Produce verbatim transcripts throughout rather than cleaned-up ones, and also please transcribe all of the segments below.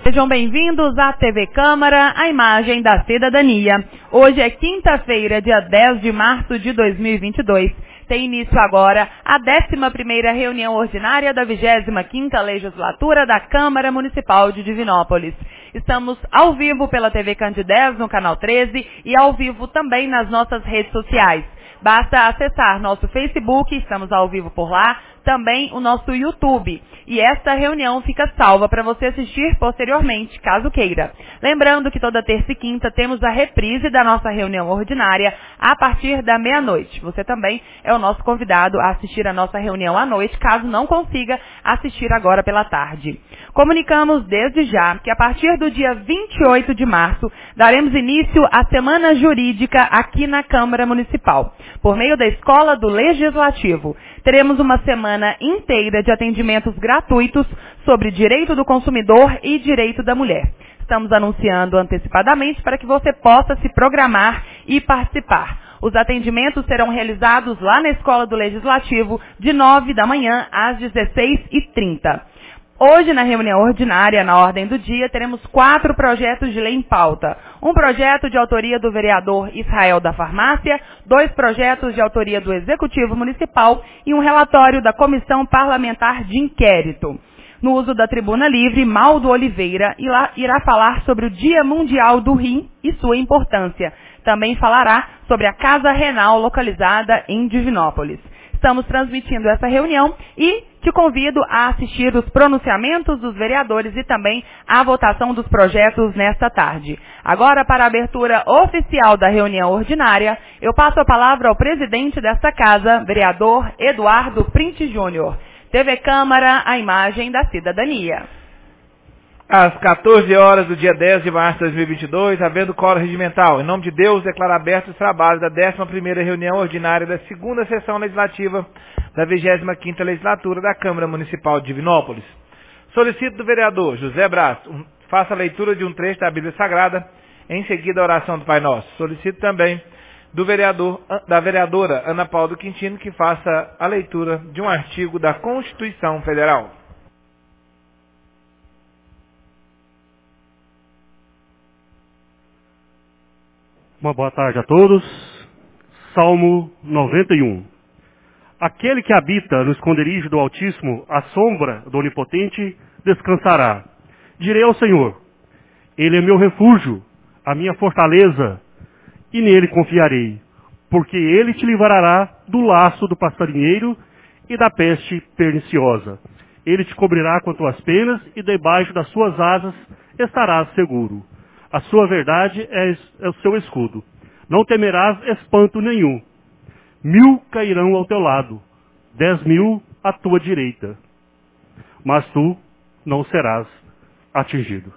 Sejam bem-vindos à T V Câmara, a imagem da cidadania. Hoje é quinta-feira, dia dez de março de dois mil e vinte e dois. Tem início agora a décima primeira reunião ordinária da vigésima quinta Legislatura da Câmara Municipal de Divinópolis. Estamos ao vivo pela T V Candidez no canal treze e ao vivo também nas nossas redes sociais. Basta acessar nosso Facebook, estamos ao vivo por lá, também o nosso YouTube. E esta reunião fica salva para você assistir posteriormente, caso queira. Lembrando que toda terça e quinta temos a reprise da nossa reunião ordinária a partir da meia-noite. Você também é o nosso convidado a assistir a nossa reunião à noite, caso não consiga assistir agora pela tarde. Comunicamos desde já que a partir do dia vinte e oito de março daremos início à Semana Jurídica aqui na Câmara Municipal, por meio da Escola do Legislativo. Teremos uma semana inteira de atendimentos gratuitos sobre direito do consumidor e direito da mulher. Estamos anunciando antecipadamente para que você possa se programar e participar. Os atendimentos serão realizados lá na Escola do Legislativo de nove da manhã às dezesseis e trinta. Hoje, na reunião ordinária, na ordem do dia, teremos quatro projetos de lei em pauta. Um projeto de autoria do vereador Israel da Farmácia, dois projetos de autoria do Executivo Municipal e um relatório da Comissão Parlamentar de Inquérito. No uso da tribuna livre, Maldo Oliveira irá falar sobre o Dia Mundial do Rim e sua importância. Também falará sobre a Casa Renal localizada em Divinópolis. Estamos transmitindo essa reunião e te convido a assistir os pronunciamentos dos vereadores e também a votação dos projetos nesta tarde. Agora, para a abertura oficial da reunião ordinária, eu passo a palavra ao presidente desta casa, vereador Eduardo Printe Júnior. T V Câmara, a imagem da cidadania. Às quatorze horas do dia dez de março de dois mil e vinte e dois, havendo quórum regimental, em nome de Deus, declaro abertos os trabalhos da décima primeira reunião ordinária da segunda sessão legislativa da vigésima quinta Legislatura da Câmara Municipal de Divinópolis. Solicito do vereador José Braz, um, faça a leitura de um trecho da Bíblia Sagrada, em seguida a oração do Pai Nosso. Solicito também do vereador, da vereadora Ana Paula do Quintino, que faça a leitura de um artigo da Constituição Federal. Uma boa tarde a todos. Salmo noventa e um. Aquele que habita no esconderijo do Altíssimo, à sombra do Onipotente, descansará. Direi ao Senhor, Ele é meu refúgio, a minha fortaleza, e nele confiarei, porque Ele te livrará do laço do passarinheiro e da peste perniciosa. Ele te cobrirá com tuas penas, e debaixo das suas asas estarás seguro. A sua verdade é, é o seu escudo. Não temerás espanto nenhum. Mil cairão ao teu lado, dez mil à tua direita, mas tu não serás atingido.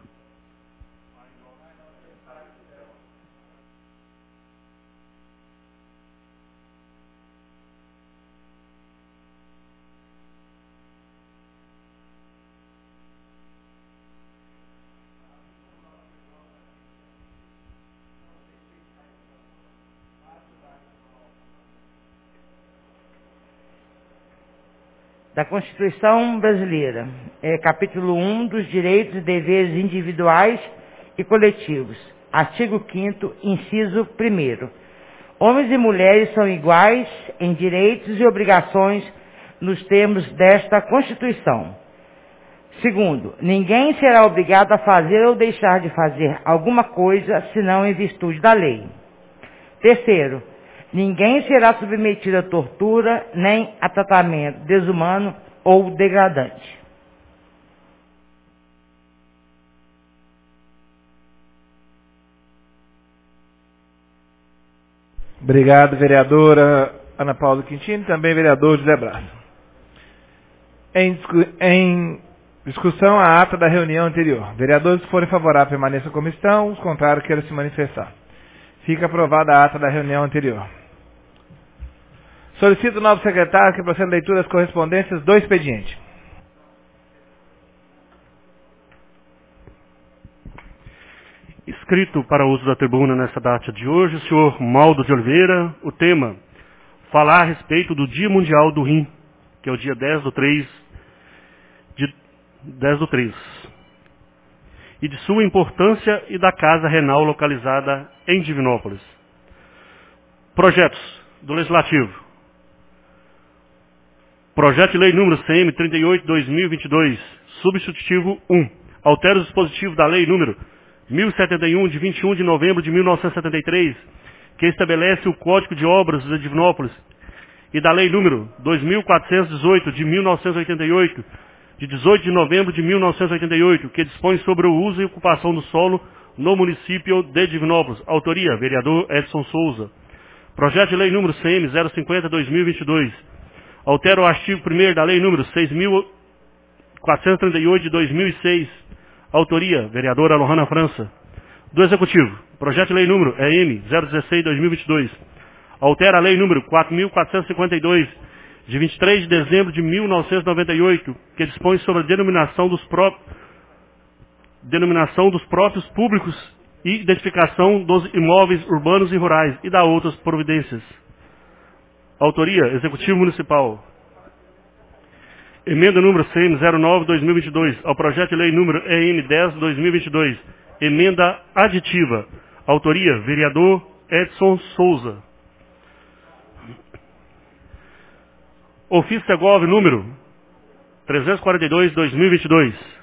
Da Constituição Brasileira, é, capítulo um, dos direitos e deveres individuais e coletivos. Artigo quinto, inciso primeiro. Homens e mulheres são iguais em direitos e obrigações nos termos desta Constituição. Segundo, ninguém será obrigado a fazer ou deixar de fazer alguma coisa, senão em virtude da lei. Terceiro, ninguém será submetido a tortura, nem a tratamento desumano ou degradante. Obrigado, vereadora Ana Paula Quintino, também vereador José Braz. Em, discu em discussão, a ata da reunião anterior. Vereadores que forem favoráveis permaneçam como estão, os contrários queiram se manifestar. Fica aprovada a ata da reunião anterior. Solicito o novo secretário que proceda a leitura das correspondências do expediente. Escrito para uso da tribuna nesta data de hoje, o senhor Maldo de Oliveira, o tema, falar a respeito do Dia Mundial do Rim, que é o dia dez do três, de dez do três. e de sua importância e da Casa Renal localizada em Divinópolis. Projetos do Legislativo. Projeto de Lei número C M trinta e oito barra dois mil e vinte e dois, substitutivo um. Altera o dispositivo da Lei número mil e setenta e um, de vinte e um de novembro de mil novecentos e setenta e três, que estabelece o Código de Obras de Divinópolis, e da Lei número dois mil quatrocentos e dezoito, de mil novecentos e oitenta e oito, de dezoito de novembro de mil novecentos e oitenta e oito, que dispõe sobre o uso e ocupação do solo no município de Divinópolis. Autoria, vereador Edson Souza. Projeto de Lei número C M zero cinquenta barra dois mil e vinte e dois. Altera o artigo primeiro da Lei número seis mil quatrocentos e trinta e oito de dois mil e seis. Autoria, vereadora Lohana França. Do Executivo. Projeto de Lei número E M zero dezesseis barra dois mil e vinte e dois. Altera a Lei número quatro mil quatrocentos e cinquenta e dois, de vinte e três de dezembro de mil novecentos e noventa e oito, que dispõe sobre a denominação dos, pró... denominação dos próprios públicos e identificação dos imóveis urbanos e rurais, e da outras providências. Autoria, Executivo Municipal. Emenda número C M zero nove barra dois mil e vinte e dois, ao projeto de lei número E M dez barra dois mil e vinte e dois. Emenda aditiva. Autoria, vereador Edson Souza. Ofício Segov número trezentos e quarenta e dois barra dois mil e vinte e dois.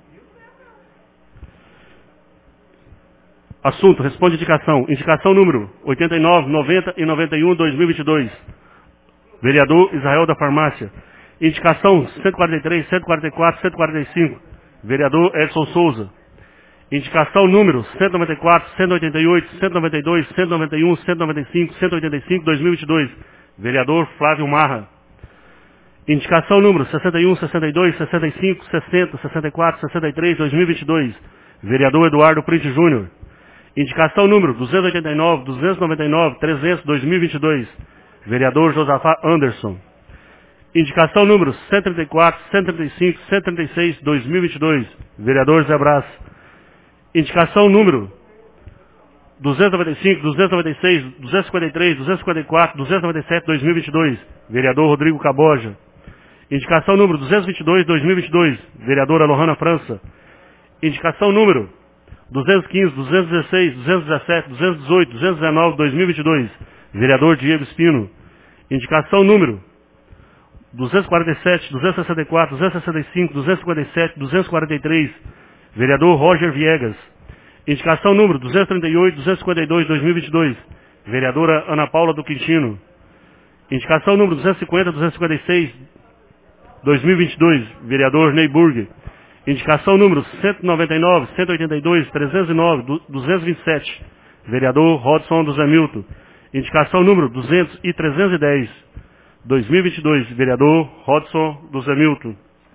Assunto, responde indicação. Indicação número oitenta e nove, noventa e noventa e um, dois mil e vinte e dois. Vereador Israel da Farmácia. Indicação cento e quarenta e três, cento e quarenta e quatro, cento e quarenta e cinco. Vereador Edson Souza. Indicação número cento e noventa e quatro, cento e oitenta e oito, cento e noventa e dois, cento e noventa e um, cento e noventa e cinco, cento e oitenta e cinco, dois mil e vinte e dois. Vereador Flávio Marra. Indicação número sessenta e um, sessenta e dois, sessenta e cinco, sessenta, sessenta e quatro, sessenta e três, dois mil e vinte e dois. Vereador Eduardo Printe Júnior. Indicação número duzentos e oitenta e nove, duzentos e noventa e nove, trezentos, dois mil e vinte e dois. Vereador Josafá Anderson. Indicação número cento e trinta e quatro, cento e trinta e cinco, cento e trinta e seis, dois mil e vinte e dois. Vereador Zé Brás. Indicação número duzentos e noventa e cinco, duzentos e noventa e seis, duzentos e cinquenta e três, duzentos e cinquenta e quatro, duzentos e noventa e sete, dois mil e vinte e dois. Vereador Rodrigo Caboja. Indicação número duzentos e vinte e dois, dois mil e vinte e dois. Vereadora Lohana França. Indicação número duzentos e quinze, duzentos e dezesseis, duzentos e dezessete, duzentos e dezoito, duzentos e dezenove, dois mil e vinte e dois. Vereador Diego Espino. Indicação número duzentos e quarenta e sete, duzentos e sessenta e quatro, duzentos e sessenta e cinco, duzentos e cinquenta e sete, duzentos e quarenta e três. Vereador Roger Viegas. Indicação número duzentos e trinta e oito, duzentos e cinquenta e dois, dois mil e vinte e dois. Vereadora Ana Paula do Quintino. Indicação número duzentos e cinquenta, duzentos e cinquenta e seis, dois mil e vinte e dois. Vereador Ney Burg. Indicação número cento e noventa e nove, cento e oitenta e dois, trezentos e nove, duzentos e vinte e sete. Vereador Rodson do Zé Milton. Indicação número duzentos e trezentos e dez, dois mil e vinte e dois. Vereador Rodson do Zé Milton.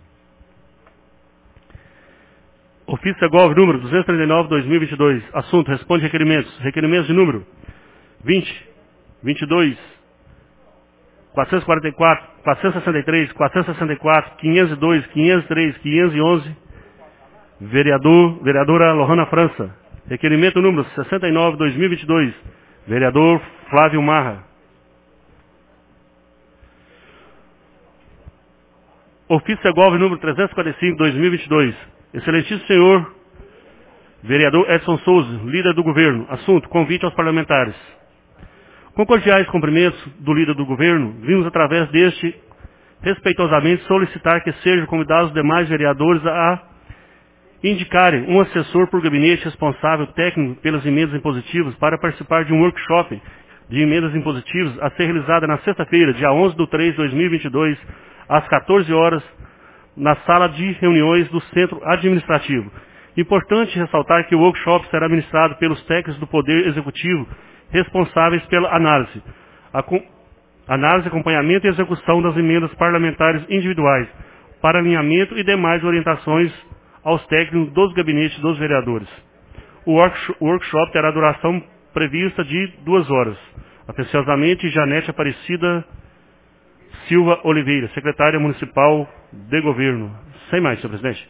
Ofício Segov número duzentos e trinta e nove, dois mil e vinte e dois. Assunto, responde requerimentos. Requerimentos de número vinte, vinte e dois, quatrocentos e quarenta e quatro, quatrocentos e sessenta e três, quatrocentos e sessenta e quatro, quinhentos e dois, quinhentos e três, quinhentos e onze. Vereador, vereadora Lohana França. Requerimento número sessenta e nove, dois mil e vinte e dois. Vereador Flávio Marra. Ofício Segov número trezentos e cinquenta e cinco, dois mil e vinte e dois. Excelentíssimo senhor vereador Edson Souza, líder do governo. Assunto, convite aos parlamentares. Com cordiais cumprimentos do líder do governo, vimos através deste respeitosamente solicitar que sejam convidados os demais vereadores a indicarem um assessor por gabinete responsável técnico pelas emendas impositivas para participar de um workshop de emendas impositivas a ser realizada na sexta-feira, dia onze de três de dois mil e vinte e dois, às quatorze horas, na sala de reuniões do Centro Administrativo. Importante ressaltar que o workshop será ministrado pelos técnicos do Poder Executivo responsáveis pela análise, acom análise, acompanhamento e execução das emendas parlamentares individuais, para alinhamento e demais orientações aos técnicos dos gabinetes dos vereadores. O workshop, o workshop terá duração prevista de duas horas. Atenciosamente, Janete Aparecida Silva Oliveira, secretária municipal de governo. Sem mais, senhor presidente.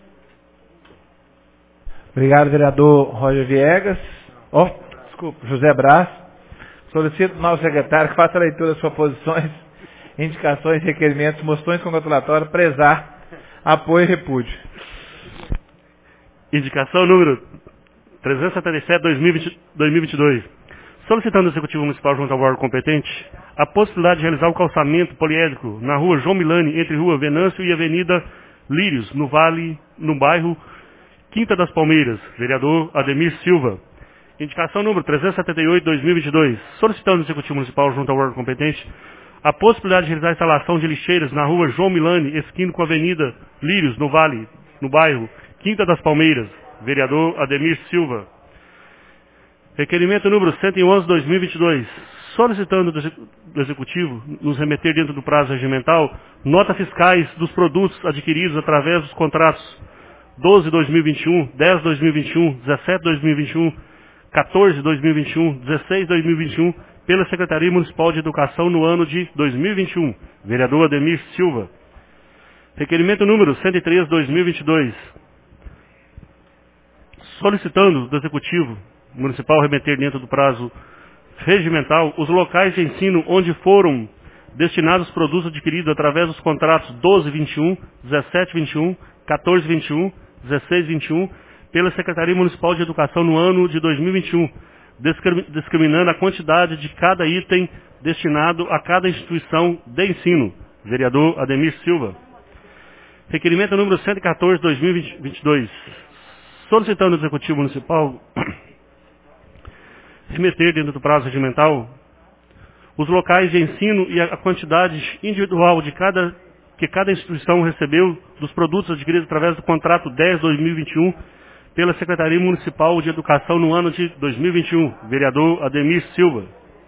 Obrigado, vereador Roger Viegas. Oh, desculpa, José Brás. Solicito ao nosso secretário que faça a leitura das suas posições, indicações, requerimentos, moções congratulatórias, prezar, apoio e repúdio. Indicação número trezentos e setenta e sete, dois mil e vinte e dois. Solicitando ao Executivo Municipal junto ao órgão competente a possibilidade de realizar o calçamento poliédrico na rua João Milani, entre rua Venâncio e avenida Lírios, no Vale, no bairro Quinta das Palmeiras. Vereador Ademir Silva. Indicação número trezentos e setenta e oito, dois mil e vinte e dois. Solicitando ao Executivo Municipal junto ao órgão competente a possibilidade de realizar a instalação de lixeiras na rua João Milani, esquina com a avenida Lírios, no Vale, no bairro Quinta das Palmeiras. Vereador Ademir Silva. Requerimento número cento e onze, dois mil e vinte e dois. Solicitando do Executivo nos remeter dentro do prazo regimental notas fiscais dos produtos adquiridos através dos contratos doze, dois mil e vinte e um, dez, dois mil e vinte e um, dezessete, dois mil e vinte e um, quatorze, dois mil e vinte e um, dezesseis, dois mil e vinte e um, pela Secretaria Municipal de Educação no ano de dois mil e vinte e um. Vereador Ademir Silva. Requerimento número cento e três, dois mil e vinte e dois. Solicitando do Executivo Municipal remeter dentro do prazo regimental os locais de ensino onde foram destinados os produtos adquiridos através dos contratos doze, vinte e um, dezessete, vinte e um, quatorze, vinte e um, dezesseis, vinte e um, pela Secretaria Municipal de Educação no ano de dois mil e vinte e um, discriminando a quantidade de cada item destinado a cada instituição de ensino. Vereador Ademir Silva. Requerimento número cento e quatorze, dois mil e vinte e dois. Solicitando ao Executivo Municipal remeter dentro do prazo regimental os locais de ensino e a quantidade individual de cada, que cada instituição recebeu dos produtos adquiridos através do contrato dez, dois mil e vinte e um, pela Secretaria Municipal de Educação no ano de dois mil e vinte e um. Vereador Ademir Silva.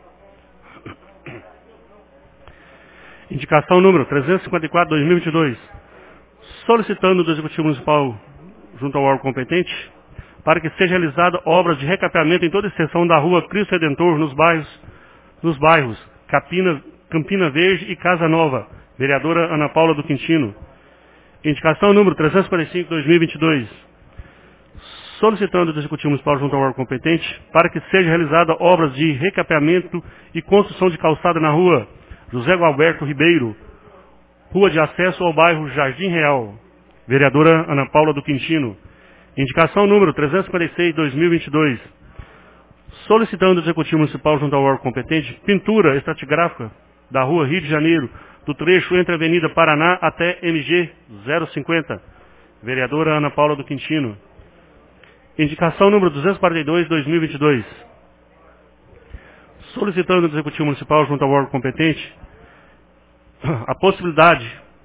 Indicação número trezentos e cinquenta e quatro, dois mil e vinte e dois. Solicitando do Executivo Municipal junto ao órgão competente para que seja realizada obras de recapeamento em toda a extensão da rua Cristo Redentor nos bairros, nos bairros Capina, Campina Verde e Casa Nova. Vereadora Ana Paula do Quintino. Indicação número trezentos e quarenta e cinco, dois mil e vinte e dois. Solicitando do Executivo Municipal junto ao órgão competente para que seja realizada obras de recapeamento e construção de calçada na rua José Gualberto Ribeiro, rua de acesso ao bairro Jardim Real. Vereadora Ana Paula do Quintino. Indicação número trezentos e cinquenta e seis, dois mil e vinte e dois. Solicitando do Executivo Municipal junto ao órgão competente pintura estratigráfica da rua Rio de Janeiro, do trecho entre a Avenida Paraná até M G zero cinquenta. Vereadora Ana Paula do Quintino. Indicação número duzentos e quarenta e dois, dois mil e vinte e dois. Solicitando do Executivo Municipal junto ao órgão competente a possibilidade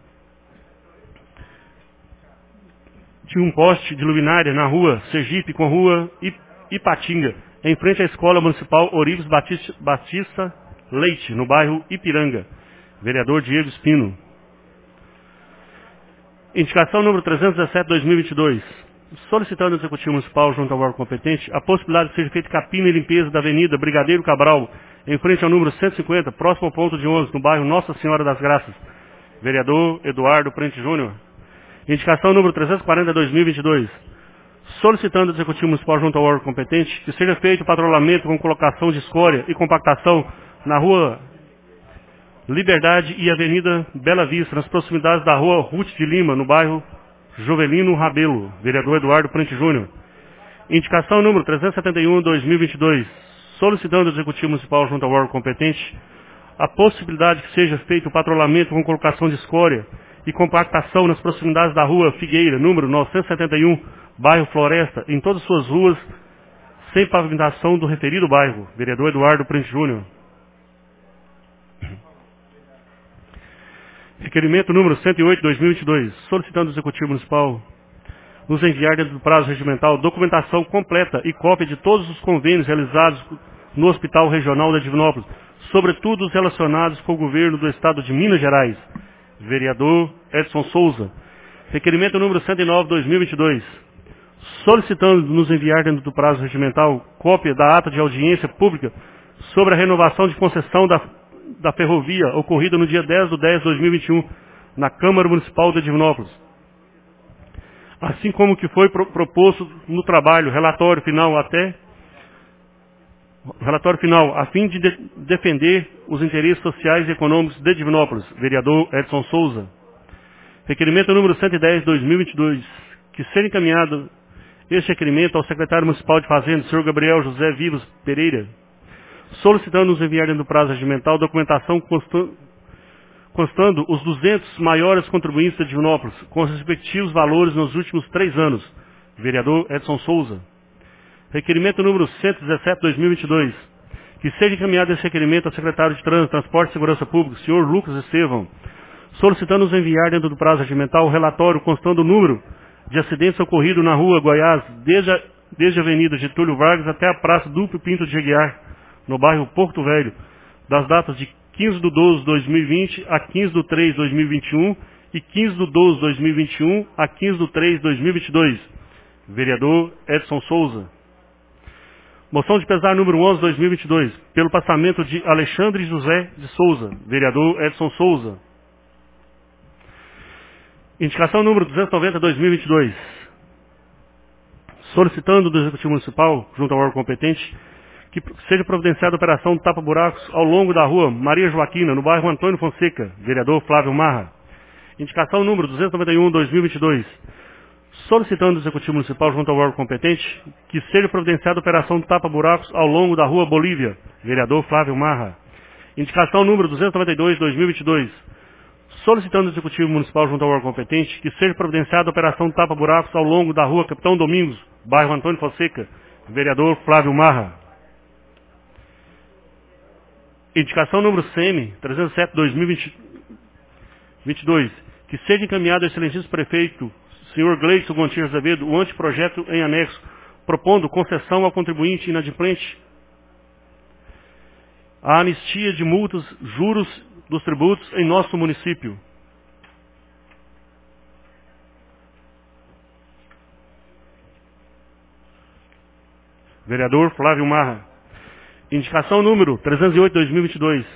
de um poste de luminária na rua Sergipe com a rua Ipatinga, em frente à Escola Municipal Orives Batista, Batista Leite, no bairro Ipiranga. Vereador Diego Espino. Indicação número trezentos e dezessete, dois mil e vinte e dois. Solicitando ao Executivo Municipal junto ao órgão competente a possibilidade de seja feita capina e limpeza da Avenida Brigadeiro Cabral, em frente ao número cento e cinquenta, próximo ao ponto de ônibus, no bairro Nossa Senhora das Graças. Vereador Eduardo Prente Júnior. Indicação número trezentos e quarenta, dois mil e vinte e dois. Solicitando ao Executivo Municipal junto ao órgão competente que seja feito o patrulhamento com colocação de escória e compactação na rua Liberdade e Avenida Bela Vista, nas proximidades da rua Ruth de Lima, no bairro Jovelino Rabelo. Vereador Eduardo Prente Júnior. Indicação número trezentos e setenta e um, dois mil e vinte e dois. Solicitando ao Executivo Municipal junto ao órgão competente a possibilidade que seja feito o patrulhamento com colocação de escória e compactação nas proximidades da rua Figueira, número novecentos e setenta e um, bairro Floresta, em todas as suas ruas, sem pavimentação do referido bairro. Vereador Eduardo Prente Júnior. Requerimento número cento e oito, dois mil e vinte e dois. Solicitando ao Executivo Municipal nos enviar dentro do prazo regimental documentação completa e cópia de todos os convênios realizados no Hospital Regional da Divinópolis, sobretudo os relacionados com o governo do Estado de Minas Gerais. Vereador Edson Souza. Requerimento número cento e nove, dois mil e vinte e dois. Solicitando nos enviar dentro do prazo regimental cópia da ata de audiência pública sobre a renovação de concessão da, da ferrovia ocorrida no dia dez de dez de dois mil e vinte e um na Câmara Municipal de Divinópolis. Assim como que foi pro, proposto no trabalho, relatório final até relatório final, a fim de, de defender os interesses sociais e econômicos de Divinópolis. Vereador Edson Souza. Requerimento número cento e dez, dois mil e vinte e dois, que seja encaminhado este requerimento ao secretário municipal de Fazenda, senhor Gabriel José Vivas Pereira, solicitando nos enviar dentro do prazo regimental documentação consta- constando os duzentos maiores contribuintes da Divinópolis, com os respectivos valores nos últimos três anos. Vereador Edson Souza. Requerimento número cento e dezessete, dois mil e vinte e dois. Que seja encaminhado esse requerimento ao secretário de Trânsito, Transporte e Segurança Pública, senhor Lucas Estevão, solicitando nos enviar dentro do prazo regimental o relatório constando o número de acidentes ocorridos na rua Goiás, desde a, desde a Avenida Getúlio Vargas até a Praça Duplo Pinto de Aguiar, no bairro Porto Velho, das datas de quinze de doze de dois mil e vinte a quinze de três de dois mil e vinte e um e quinze de doze de dois mil e vinte e um a quinze de três de dois mil e vinte e dois. Vereador Edson Souza. Moção de pesar número onze de dois mil e vinte e dois, pelo passamento de Alexandre José de Souza. Vereador Edson Souza. Indicação número duzentos e noventa de dois mil e vinte e dois. Solicitando do Executivo Municipal, junto ao órgão competente, que seja providenciada a operação tapa-buracos ao longo da rua Maria Joaquina, no bairro Antônio Fonseca. Vereador Flávio Marra. Indicação número duzentos e noventa e um de dois mil e vinte e dois. Solicitando do Executivo Municipal, junto ao órgão competente, que seja providenciada a operação tapa-buracos ao longo da rua Bolívia. Vereador Flávio Marra. Indicação número duzentos e noventa e dois de dois mil e vinte e dois. Solicitando do Executivo Municipal, junto ao órgão competente, que seja providenciada a operação tapa-buracos ao longo da rua Capitão Domingos, bairro Antônio Fonseca. Vereador Flávio Marra. Indicação número C M trezentos e sete de dois mil e vinte e dois, que seja encaminhado ao excelentíssimo prefeito, senhor Gleison Gontijo Azevedo, o anteprojeto em anexo, propondo concessão ao contribuinte inadimplente a anistia de multas, juros dos tributos em nosso município. Vereador Flávio Marra. Indicação número trezentos e oito de dois mil e vinte e dois.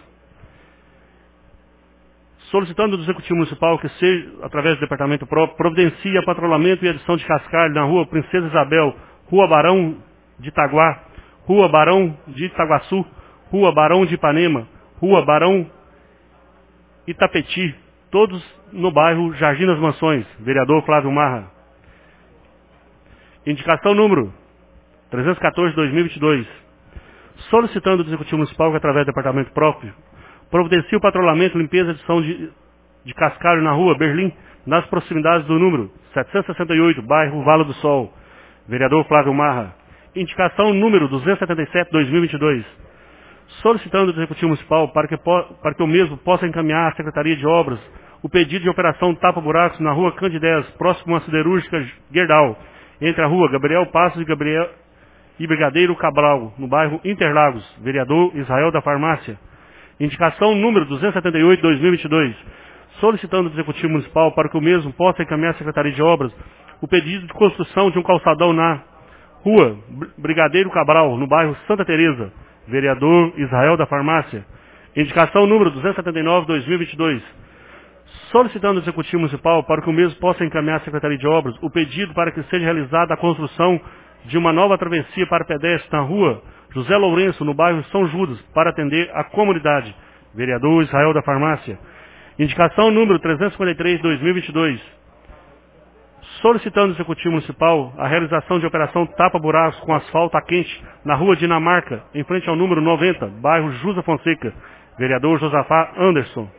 Solicitando do Executivo Municipal que seja, através do departamento próprio, providencie a patrulhamento e adição de cascalho na rua Princesa Isabel, rua Barão de Itaguá, rua Barão de Itaguaçu, rua Barão de Ipanema, rua Barão Itapeti, todos no bairro Jardim das Mansões. Vereador Flávio Marra. Indicação número trezentos e quatorze de dois mil e vinte e dois. Solicitando do Executivo Municipal que, através do departamento próprio, providencie o patrulhamento, limpeza e adição de, de cascalho na rua Berlim, nas proximidades do número setecentos e sessenta e oito, bairro Vale do Sol. Vereador Flávio Marra. Indicação número duzentos e setenta e sete de dois mil e vinte e dois. Solicitando do Executivo Municipal para que, para que o mesmo possa encaminhar à Secretaria de Obras o pedido de operação tapa-buracos na rua Candidez, próximo à siderúrgica Gerdau, entre a rua Gabriel Passos e, Gabriel, e Brigadeiro Cabral, no bairro Interlagos. Vereador Israel da Farmácia. Indicação número duzentos e setenta e oito de dois mil e vinte e dois. Solicitando do Executivo Municipal para que o mesmo possa encaminhar à Secretaria de Obras o pedido de construção de um calçadão na rua Brigadeiro Cabral, no bairro Santa Teresa. Vereador Israel da Farmácia. Indicação número duzentos e setenta e nove de dois mil e vinte e dois. Solicitando ao Executivo Municipal para que o mesmo possa encaminhar à Secretaria de Obras o pedido para que seja realizada a construção de uma nova travessia para pedestres na rua José Lourenço, no bairro São Judas, para atender a comunidade. Vereador Israel da Farmácia. Indicação número trezentos e cinquenta e três de dois mil e vinte e dois. Solicitando ao Executivo Municipal a realização de operação tapa-buracos com asfalto a quente na rua Dinamarca, em frente ao número noventa, bairro Jusa Fonseca. Vereador Josafá Anderson.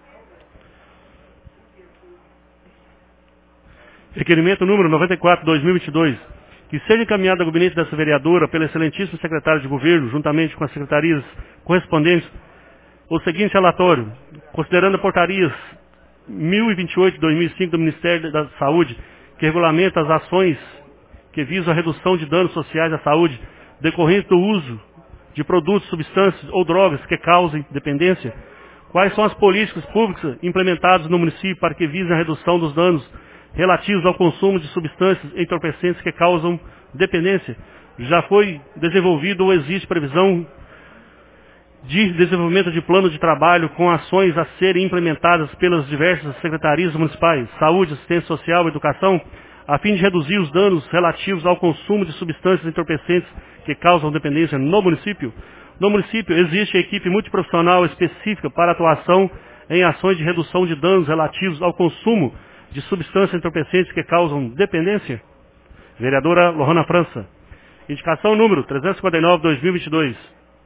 Requerimento número noventa e quatro de dois mil e vinte e dois. Que seja encaminhado ao gabinete dessa vereadora pelo excelentíssimo secretário de governo, juntamente com as secretarias correspondentes, o seguinte relatório, considerando a portarias mil e vinte e oito de dois mil e cinco do Ministério da Saúde, que regulamenta as ações que visam a redução de danos sociais à saúde decorrentes do uso de produtos, substâncias ou drogas que causem dependência, quais são as políticas públicas implementadas no município para que visem a redução dos danos relativos ao consumo de substâncias entorpecentes que causam dependência. Já foi desenvolvido ou existe previsão de desenvolvimento de plano de trabalho com ações a serem implementadas pelas diversas secretarias municipais, saúde, assistência social e educação, a fim de reduzir os danos relativos ao consumo de substâncias entorpecentes que causam dependência no município. No município existe a equipe multiprofissional específica para atuação em ações de redução de danos relativos ao consumo de substâncias entorpecentes que causam dependência. Vereadora Lohana França. Indicação número trezentos e cinquenta e nove, dois mil e vinte e dois.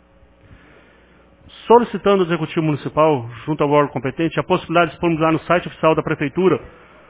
Solicitando ao Executivo Municipal, junto ao órgão competente, a possibilidade de disponibilizar no site oficial da Prefeitura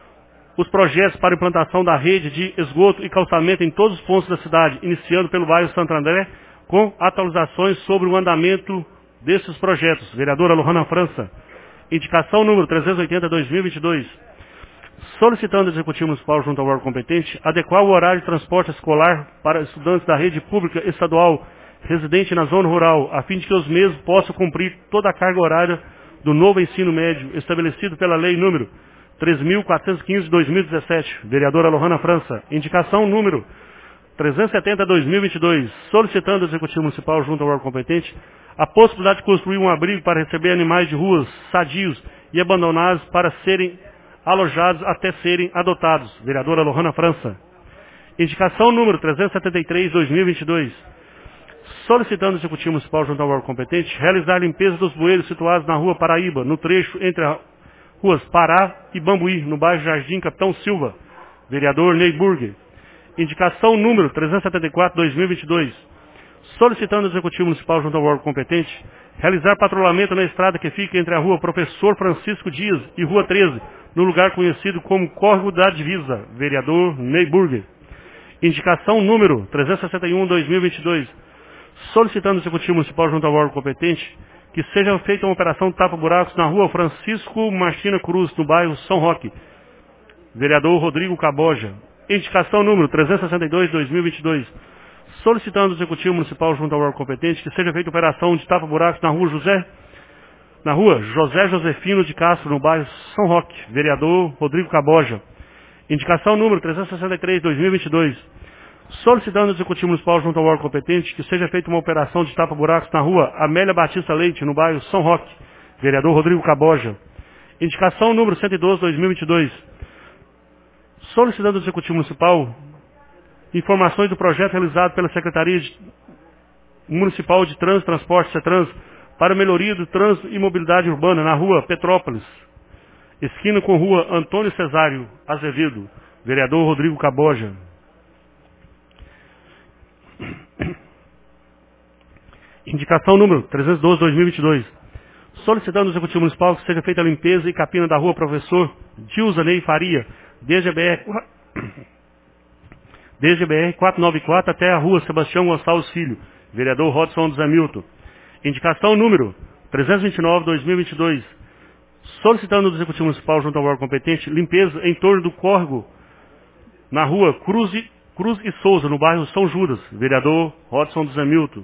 os projetos para implantação da rede de esgoto e calçamento em todos os pontos da cidade, iniciando pelo bairro Santo André, com atualizações sobre o andamento desses projetos. Vereadora Lohana França. Indicação número trezentos e oitenta, dois mil e vinte e dois. Solicitando ao Executivo Municipal, junto ao órgão competente, adequar o horário de transporte escolar para estudantes da rede pública estadual residente na zona rural, a fim de que os mesmos possam cumprir toda a carga horária do novo ensino médio, estabelecido pela Lei número três mil quatrocentos e quinze de dois mil e dezessete. Vereadora Lohana França. Indicação número trezentos e setenta, dois mil e vinte e dois. Solicitando ao Executivo Municipal, junto ao órgão competente, a possibilidade de construir um abrigo para receber animais de ruas sadios e abandonados para serem alojados até serem adotados. Vereadora Lohana França. Indicação número trezentos e setenta e três, dois mil e vinte e dois. Solicitando ao Executivo Municipal, junto ao órgão competente, realizar a limpeza dos bueiros situados na Rua Paraíba, no trecho entre as ruas Pará e Bambuí, no bairro Jardim Capitão Silva. Vereador Ney Burger. Indicação número trezentos e setenta e quatro, dois mil e vinte e dois. Solicitando ao Executivo Municipal, junto ao órgão competente, realizar patrulhamento na estrada que fica entre a Rua Professor Francisco Dias e Rua treze, no lugar conhecido como Córrego da Divisa. Vereador Ney Burger. Indicação número trezentos e sessenta e um, dois mil e vinte e dois. Solicitando ao Executivo Municipal, junto ao órgão competente, que seja feita uma operação tapa-buracos na Rua Francisco Martina Cruz, no bairro São Roque. Vereador Rodrigo Caboja. Indicação número trezentos e sessenta e dois, dois mil e vinte e dois. Solicitando ao Executivo Municipal, junto ao órgão competente, que seja feita operação de tapa-buracos na Rua José, na Rua José Josefino de Castro, no bairro São Roque. Vereador Rodrigo Caboja. Indicação número trezentos e sessenta e três, dois mil e vinte e dois. Solicitando ao Executivo Municipal, junto ao órgão competente, que seja feita uma operação de tapa-buracos na Rua Amélia Batista Leite, no bairro São Roque. Vereador Rodrigo Caboja. Indicação número cento e doze, dois mil e vinte e dois. Solicitando ao Executivo Municipal informações do projeto realizado pela Secretaria de... Municipal de Trânsito e Transporte, CETRANS, para melhoria do trânsito e mobilidade urbana na Rua Petrópolis, esquina com Rua Antônio Cesário Azevedo. Vereador Rodrigo Caboja. Indicação número trezentos e doze, dois mil e vinte e dois. Solicitando ao Executivo Municipal que seja feita a limpeza e capina da Rua Professor Dilzanei Faria, desde a B R, desde a B R quatrocentos e noventa e quatro até a Rua Sebastião Gonçalves Filho. Vereador Rodson dos Hamilton. Indicação número trezentos e vinte e nove, dois mil e vinte e dois. Solicitando ao Executivo Municipal, junto ao órgão competente, limpeza em torno do córrego na Rua Cruz e, Cruz e Souza, no bairro São Judas. Vereador Rodson dos Hamilton.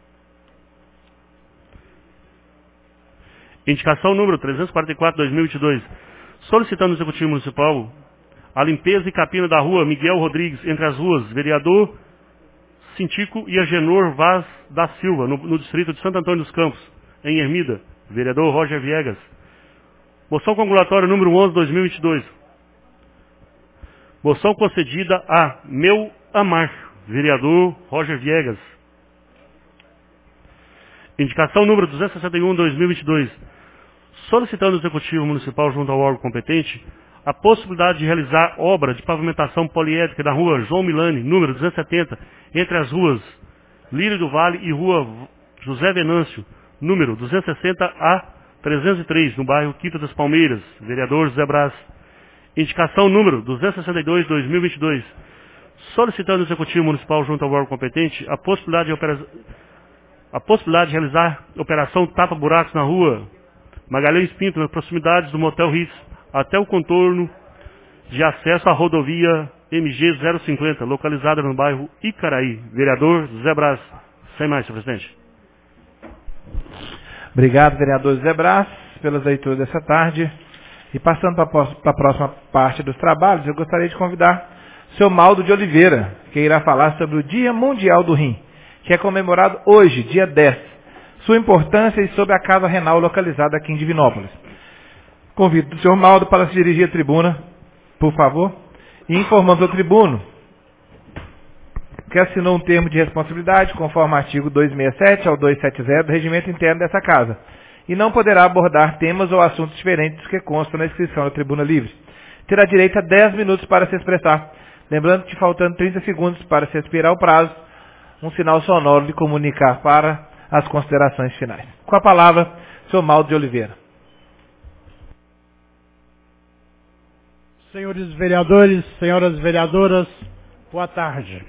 Indicação número trezentos e quarenta e quatro, dois mil e vinte e dois. Solicitando ao Executivo Municipal a limpeza e capina da Rua Miguel Rodrigues, entre as ruas Vereador Cintico e Agenor Vaz da Silva, no, no distrito de Santo Antônio dos Campos, em Ermida. Vereador Roger Viegas. Moção congulatória número onze, dois mil e vinte e dois. Moção concedida a Meu Amar. Vereador Roger Viegas. Indicação número duzentos e sessenta e um, dois mil e vinte e dois. Solicitando ao Executivo Municipal, junto ao órgão competente, a possibilidade de realizar obra de pavimentação poliédrica na Rua João Milani, número duzentos e setenta, entre as ruas Lírio do Vale e Rua José Venâncio, número duzentos e sessenta a trezentos e três, no bairro Quinta das Palmeiras. Vereador José Brás. Indicação número duzentos e sessenta e dois, dois mil e vinte e dois. Solicitando ao Executivo Municipal, junto ao órgão competente, a possibilidade de, opera... a possibilidade de realizar operação tapa-buracos na Rua Magalhães Pinto, nas proximidades do Motel Ritz, até o contorno de acesso à rodovia M G zero cinquenta, localizada no bairro Icaraí. Vereador José Brás. Sem mais, senhor presidente. Obrigado, vereador José Brás, pelas leituras dessa tarde. E passando para a próxima parte dos trabalhos, eu gostaria de convidar o senhor Maldo de Oliveira, que irá falar sobre o Dia Mundial do Rim, que é comemorado hoje, dia dez. Sua importância e sobre a Casa Renal localizada aqui em Divinópolis. Convido o senhor Maldo para se dirigir à tribuna, por favor, e informando ao tribuno que assinou um termo de responsabilidade conforme o artigo duzentos e sessenta e sete ao duzentos e setenta do regimento interno dessa casa, e não poderá abordar temas ou assuntos diferentes que constam na inscrição da tribuna livre. Terá direito a dez minutos para se expressar. Lembrando que faltando trinta segundos para se expirar o prazo, um sinal sonoro lhe comunicar para as considerações finais. Com a palavra, senhor Maldo de Oliveira. Senhores vereadores, senhoras vereadoras, boa tarde.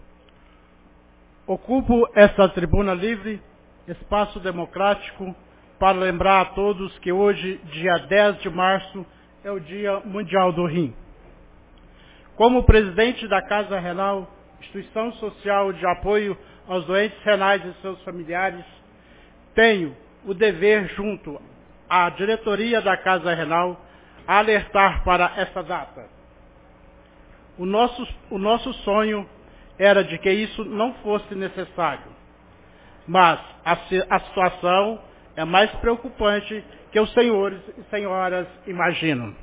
Ocupo esta tribuna livre, espaço democrático, para lembrar a todos que hoje, dia dez de março, é o Dia Mundial do Rim. Como presidente da Casa Renal, instituição social de apoio aos doentes renais e seus familiares, tenho o dever, junto à diretoria da Casa Renal, a alertar para essa data. O nosso, o nosso sonho era de que isso não fosse necessário, mas a, a situação é mais preocupante que os senhores e senhoras imaginam.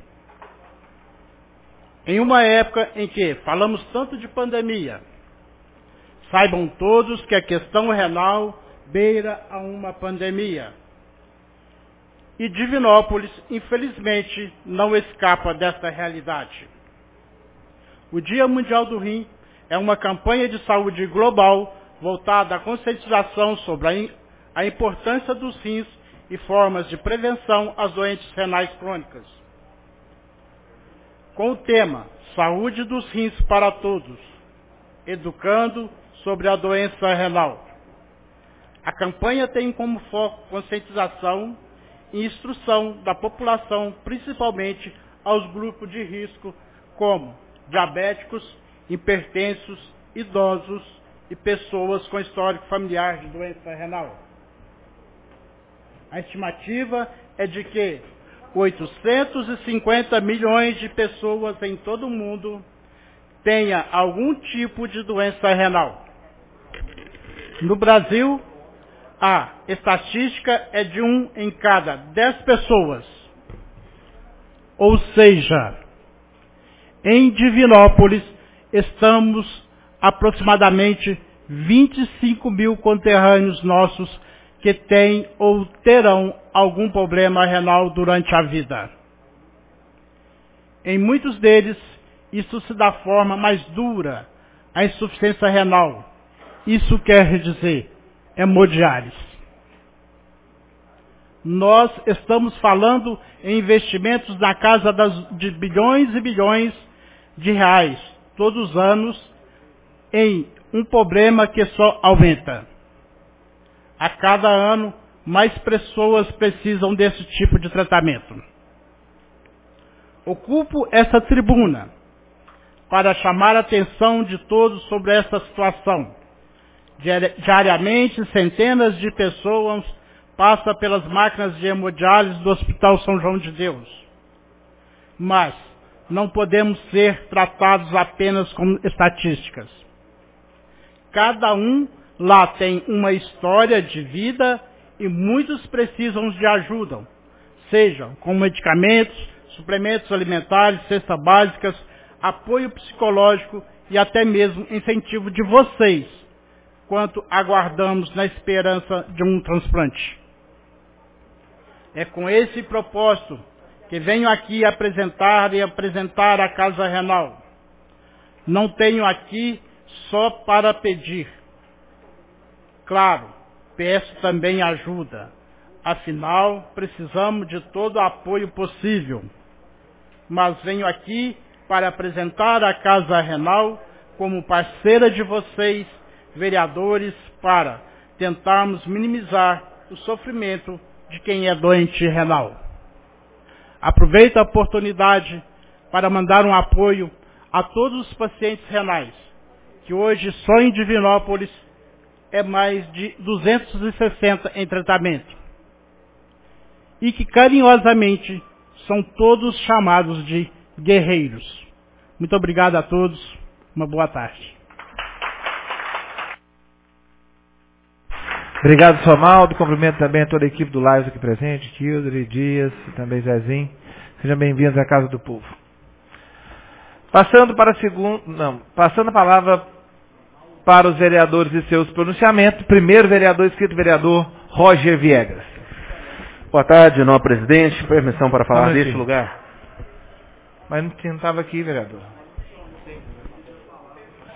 Em uma época em que falamos tanto de pandemia, saibam todos que a questão renal beira a uma pandemia. E Divinópolis, infelizmente, não escapa desta realidade. O Dia Mundial do Rim é uma campanha de saúde global voltada à conscientização sobre a, a importância dos rins e formas de prevenção às doenças renais crônicas. Com o tema Saúde dos Rins para Todos, educando sobre a doença renal. A campanha tem como foco conscientização e instrução da população, principalmente aos grupos de risco, como diabéticos, hipertensos, idosos e pessoas com histórico familiar de doença renal. A estimativa é de que oitocentos e cinquenta milhões de pessoas em todo o mundo tenha algum tipo de doença renal. No Brasil, a estatística é de um em cada dez pessoas. Ou seja, em Divinópolis estamos aproximadamente vinte e cinco mil conterrâneos nossos que têm ou terão algum problema renal durante a vida. Em muitos deles, isso se dá forma mais dura, a insuficiência renal. Isso quer dizer hemodiálise. Nós estamos falando em investimentos na casa das, de bilhões e bilhões de reais, todos os anos, em um problema que só aumenta. A cada ano, mais pessoas precisam desse tipo de tratamento. Ocupo essa tribuna para chamar a atenção de todos sobre essa situação. Diariamente, centenas de pessoas passam pelas máquinas de hemodiálise do Hospital São João de Deus. Mas não podemos ser tratados apenas como estatísticas. Cada um lá tem uma história de vida e muitos precisam de ajuda, sejam com medicamentos, suplementos alimentares, cestas básicas, apoio psicológico e até mesmo incentivo de vocês, quanto aguardamos na esperança de um transplante. É com esse propósito que venho aqui apresentar e apresentar a Casa Renal. Não tenho aqui só para pedir. Claro, peço também ajuda. Afinal, precisamos de todo o apoio possível. Mas venho aqui para apresentar a Casa Renal como parceira de vocês, vereadores, para tentarmos minimizar o sofrimento de quem é doente renal. Aproveito a oportunidade para mandar um apoio a todos os pacientes renais, que hoje só em Divinópolis é mais de duzentos e sessenta em tratamento, e que carinhosamente são todos chamados de guerreiros. Muito obrigado a todos, uma boa tarde. Obrigado, senhor Maldo. Cumprimento também a toda a equipe do Lives aqui presente, Tildre, Dias e também Zezinho. Sejam bem-vindos à Casa do Povo. Passando para a segunda, não, passando a palavra para os vereadores e seus pronunciamentos. Primeiro vereador inscrito, vereador Roger Viegas. Boa tarde, nobre presidente. Permissão para falar Não, deste sim. lugar. Mas não estava aqui, vereador.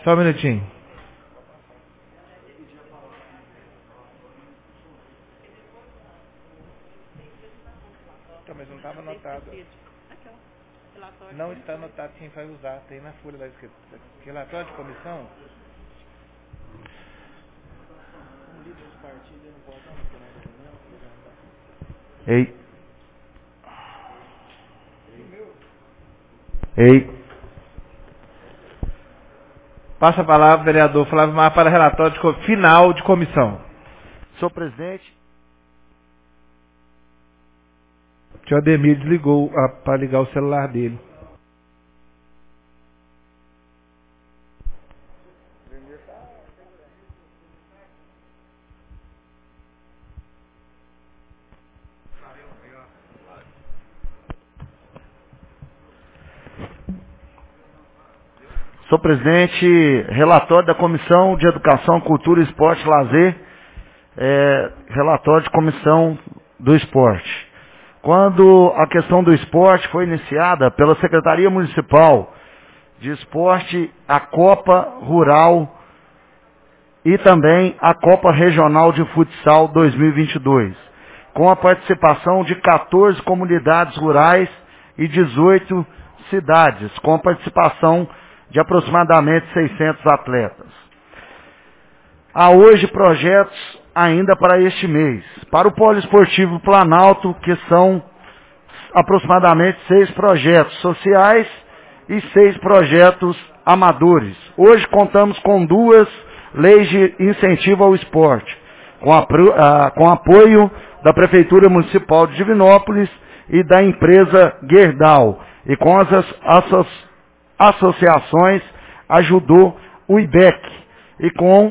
Só um minutinho. Mas não estava anotado. Não está anotado quem vai usar. Tem na folha lá escrito. Relatório de comissão. Ei. Ei. Passa a palavra, vereador Flávio Mar, para relatório de co- final de comissão. Senhor presidente. O tio Ademir desligou para ligar o celular dele. Senhor presidente, relatório da Comissão de Educação, Cultura, Esporte e Lazer, é, relatório de Comissão do Esporte. Quando a questão do esporte foi iniciada pela Secretaria Municipal de Esporte, a Copa Rural e também a Copa Regional de Futsal dois mil e vinte e dois, com a participação de quatorze comunidades rurais e dezoito cidades, com a participação de aproximadamente seiscentos atletas. Há hoje projetos ainda para este mês. Para o Poliesportivo Planalto, que são aproximadamente seis projetos sociais e seis projetos amadores. Hoje contamos com duas leis de incentivo ao esporte, com, a, com apoio da Prefeitura Municipal de Divinópolis e da empresa Gerdau, e com as asso, associações ajudou o I B E C, e com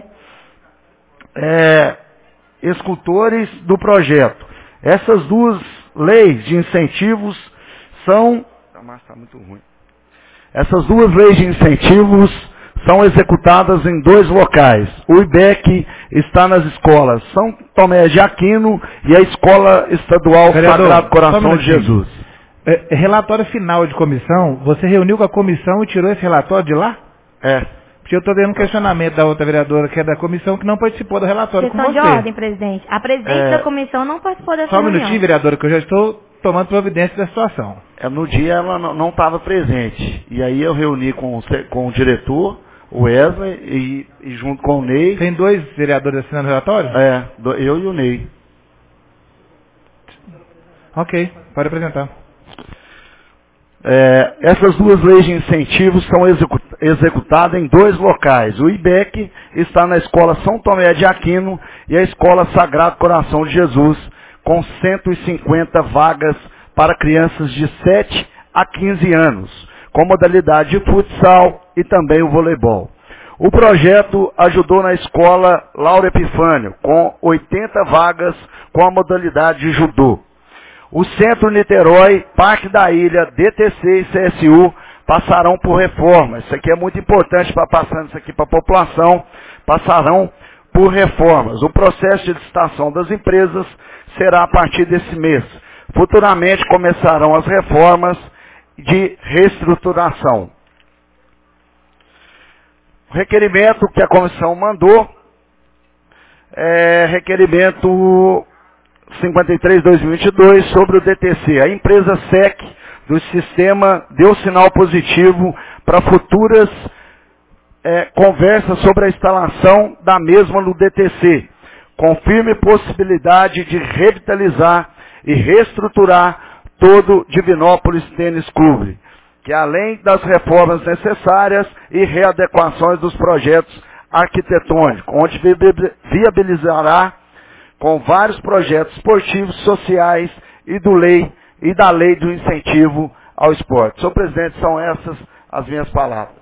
é, escultores do projeto. Essas duas leis de incentivos são... Mas tá muito ruim. Essas duas leis de incentivos são executadas em dois locais. O I B E C está nas escolas São Tomé de Aquino e a Escola Estadual Vereador, Sagrado Coração de Jesus. É, relatório final de comissão, você reuniu com a comissão e tirou esse relatório de lá? É. Porque eu estou dando um questionamento da outra vereadora que é da comissão que não participou do relatório com Questão você. de ordem, presidente. A presidente É... da comissão não participou dessa Só um reunião. minutinho, vereadora, que eu já estou tomando providência da situação. É, no dia ela não estava presente. E aí eu reuni com o, com o diretor, o Wesley, e, e junto com o Ney. Tem dois vereadores assinando o relatório? É, do, eu e o Ney. Ok, pode apresentar. É, essas duas leis de incentivos são execu executadas em dois locais. O I B E C está na Escola São Tomé de Aquino e a Escola Sagrado Coração de Jesus, com cento e cinquenta vagas para crianças de sete a quinze anos, com modalidade de futsal e também o voleibol. O projeto ajudou na Escola Laura Epifânio, com oitenta vagas com a modalidade de judô. O Centro Niterói, Parque da Ilha, D T C e C S U passarão por reforma. Isso aqui é muito importante para passar isso aqui para a população. Passarão por reformas. O processo de licitação das empresas será a partir desse mês. Futuramente começarão as reformas de reestruturação. O requerimento que a comissão mandou é requerimento cinquenta e três barra dois mil e vinte e dois sobre o D T C. A empresa S E C do sistema deu sinal positivo para futuras é, conversas sobre a instalação da mesma no D T C, com firme possibilidade de revitalizar e reestruturar todo o Divinópolis Tênis Clube, que além das reformas necessárias e readequações dos projetos arquitetônicos, onde viabilizará com vários projetos esportivos, sociais e, do lei, e da lei do incentivo ao esporte. Senhor presidente, são essas as minhas palavras.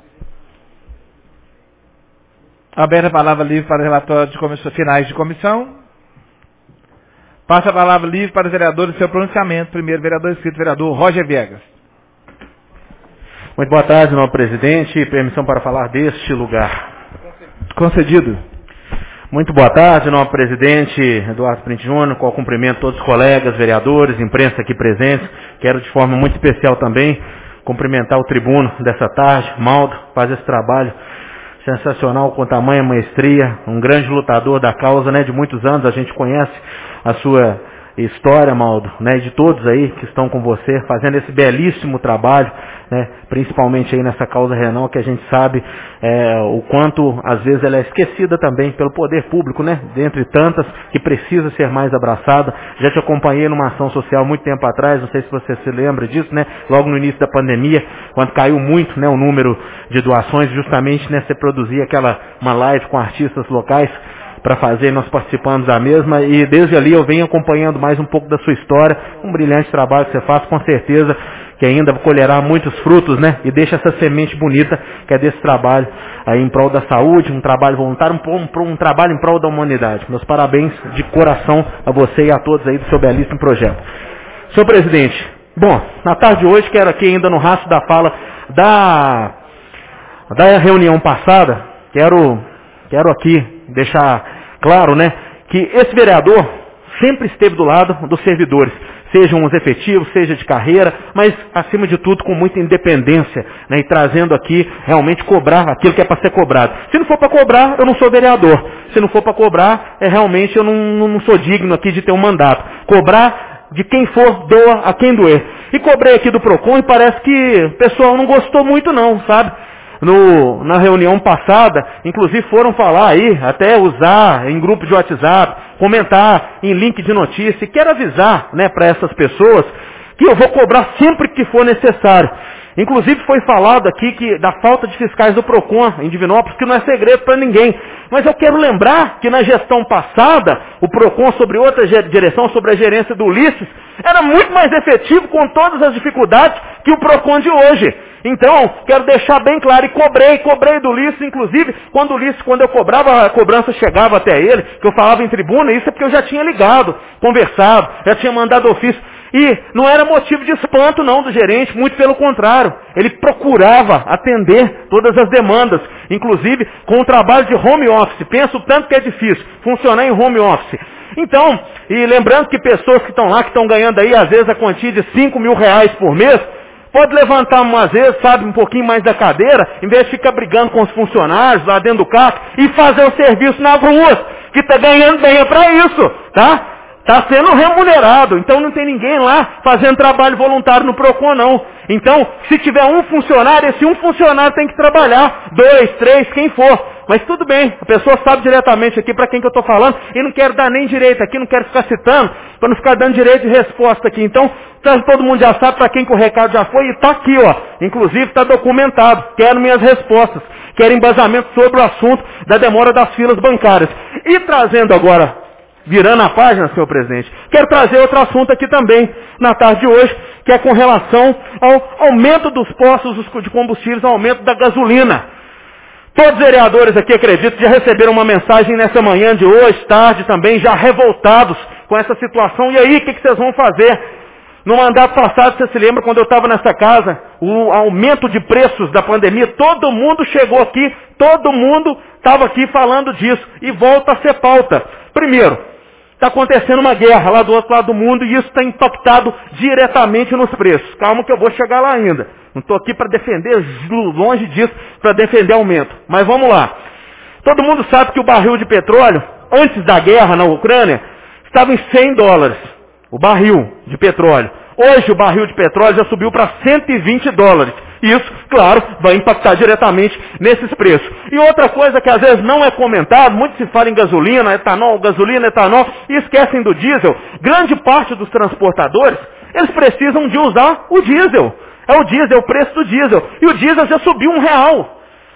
Aberta a palavra livre para o relatório de comissão, finais de comissão. Passa a palavra livre para os vereadores do seu pronunciamento. Primeiro vereador inscrito, vereador Roger Viegas. Muito boa tarde, senhor presidente. Permissão para falar deste lugar. Concedido. Muito boa tarde, senhor presidente Eduardo Print Júnior, com o cumprimento de todos os colegas, vereadores, imprensa aqui presentes. Quero de forma muito especial também cumprimentar o tribuno dessa tarde, Maldo, faz esse trabalho sensacional com tamanha maestria, um grande lutador da causa, né, de muitos anos, a gente conhece a sua história, Maldo, né, de todos aí que estão com você, fazendo esse belíssimo trabalho, né, principalmente aí nessa causa renal, que a gente sabe é, o quanto, às vezes, ela é esquecida também pelo poder público, né, dentre tantas, que precisa ser mais abraçada. Já te acompanhei numa ação social muito tempo atrás, não sei se você se lembra disso, né, logo no início da pandemia, quando caiu muito, né, o número de doações, justamente, né, você produzia aquela, uma live com artistas locais, para fazer, nós participamos da mesma, e desde ali eu venho acompanhando mais um pouco da sua história, um brilhante trabalho que você faz, com certeza que ainda colherá muitos frutos, né, e deixa essa semente bonita, que é desse trabalho aí em prol da saúde, um trabalho voluntário, um, um, um trabalho em prol da humanidade. Meus parabéns de coração a você e a todos aí do seu belíssimo projeto. Senhor presidente, bom, na tarde de hoje, quero aqui ainda no rastro da fala da, da reunião passada, quero, quero aqui deixar claro, né, que esse vereador sempre esteve do lado dos servidores, sejam os efetivos, seja de carreira, mas acima de tudo com muita independência, né, e trazendo aqui realmente cobrar aquilo que é para ser cobrado. Se não for para cobrar, eu não sou vereador. Se não for para cobrar, é realmente eu não, não sou digno aqui de ter um mandato. Cobrar de quem for, doa a quem doer. E cobrei aqui do PROCON e parece que o pessoal não gostou muito não, sabe? No, na reunião passada, inclusive foram falar aí, até usar em grupo de WhatsApp, comentar em link de notícia, e quero avisar, né, para essas pessoas que eu vou cobrar sempre que for necessário. Inclusive foi falado aqui que da falta de fiscais do PROCON em Divinópolis, que não é segredo para ninguém. Mas eu quero lembrar que na gestão passada, o PROCON sobre outra direção, sobre a gerência do Ulisses, era muito mais efetivo com todas as dificuldades que o PROCON de hoje. Então, quero deixar bem claro, e cobrei, cobrei do Ulisses, inclusive, quando o Ulisses, quando eu cobrava, a cobrança chegava até ele, que eu falava em tribuna, isso é porque eu já tinha ligado, conversado, já tinha mandado ofício. E não era motivo de espanto não do gerente, muito pelo contrário. Ele procurava atender todas as demandas, inclusive com o trabalho de home office. Penso o tanto que é difícil funcionar em home office. Então, e lembrando que pessoas que estão lá, que estão ganhando aí às vezes a quantia de cinco mil reais por mês, pode levantar umas vezes, sabe, um pouquinho mais da cadeira, em vez de ficar brigando com os funcionários lá dentro do carro, e fazer o serviço nas ruas, que está ganhando bem é para isso, tá? Está sendo remunerado, então não tem ninguém lá fazendo trabalho voluntário no PROCON não. Então, se tiver um funcionário, esse um funcionário tem que trabalhar, dois, três, quem for. Mas tudo bem, a pessoa sabe diretamente aqui para quem que eu estou falando, e não quero dar nem direito aqui, não quero ficar citando, para não ficar dando direito de resposta aqui. Então, todo mundo já sabe para quem que o recado já foi, e está aqui, ó. Inclusive está documentado, quero minhas respostas, quero embasamento sobre o assunto da demora das filas bancárias. E trazendo agora, virando a página, senhor presidente, quero trazer outro assunto aqui também, na tarde de hoje, que é com relação ao aumento dos postos de combustíveis, ao aumento da gasolina. Todos os vereadores aqui, acredito, já receberam uma mensagem nessa manhã de hoje, tarde também, já revoltados com essa situação. E aí, o que, que vocês vão fazer? No mandato passado, você se lembra, quando eu estava nessa casa, o aumento de preços da pandemia, todo mundo chegou aqui, todo mundo estava aqui falando disso, e volta a ser pauta. Primeiro, está acontecendo uma guerra lá do outro lado do mundo e isso está impactado diretamente nos preços. Calma que eu vou chegar lá ainda. Não estou aqui para defender, longe disso, para defender aumento. Mas vamos lá. Todo mundo sabe que o barril de petróleo, antes da guerra na Ucrânia, estava em cem dólares. O barril de petróleo. Hoje o barril de petróleo já subiu para cento e vinte dólares. Isso, claro, vai impactar diretamente nesses preços. E outra coisa que às vezes não é comentado, muito se fala em gasolina, etanol, gasolina, etanol, e esquecem do diesel. Grande parte dos transportadores, eles precisam de usar o diesel. É o diesel, é o preço do diesel. E o diesel já subiu um real.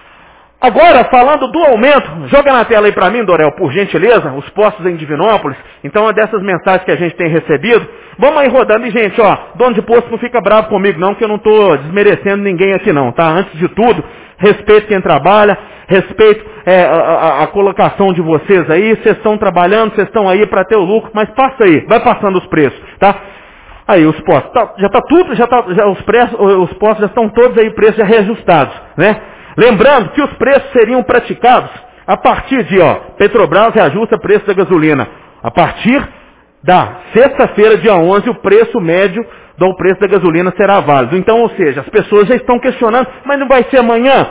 Agora, falando do aumento, joga na tela aí para mim, Dorel, por gentileza, os postos em Divinópolis. Então, é dessas mensagens que a gente tem recebido. Vamos aí rodando. E, gente, ó, dono de posto não fica bravo comigo não, que eu não estou desmerecendo ninguém aqui não, tá? Antes de tudo, respeito quem trabalha, respeito é, a, a, a colocação de vocês aí. Vocês estão trabalhando, vocês estão aí para ter o lucro, mas passa aí, vai passando os preços, tá? Aí, os postos, tá, já está tudo, já tá, já, os, preços, os postos já estão todos aí, preços já reajustados, né? Lembrando que os preços seriam praticados a partir de, ó, Petrobras reajusta o preço da gasolina. A partir da sexta-feira, dia onze, o preço médio do preço da gasolina será válido. Então, ou seja, as pessoas já estão questionando, mas não vai ser amanhã?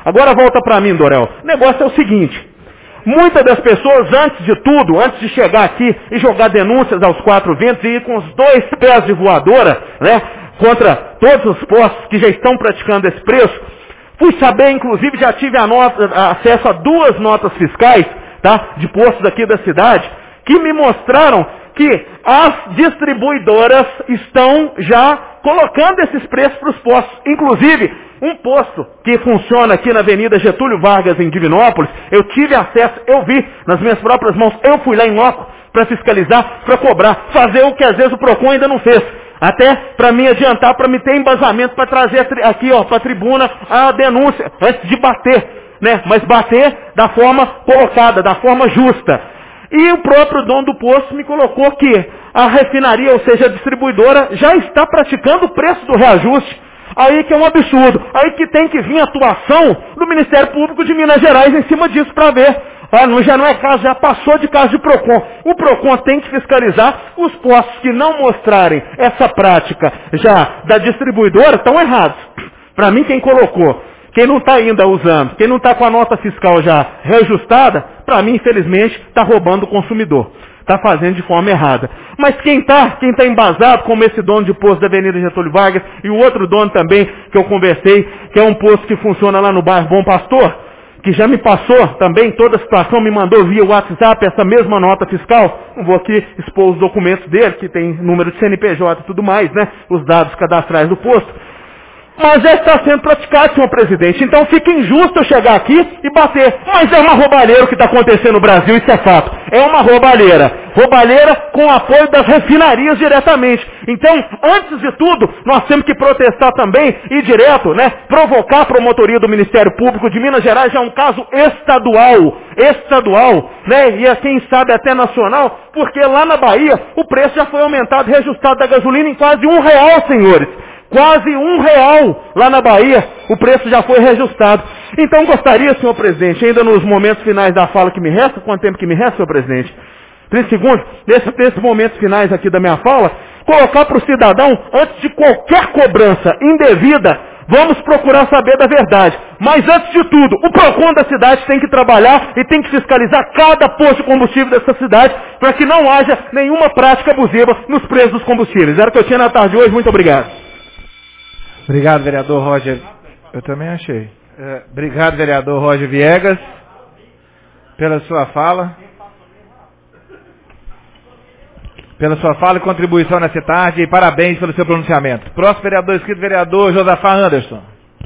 Agora volta para mim, Dorel. O negócio é o seguinte. Muitas das pessoas, antes de tudo, antes de chegar aqui e jogar denúncias aos quatro ventos e ir com os dois pés de voadora, né, contra todos os postos que já estão praticando esse preço, fui saber, inclusive, já tive a nota, a acesso a duas notas fiscais, tá, de postos aqui da cidade, que me mostraram que as distribuidoras estão já colocando esses preços para os postos. Inclusive, um posto que funciona aqui na Avenida Getúlio Vargas, em Divinópolis, eu tive acesso, eu vi nas minhas próprias mãos, eu fui lá em loco para fiscalizar, para cobrar, fazer o que às vezes o PROCON ainda não fez. Até para me adiantar, para me ter embasamento, para trazer aqui ó, para a tribuna a denúncia, antes de bater, né? Mas bater da forma colocada, da forma justa. E o próprio dono do posto me colocou que a refinaria, ou seja, a distribuidora, já está praticando o preço do reajuste. Aí que é um absurdo. Aí que tem que vir a atuação do Ministério Público de Minas Gerais em cima disso para ver. Ah, não, já não é caso, já passou de caso de PROCON. O PROCON tem que fiscalizar os postos que não mostrarem essa prática já da distribuidora, estão errados. Para mim, quem colocou, quem não está ainda usando, quem não está com a nota fiscal já reajustada, para mim, infelizmente, está roubando o consumidor. Está fazendo de forma errada. Mas quem está, quem está embasado, como esse dono de posto da Avenida Getúlio Vargas, e o outro dono também que eu conversei, que é um posto que funciona lá no bairro Bom Pastor, que já me passou também toda a situação, me mandou via WhatsApp essa mesma nota fiscal. Não vou aqui expor os documentos dele, que tem número de C N P J e tudo mais, né? Os dados cadastrais do posto. Mas já está sendo praticado, senhor presidente. Então fica injusto eu chegar aqui e bater. Mas é uma roubalheira o que está acontecendo no Brasil, isso é fato. É uma roubalheira. Roubalheira com apoio das refinarias diretamente. Então, antes de tudo, nós temos que protestar também e direto, né? Provocar a promotoria do Ministério Público de Minas Gerais, já é um caso estadual. Estadual, né? E quem sabe até nacional, porque lá na Bahia o preço já foi aumentado e reajustado da gasolina em quase um real, senhores. Quase um real lá na Bahia, o preço já foi reajustado. Então gostaria, senhor presidente, ainda nos momentos finais da fala que me resta, quanto tempo que me resta, senhor presidente? trinta segundos, nesses, nesses momentos finais aqui da minha fala, colocar para o cidadão, antes de qualquer cobrança indevida, vamos procurar saber da verdade. Mas antes de tudo, o PROCON da cidade tem que trabalhar e tem que fiscalizar cada posto de combustível dessa cidade, para que não haja nenhuma prática abusiva nos preços dos combustíveis. Era o que eu tinha na tarde de hoje, muito obrigado. Obrigado, vereador Roger. Eu também achei. É, obrigado, vereador Roger Viegas, pela sua fala. Pela sua fala e contribuição nessa tarde. E parabéns pelo seu pronunciamento. Próximo vereador inscrito, vereador Josafá Anderson.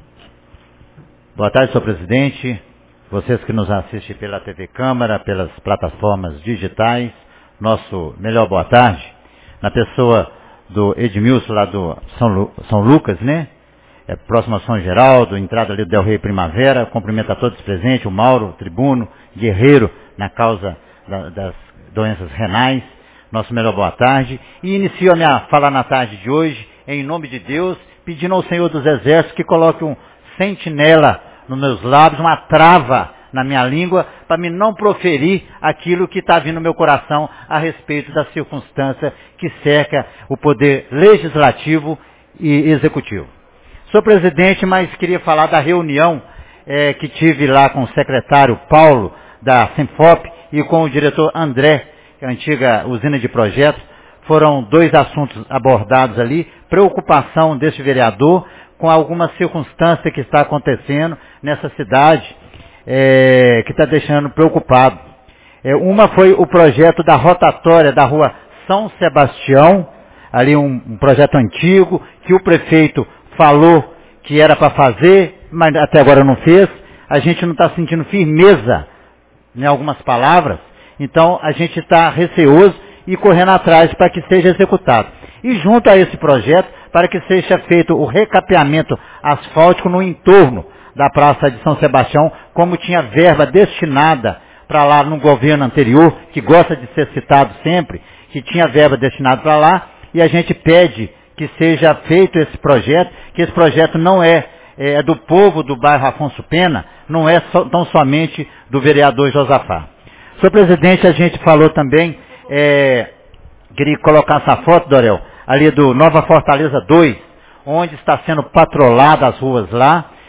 Boa tarde, senhor presidente. Vocês que nos assistem pela T V Câmara, pelas plataformas digitais. Nosso melhor boa tarde. Na pessoa do Edmilson, lá do São, Lu, São Lucas, né? É, próximo a São Geraldo, entrada ali do Del Rey Primavera. Cumprimento a todos presentes, o Mauro, o tribuno, guerreiro na causa da, das doenças renais. Nosso melhor boa tarde. E inicio a minha fala na tarde de hoje, em nome de Deus, pedindo ao Senhor dos Exércitos que coloque um sentinela nos meus lábios, uma trava na minha língua, para me não proferir aquilo que está vindo no meu coração a respeito da circunstância que cerca o poder legislativo e executivo. Sou presidente, mas queria falar da reunião é, que tive lá com o secretário Paulo, da Sinfop, e com o diretor André, que é a antiga usina de projetos. Foram dois assuntos abordados ali, preocupação deste vereador com alguma circunstância que está acontecendo nessa cidade, É, que está deixando preocupado. É, uma foi o projeto da rotatória da rua São Sebastião, ali um, um projeto antigo, que o prefeito falou que era para fazer, mas até agora não fez. A gente não está sentindo firmeza em algumas palavras, então a gente está receoso e correndo atrás para que seja executado. E junto a esse projeto, para que seja feito o recapeamento asfáltico no entorno da Praça de São Sebastião, como tinha verba destinada para lá no governo anterior, que gosta de ser citado sempre, que tinha verba destinada para lá, e a gente pede que seja feito esse projeto, que esse projeto não é, é do povo do bairro Afonso Pena, não é so, tão somente do vereador Josafá. Senhor presidente, a gente falou também, é, queria colocar essa foto, Dorel, ali do Nova Fortaleza dois, onde está sendo patrolada as ruas lá,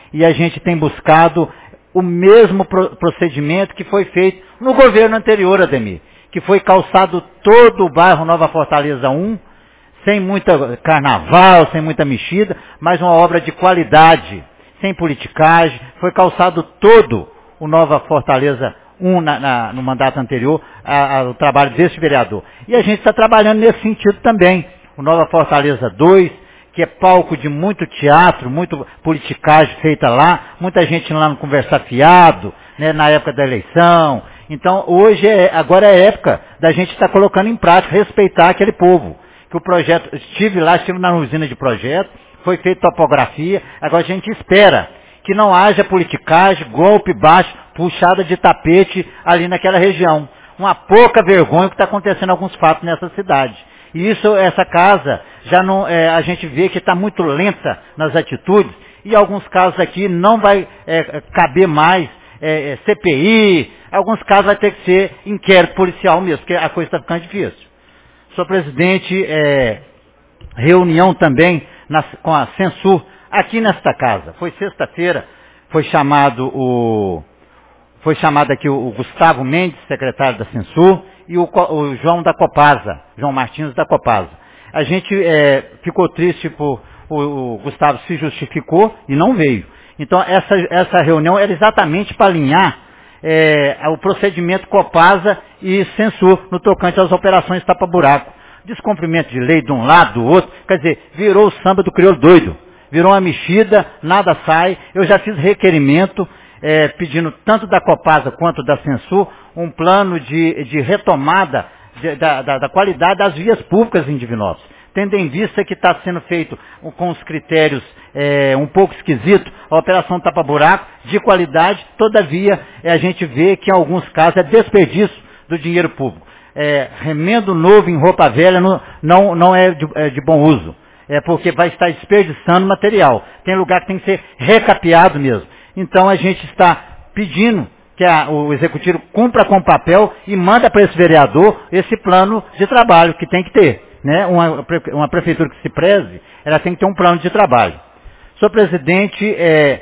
e a gente tem buscado o mesmo pro- procedimento que foi feito no governo anterior, Ademir, que foi calçado todo o bairro Nova Fortaleza um, sem muita carnaval, sem muita mexida, mas uma obra de qualidade, sem politicagem, foi calçado todo o Nova Fortaleza um na, na, no mandato anterior, a, a, o trabalho desse vereador. E a gente está trabalhando nesse sentido também. O Nova Fortaleza dois, que é palco de muito teatro, muito politicagem feita lá, muita gente lá no conversar fiado, né, na época da eleição. Então, hoje, é, agora é época da gente estar colocando em prática, respeitar aquele povo. Que o projeto, estive lá, estive na usina de projeto, foi feita topografia, agora a gente espera que não haja politicagem, golpe baixo, puxada de tapete ali naquela região. Uma pouca vergonha que está acontecendo alguns fatos nessa cidade. E isso, essa casa, já não, é, a gente vê que está muito lenta nas atitudes, e alguns casos aqui não vai é, caber mais é, é, C P I, alguns casos vai ter que ser inquérito policial mesmo, porque a coisa está ficando difícil. Senhor presidente, é, reunião também na, com a Censur, aqui nesta casa. Foi sexta-feira, foi chamado o, foi chamado aqui o, o Gustavo Mendes, secretário da Censur, e o, o João da Copasa, João Martins da Copasa. A gente é, ficou triste por o, o Gustavo se justificou e não veio. Então essa, essa reunião era exatamente para alinhar é, o procedimento Copasa e Censur no tocante às operações tapa-buraco. Descumprimento de lei de um lado, do outro, quer dizer, virou o samba do crioulo doido. Virou uma mexida, nada sai. Eu já fiz requerimento é, pedindo tanto da Copasa quanto da Censur um plano de, de retomada de, da, da, da qualidade das vias públicas em Divinópolis. Tendo em vista que está sendo feito com os critérios é, um pouco esquisitos, a operação tapa-buraco, de qualidade, todavia é, a gente vê que em alguns casos é desperdício do dinheiro público. É, remendo novo em roupa velha não, não, não é, de, é de bom uso. É porque vai estar desperdiçando material. Tem lugar que tem que ser recapeado mesmo. Então a gente está pedindo que a, o executivo cumpra com o papel e manda para esse vereador esse plano de trabalho que tem que ter. Né? Uma, uma prefeitura que se preze, ela tem que ter um plano de trabalho. Senhor presidente, é,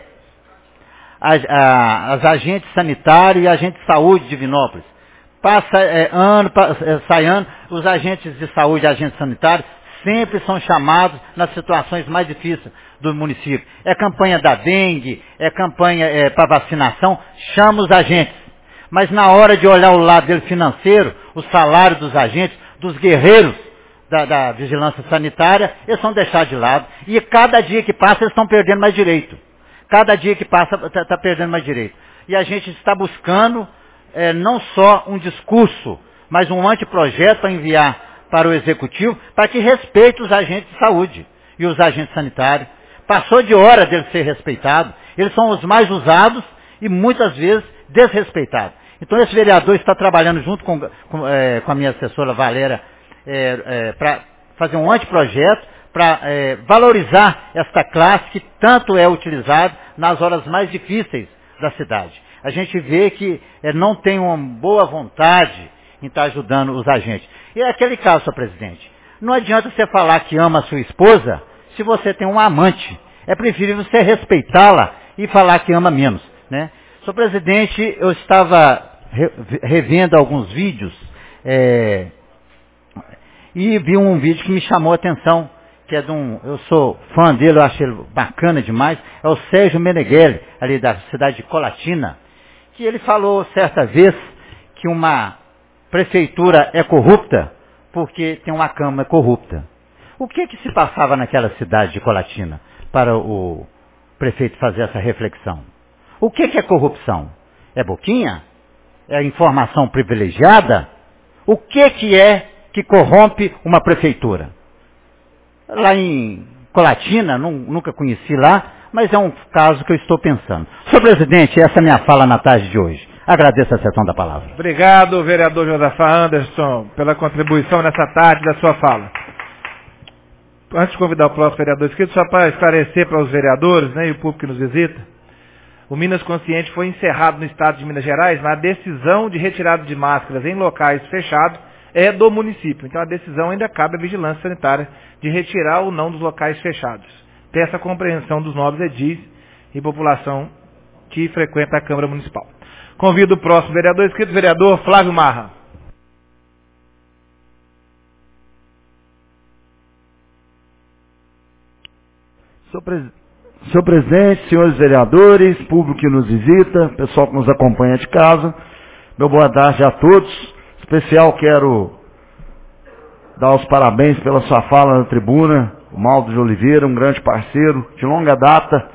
as, a, as agentes sanitários e agentes de saúde de Divinópolis, passa é, ano, passa, é, sai ano, os agentes de saúde e agentes sanitários sempre são chamados nas situações mais difíceis do município. É campanha da dengue, é campanha é, para vacinação, chama os agentes. Mas na hora de olhar o lado dele financeiro, o salário dos agentes, dos guerreiros da, da vigilância sanitária, eles são deixados de lado. E cada dia que passa, eles estão perdendo mais direito. Cada dia que passa, está tá perdendo mais direito. E a gente está buscando é, não só um discurso, mas um anteprojeto para enviar para o executivo, para que respeite os agentes de saúde e os agentes sanitários. Passou de hora deles ser respeitados. Eles são os mais usados e muitas vezes desrespeitados. Então esse vereador está trabalhando junto com, com, é, com a minha assessora Valéria é, é, para fazer um anteprojeto para é, valorizar esta classe que tanto é utilizada nas horas mais difíceis da cidade. A gente vê que é, não tem uma boa vontade em estar ajudando os agentes. E é aquele caso, senhor presidente. Não adianta você falar que ama a sua esposa se você tem um amante. É preferível você respeitá-la e falar que ama menos. Né? Senhor presidente, eu estava re revendo alguns vídeos é, e vi um vídeo que me chamou a atenção, que é de um, eu sou fã dele, eu acho ele bacana demais, é o Sérgio Meneghelli, ali da cidade de Colatina, que ele falou certa vez que uma prefeitura é corrupta porque tem uma Câmara corrupta. O que que se passava naquela cidade de Colatina para o prefeito fazer essa reflexão? O que que é corrupção? É boquinha? É informação privilegiada? O que que é que corrompe uma prefeitura? Lá em Colatina, não, nunca conheci lá, mas é um caso que eu estou pensando. Senhor presidente, essa é a minha fala na tarde de hoje. Agradeço a sessão da palavra. Obrigado, vereador Josafá Anderson, pela contribuição nessa tarde da sua fala. Antes de convidar o próximo vereador inscrito, só para esclarecer para os vereadores, né, e o público que nos visita, o Minas Consciente foi encerrado no estado de Minas Gerais, mas a decisão de retirada de máscaras em locais fechados é do município. Então a decisão ainda cabe à vigilância sanitária de retirar ou não dos locais fechados. Tem essa compreensão dos nobres edis e população que frequenta a Câmara Municipal. Convido o próximo vereador inscrito, vereador Flávio Marra. Senhor, pres... Senhor presidente, senhores vereadores, público que nos visita, pessoal que nos acompanha de casa, meu boa tarde a todos. Em especial quero dar os parabéns pela sua fala na tribuna, o Maldo de Oliveira, um grande parceiro de longa data,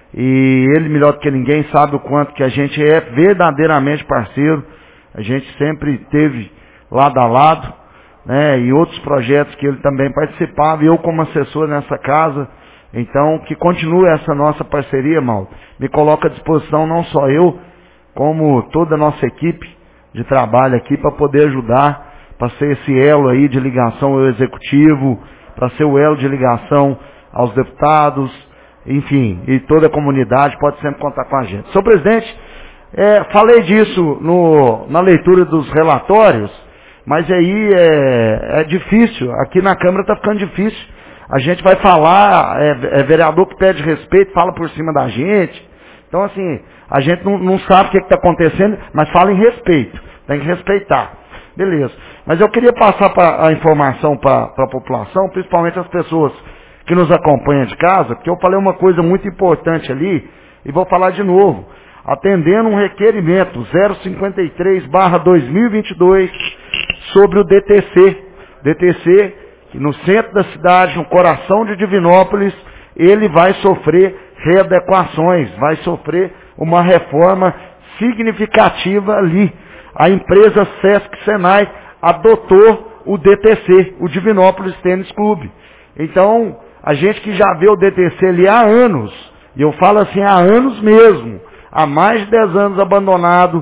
e ele melhor do que ninguém sabe o quanto que a gente é verdadeiramente parceiro. A gente sempre teve lado a lado, né, e outros projetos que ele também participava, e eu como assessor nessa casa. Então, que continue essa nossa parceria, Maldo. Me coloca à disposição não só eu, como toda a nossa equipe de trabalho aqui para poder ajudar, para ser esse elo aí de ligação ao executivo, para ser o elo de ligação aos deputados, enfim, e toda a comunidade pode sempre contar com a gente. Senhor presidente, é, falei disso no, na leitura dos relatórios, mas aí é, é difícil, aqui na Câmara está ficando difícil. A gente vai falar, é, é vereador que pede respeito, fala por cima da gente. Então, assim, a gente não, não sabe o que está acontecendo, mas fala em respeito. Tem que respeitar. Beleza. Mas eu queria passar pra, a informação para a população, principalmente as pessoas que nos acompanham de casa, porque eu falei uma coisa muito importante ali, e vou falar de novo. Atendendo um requerimento zero cinquenta e três barra dois mil e vinte e dois sobre o D T C. D T C, que no centro da cidade, no coração de Divinópolis, ele vai sofrer readequações, vai sofrer uma reforma significativa ali. A empresa Sesc Senai adotou o D T C, o Divinópolis Tênis Clube. Então, a gente que já vê o D T C ali há anos, e eu falo assim, há anos mesmo, há mais de dez anos abandonado,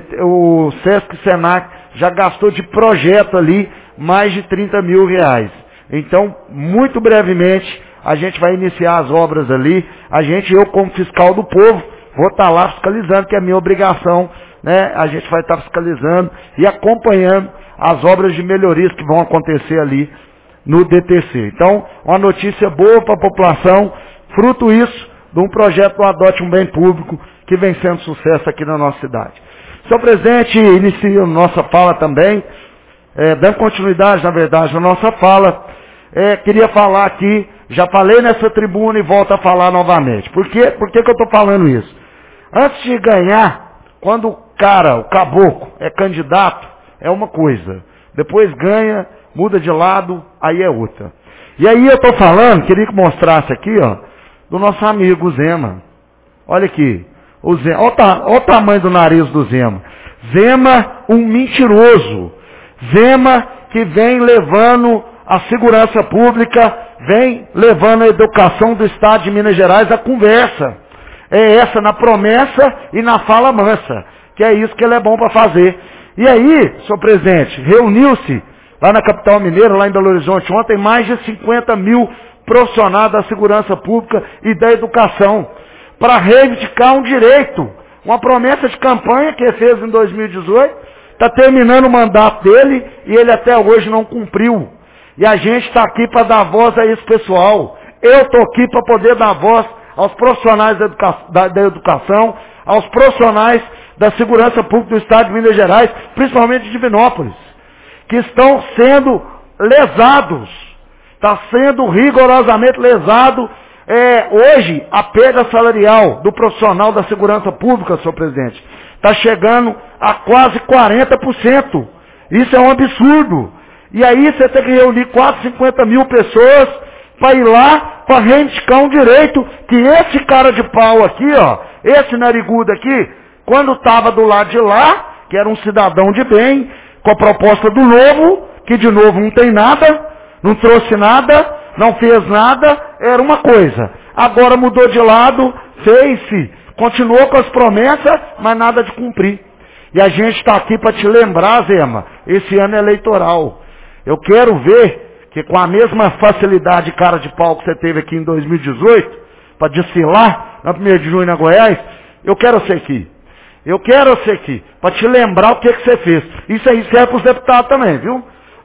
o Sesc Senai já gastou de projeto ali mais de trinta mil reais. Então, muito brevemente, a gente vai iniciar as obras ali. A gente, eu como fiscal do povo, vou estar lá fiscalizando, que é a minha obrigação, né? A gente vai estar fiscalizando e acompanhando as obras de melhorias que vão acontecer ali no D T C. Então, uma notícia boa para a população, fruto isso de um projeto do Adote um Bem Público, que vem sendo sucesso aqui na nossa cidade. Senhor presidente, inicio nossa fala também, É, dando continuidade, na verdade, na nossa fala, é, queria falar aqui, já falei nessa tribuna e volto a falar novamente. Por quê? Por que que eu estou falando isso? Antes de ganhar, quando o cara, o caboclo, é candidato, é uma coisa. Depois ganha, muda de lado, aí é outra. E aí eu estou falando, queria que mostrasse aqui, ó, do nosso amigo Zema. Olha aqui, o Zema, olha o, ta, olha o tamanho do nariz do Zema. Zema, um mentiroso. Zema que vem levando a segurança pública, vem levando a educação do Estado de Minas Gerais à conversa. É essa na promessa e na fala mansa, que é isso que ele é bom para fazer. E aí, senhor presidente, reuniu-se lá na capital mineira, lá em Belo Horizonte, ontem, mais de cinquenta mil profissionais da segurança pública e da educação, para reivindicar um direito, uma promessa de campanha que ele fez em dois mil e dezoito, está terminando o mandato dele e ele até hoje não cumpriu. E a gente está aqui para dar voz a esse pessoal. Eu estou aqui para poder dar voz aos profissionais da, educa da, da educação, aos profissionais da segurança pública do Estado de Minas Gerais, principalmente de Divinópolis, que estão sendo lesados, está sendo rigorosamente lesado. É, hoje, a perda salarial do profissional da segurança pública, senhor presidente, está chegando a quase quarenta por cento. Isso é um absurdo. E aí você tem que reunir quase cinquenta mil pessoas para ir lá para reivindicar um direito que esse cara de pau aqui, ó, esse narigudo aqui, quando estava do lado de lá, que era um cidadão de bem, com a proposta do novo, que de novo não tem nada, não trouxe nada, não fez nada, era uma coisa. Agora mudou de lado, fez-se, continuou com as promessas, mas nada de cumprir. E a gente está aqui para te lembrar, Zema, esse ano é eleitoral. Eu quero ver que com a mesma facilidade cara de pau que você teve aqui em dois mil e dezoito, para desfilar na primeira de junho na Goiás, eu quero ser aqui. Eu quero ser aqui, para te lembrar o que, que você fez. Isso aí serve para os deputados também, viu?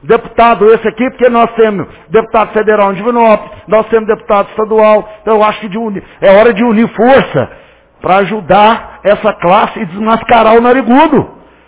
Deputado esse aqui, porque nós temos deputado federal em Divinópolis, nós temos deputado estadual, então eu acho que de unir, é hora de unir força para ajudar essa classe e desmascarar o narigudo.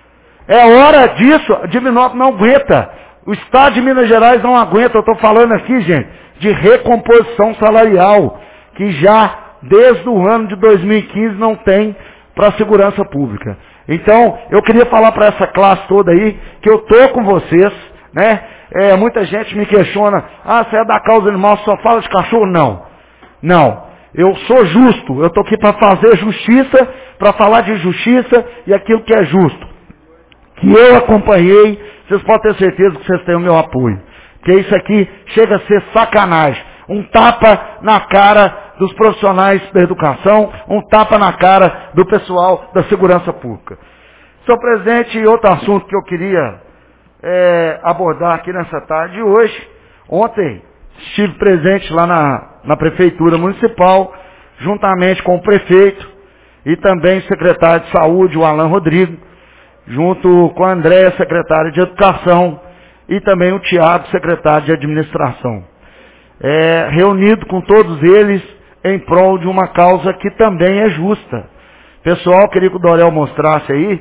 É hora disso, Divinópolis não aguenta, o Estado de Minas Gerais não aguenta, eu estou falando aqui, gente, de recomposição salarial, que já desde o ano de dois mil e quinze não tem para a segurança pública. Então, eu queria falar para essa classe toda aí, que eu estou com vocês, né? É, muita gente me questiona, ah, você é da causa animal, só fala de cachorro? Não. Não. Eu sou justo. Eu estou aqui para fazer justiça, para falar de justiça e aquilo que é justo. Que eu acompanhei, vocês podem ter certeza que vocês têm o meu apoio. Porque isso aqui chega a ser sacanagem. Um tapa na cara dos profissionais da educação, um tapa na cara do pessoal da segurança pública. Senhor presidente, outro assunto que eu queria É, abordar aqui nessa tarde de hoje. Ontem estive presente lá na, na Prefeitura Municipal, juntamente com o prefeito e também o secretário de Saúde, o Alan Rodrigo, junto com a Andréia, secretária de Educação, e também o Tiago, secretário de Administração. É, reunido com todos eles em prol de uma causa que também é justa. Pessoal, queria que o Dorel mostrasse aí,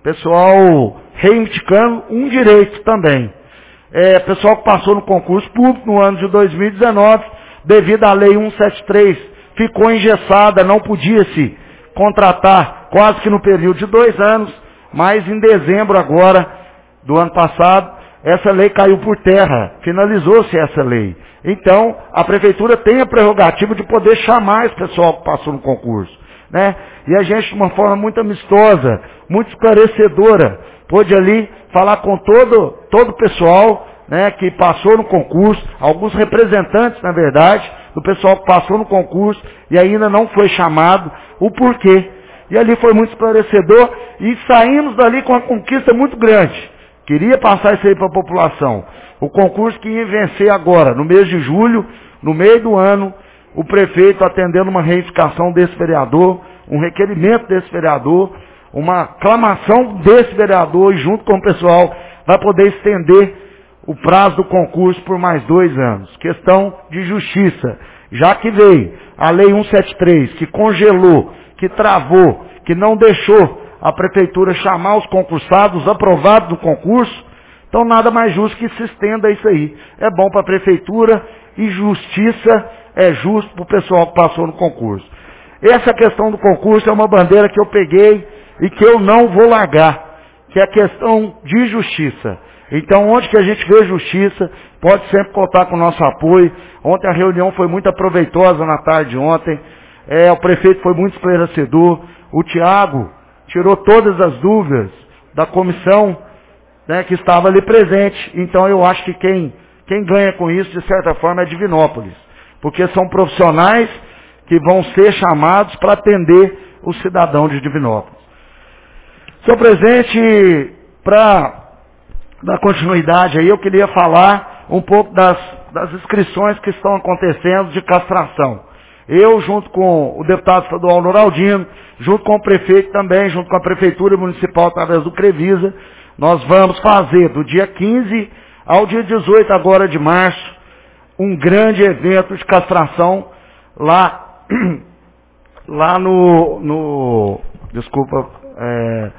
pessoal reivindicando um direito também. É, pessoal que passou no concurso público no ano de dois mil e dezenove, devido à lei cento e setenta e três, ficou engessada, não podia se contratar quase que no período de dois anos, mas em dezembro agora do ano passado, essa lei caiu por terra, finalizou-se essa lei. Então, a prefeitura tem a prerrogativa de poder chamar esse pessoal que passou no concurso, né? E a gente, de uma forma muito amistosa, muito esclarecedora, pôde ali falar com todo, todo o pessoal, né, que passou no concurso, alguns representantes, na verdade, do pessoal que passou no concurso e ainda não foi chamado, o porquê. E ali foi muito esclarecedor e saímos dali com uma conquista muito grande. Queria passar isso aí para a população. O concurso que ia vencer agora, no mês de julho, no meio do ano, o prefeito atendendo uma reivindicação desse vereador, um requerimento desse vereador, uma aclamação desse vereador e junto com o pessoal vai poder estender o prazo do concurso por mais dois anos. Questão de justiça, já que veio a lei cento e setenta e três, que congelou, que travou, que não deixou a prefeitura chamar os concursados aprovados do concurso, então nada mais justo que se estenda isso aí. É bom para a prefeitura e justiça é justo para o pessoal que passou no concurso. Essa questão do concurso é uma bandeira que eu peguei e que eu não vou largar, que é a questão de justiça. Então, onde que a gente vê justiça, pode sempre contar com o nosso apoio. Ontem a reunião foi muito proveitosa na tarde de ontem, é, o prefeito foi muito esclarecedor, o Tiago tirou todas as dúvidas da comissão, né, que estava ali presente. Então, eu acho que quem, quem ganha com isso, de certa forma, é Divinópolis, porque são profissionais que vão ser chamados para atender o cidadão de Divinópolis. Senhor presidente, para dar continuidade aí, eu queria falar um pouco das, das inscrições que estão acontecendo de castração. Eu, junto com o deputado estadual Noraldino, junto com o prefeito também, junto com a prefeitura municipal através do Crevisa, nós vamos fazer do dia quinze ao dia dezoito agora de março, um grande evento de castração lá lá no, no desculpa, é,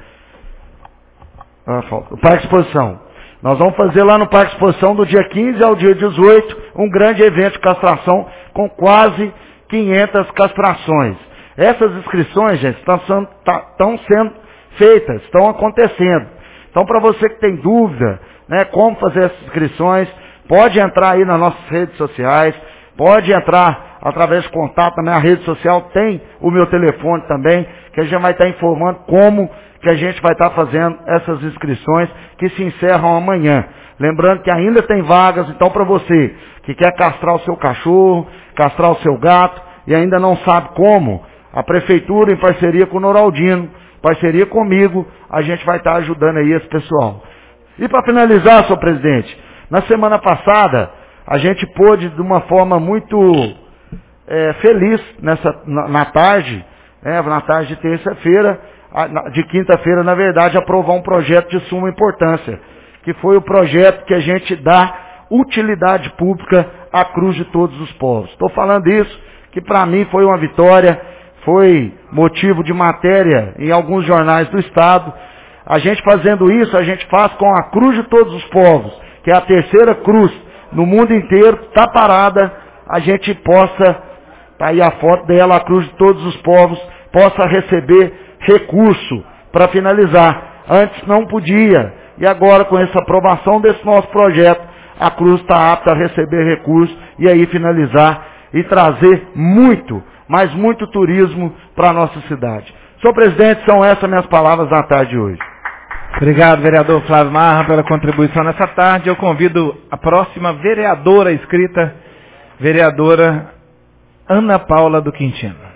ah, falta, o Parque Exposição. Nós vamos fazer lá no Parque Exposição do dia quinze ao dia dezoito, um grande evento de castração com quase quinhentas castrações. Essas inscrições, gente, estão sendo, tá, estão sendo feitas, estão acontecendo. Então, para você que tem dúvida, né, como fazer essas inscrições, pode entrar aí nas nossas redes sociais, pode entrar através de contato, também a rede social tem o meu telefone também, que a gente vai estar informando como que a gente vai estar fazendo essas inscrições que se encerram amanhã. Lembrando que ainda tem vagas, então para você que quer castrar o seu cachorro, castrar o seu gato e ainda não sabe como, a prefeitura em parceria com o Noraldino, parceria comigo, a gente vai estar ajudando aí esse pessoal. E para finalizar, senhor presidente, na semana passada a gente pôde de uma forma muito é, feliz nessa, na, na tarde, é, na tarde de terça-feira, de quinta-feira, na verdade, aprovar um projeto de suma importância, que foi o projeto que a gente dá utilidade pública à cruz de todos os povos. Estou falando isso, que para mim foi uma vitória, foi motivo de matéria em alguns jornais do Estado. A gente fazendo isso, a gente faz com a cruz de todos os povos, que é a terceira cruz no mundo inteiro, está parada, a gente possa, tá aí a foto dela, a cruz de todos os povos, possa receber recurso para finalizar. Antes não podia, e agora com essa aprovação desse nosso projeto, a cruz está apta a receber recurso e aí finalizar e trazer muito, mas muito turismo para a nossa cidade. Senhor presidente, são essas minhas palavras na tarde de hoje. Obrigado, vereador Flávio Marra, pela contribuição nessa tarde. Eu convido a próxima vereadora inscrita, vereadora Ana Paula do Quintino.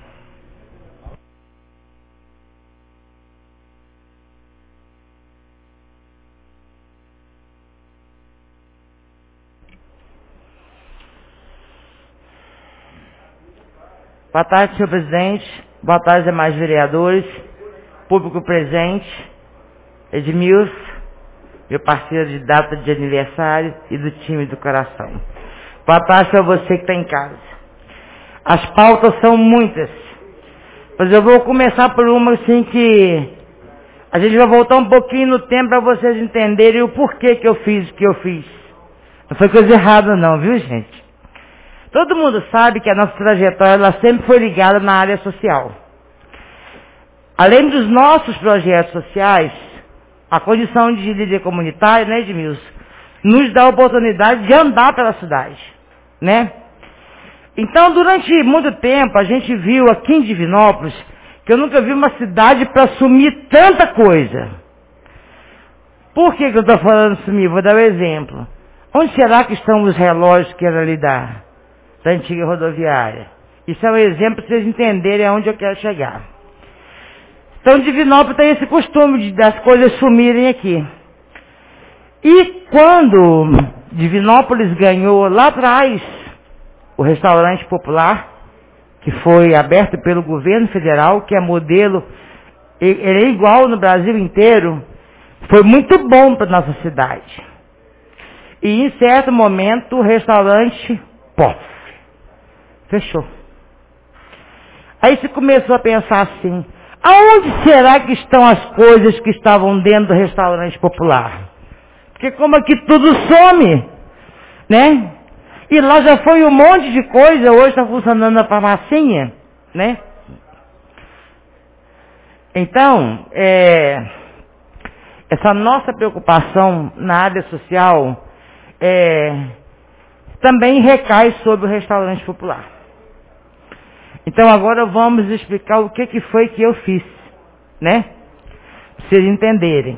Boa tarde, senhor presidente. Boa tarde, demais vereadores, público presente, Edmilson, meu parceiro de data de aniversário e do time do coração. Boa tarde para você que está em casa. As pautas são muitas, mas eu vou começar por uma assim que a gente vai voltar um pouquinho no tempo para vocês entenderem o porquê que eu fiz o que eu fiz. Não foi coisa errada não, viu gente? Todo mundo sabe que a nossa trajetória ela sempre foi ligada na área social. Além dos nossos projetos sociais, a condição de líder comunitário, né, Edmilson, nos dá a oportunidade de andar pela cidade, né? Então, durante muito tempo, a gente viu aqui em Divinópolis que eu nunca vi uma cidade para assumir tanta coisa. Por que que eu estou falando assumir? Vou dar um exemplo. Onde será que estão os relógios que era ali da, da antiga rodoviária? Isso é um exemplo para vocês entenderem aonde eu quero chegar. Então, Divinópolis tem esse costume de das coisas sumirem aqui. E quando Divinópolis ganhou lá atrás o restaurante popular, que foi aberto pelo governo federal, que é modelo, ele é igual no Brasil inteiro, foi muito bom para nossa cidade. E em certo momento o restaurante, pof, fechou. Aí se começou a pensar assim, aonde será que estão as coisas que estavam dentro do restaurante popular? Porque como aqui tudo some, né? E lá já foi um monte de coisa, hoje está funcionando a farmacinha, né? Então, é, essa nossa preocupação na área social é, também recai sobre o restaurante popular. Então agora vamos explicar o que, que foi que eu fiz, né? Para vocês entenderem.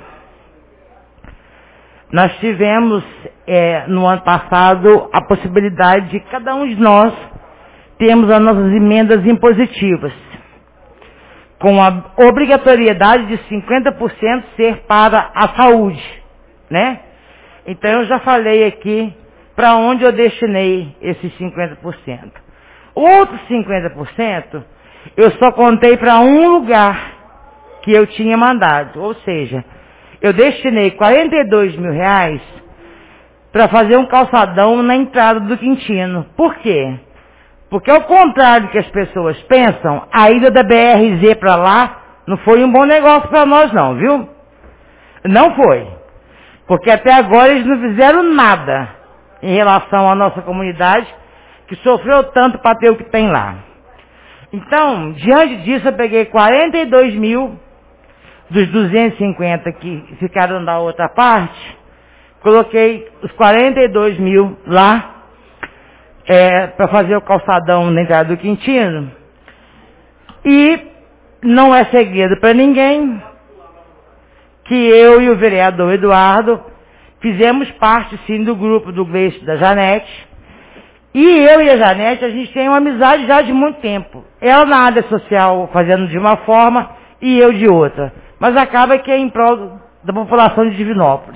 Nós tivemos, é, no ano passado, a possibilidade de cada um de nós termos as nossas emendas impositivas, com a obrigatoriedade de cinquenta por cento ser para a saúde, né? Então eu já falei aqui para onde eu destinei esses cinquenta por cento. O outro cinquenta por cento eu só contei para um lugar que eu tinha mandado, ou seja, eu destinei quarenta e dois mil reais para fazer um calçadão na entrada do Quintino. Por quê? Porque ao contrário do que as pessoas pensam, a ida da B R Z para lá não foi um bom negócio para nós não, viu? Não foi. Porque até agora eles não fizeram nada em relação à nossa comunidade, que sofreu tanto para ter o que tem lá. Então, diante disso, eu peguei quarenta e dois mil dos duzentos e cinquenta que ficaram da outra parte, coloquei os quarenta e dois mil lá, é, para fazer o calçadão na entrada do Quintino. E não é segredo para ninguém que eu e o vereador Eduardo fizemos parte, sim, do grupo do Gleice da Janete. E eu e a Janete, a gente tem uma amizade já de muito tempo. Ela na área social fazendo de uma forma e eu de outra. Mas acaba que é em prol da população de Divinópolis.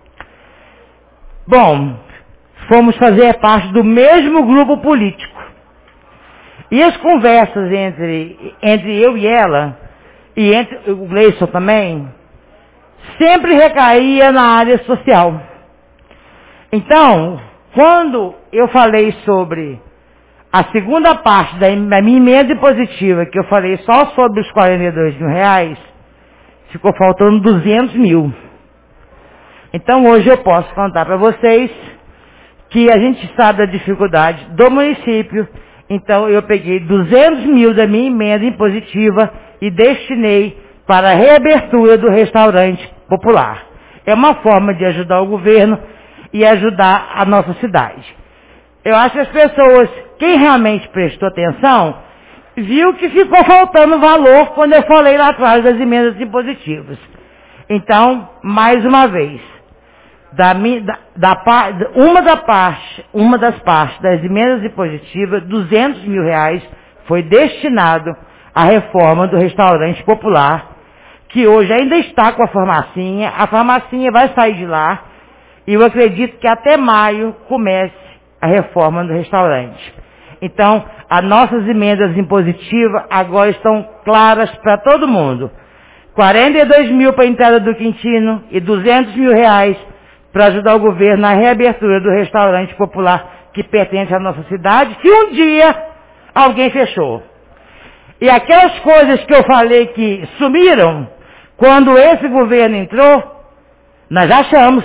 Bom, fomos fazer parte do mesmo grupo político. E as conversas entre, entre eu e ela, e entre o Gleison também, sempre recaía na área social. Então, quando eu falei sobre a segunda parte da minha emenda impositiva, que eu falei só sobre os quarenta e dois mil reais, ficou faltando duzentos mil. Então hoje eu posso contar para vocês que a gente sabe da dificuldade do município, então eu peguei duzentos mil da minha emenda impositiva e destinei para a reabertura do restaurante popular. É uma forma de ajudar o governo e ajudar a nossa cidade. Eu acho que as pessoas, quem realmente prestou atenção, viu que ficou faltando valor quando eu falei lá atrás das emendas impositivas. Então, mais uma vez, da, da, da, uma, da parte, uma das partes das emendas impositivas, duzentos mil reais, foi destinado à reforma do restaurante popular, que hoje ainda está com a farmacinha. A farmacinha vai sair de lá e eu acredito que até maio comece a reforma do restaurante. Então, as nossas emendas impositivas agora estão claras para todo mundo. quarenta e dois mil para a entrada do Quintino e duzentos mil reais para ajudar o governo na reabertura do restaurante popular que pertence à nossa cidade, que um dia alguém fechou. E aquelas coisas que eu falei que sumiram, quando esse governo entrou, nós achamos.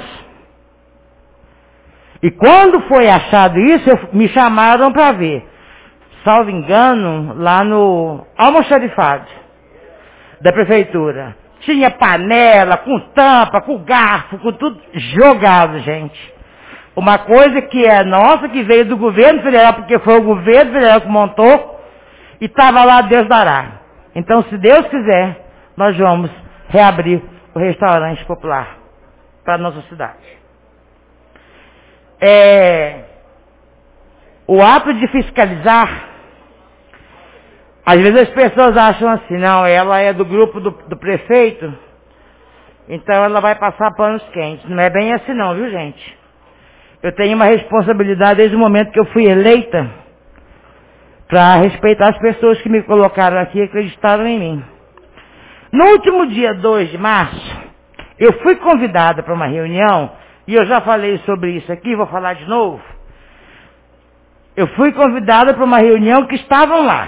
E quando foi achado isso, eu, me chamaram para ver. Salvo engano, lá no almoxarifado da prefeitura. Tinha panela, com tampa, com garfo, com tudo jogado, gente. Uma coisa que é nossa, que veio do governo federal, porque foi o governo federal que montou, e estava lá, Deus dará. Então, se Deus quiser, nós vamos reabrir o restaurante popular para a nossa cidade. É, o ato de fiscalizar, às vezes as pessoas acham assim, não, ela é do grupo do, do prefeito, então ela vai passar panos quentes. Não é bem assim não, viu, gente? Eu tenho uma responsabilidade desde o momento que eu fui eleita para respeitar as pessoas que me colocaram aqui e acreditaram em mim. No último dia dois de março, eu fui convidada para uma reunião, e eu já falei sobre isso aqui, vou falar de novo. Eu fui convidada para uma reunião que estavam lá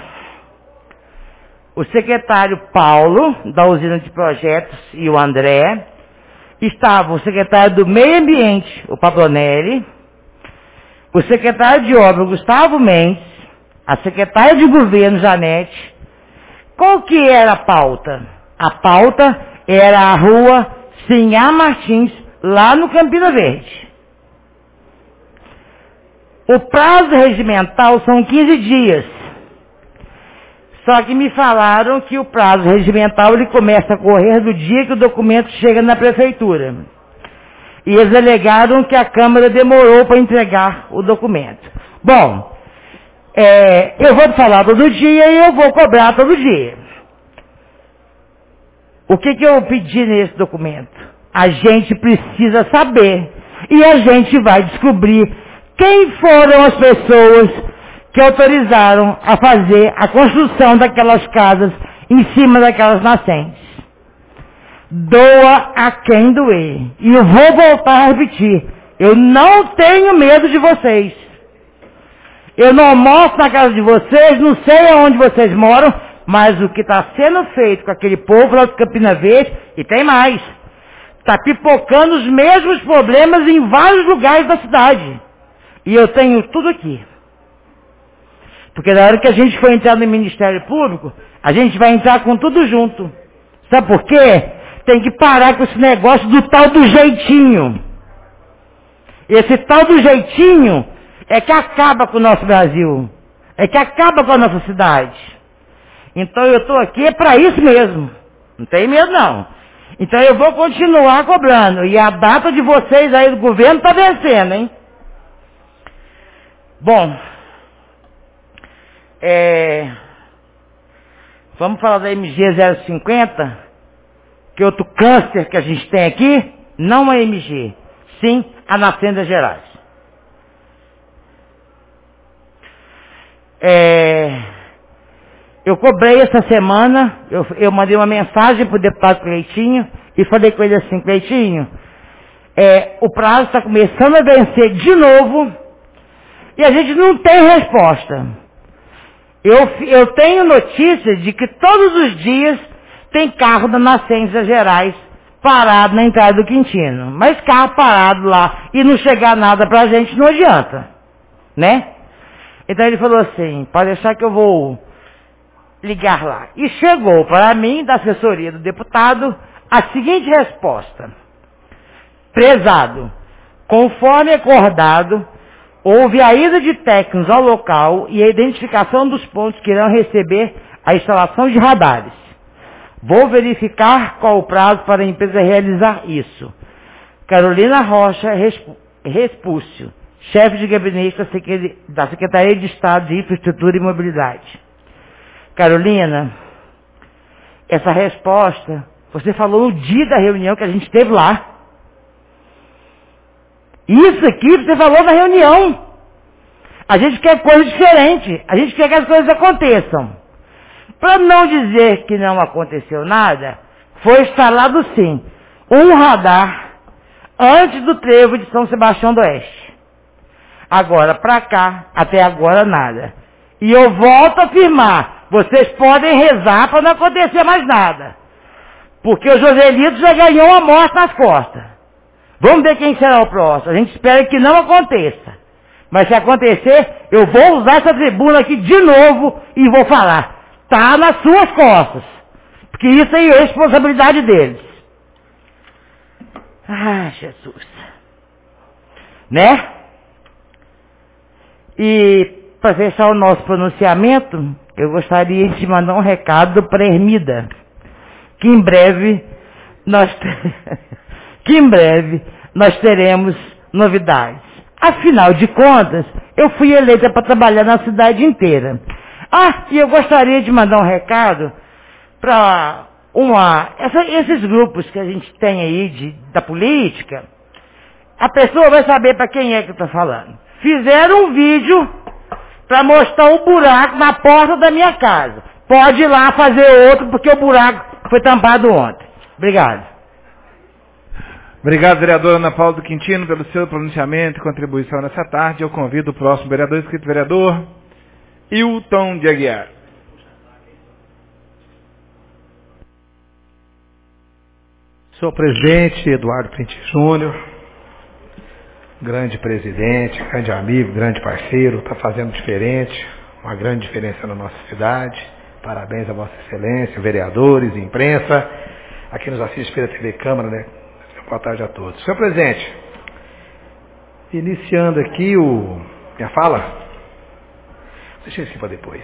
o secretário Paulo, da usina de projetos, e o André. Estava o secretário do meio ambiente, o Pablonelli, o secretário de obra, Gustavo Mendes, a secretária de governo, Janete. Qual que era a pauta? A pauta era a rua Sinhá Martins, lá no Campina Verde. O prazo regimental são quinze dias. Só que me falaram que o prazo regimental ele começa a correr do dia que o documento chega na prefeitura. E eles alegaram que a Câmara demorou para entregar o documento. Bom, é, eu vou falar todo dia e eu vou cobrar todo dia. O que, que eu pedi nesse documento? A gente precisa saber. E a gente vai descobrir quem foram as pessoas que autorizaram a fazer a construção daquelas casas em cima daquelas nascentes. Doa a quem doer. E eu vou voltar a repetir. Eu não tenho medo de vocês. Eu não almoço na casa de vocês, não sei aonde vocês moram, mas o que está sendo feito com aquele povo lá do Campina Verde, e tem mais, está pipocando os mesmos problemas em vários lugares da cidade. E eu tenho tudo aqui. Porque na hora que a gente for entrar no Ministério Público, a gente vai entrar com tudo junto. Sabe por quê? Tem que parar com esse negócio do tal do jeitinho. Esse tal do jeitinho é que acaba com o nosso Brasil. É que acaba com a nossa cidade. Então eu estou aqui para isso mesmo. Não tem medo não. Então eu vou continuar cobrando. E a data de vocês aí do governo está vencendo, hein? Bom, é, vamos falar da M G zero cinquenta, que é outro câncer que a gente tem aqui, não a M G, sim a Nascendas Gerais. É, Eu cobrei essa semana, eu, eu mandei uma mensagem para o deputado Cleitinho e falei com ele assim, Cleitinho, é, o prazo está começando a vencer de novo e a gente não tem resposta. Eu, eu tenho notícia de que todos os dias tem carro da Nascências Gerais parado na entrada do Quintino. Mas carro parado lá e não chegar nada pra gente não adianta, né? Então ele falou assim, pode deixar que eu vou ligar lá. E chegou para mim, da assessoria do deputado, a seguinte resposta. Prezado, conforme acordado, houve a ida de técnicos ao local e a identificação dos pontos que irão receber a instalação de radares. Vou verificar qual o prazo para a empresa realizar isso. Carolina Rocha Respúcio, chefe de gabinete da Secretaria de Estado de Infraestrutura e Mobilidade. Carolina, essa resposta, você falou no dia da reunião que a gente teve lá. Isso aqui você falou na reunião. A gente quer coisa diferente. A gente quer que as coisas aconteçam. Para não dizer que não aconteceu nada, foi instalado sim um radar antes do trevo de São Sebastião do Oeste. Agora, para cá, até agora nada. E eu volto a afirmar, vocês podem rezar para não acontecer mais nada. Porque o Joselito já ganhou uma morte nas costas. Vamos ver quem será o próximo. A gente espera que não aconteça. Mas se acontecer, eu vou usar essa tribuna aqui de novo e vou falar. Está nas suas costas. Porque isso aí é responsabilidade deles. Ah, Jesus. Né? E para fechar o nosso pronunciamento, eu gostaria de mandar um recado para a Hermida. Que em breve nós que em breve nós teremos novidades. Afinal de contas, eu fui eleita para trabalhar na cidade inteira. Ah, e eu gostaria de mandar um recado para uma, essa, esses grupos que a gente tem aí de, da política. A pessoa vai saber para quem é que eu estou falando. Fizeram um vídeo para mostrar o buraco na porta da minha casa. Pode ir lá fazer outro, porque o buraco foi tampado ontem. Obrigado. Obrigado, vereadora Ana Paula do Quintino, pelo seu pronunciamento e contribuição nessa tarde. Eu convido o próximo vereador, inscrito vereador Hilton de Aguiar. Senhor presidente Eduardo Pinti Júnior, grande presidente, grande amigo, grande parceiro, está fazendo diferente, uma grande diferença na nossa cidade. Parabéns a Vossa Excelência, vereadores, imprensa, aqui nos assiste pela T V Câmara, né? Boa tarde a todos. Senhor presidente, iniciando aqui o... minha fala? Deixa isso para depois.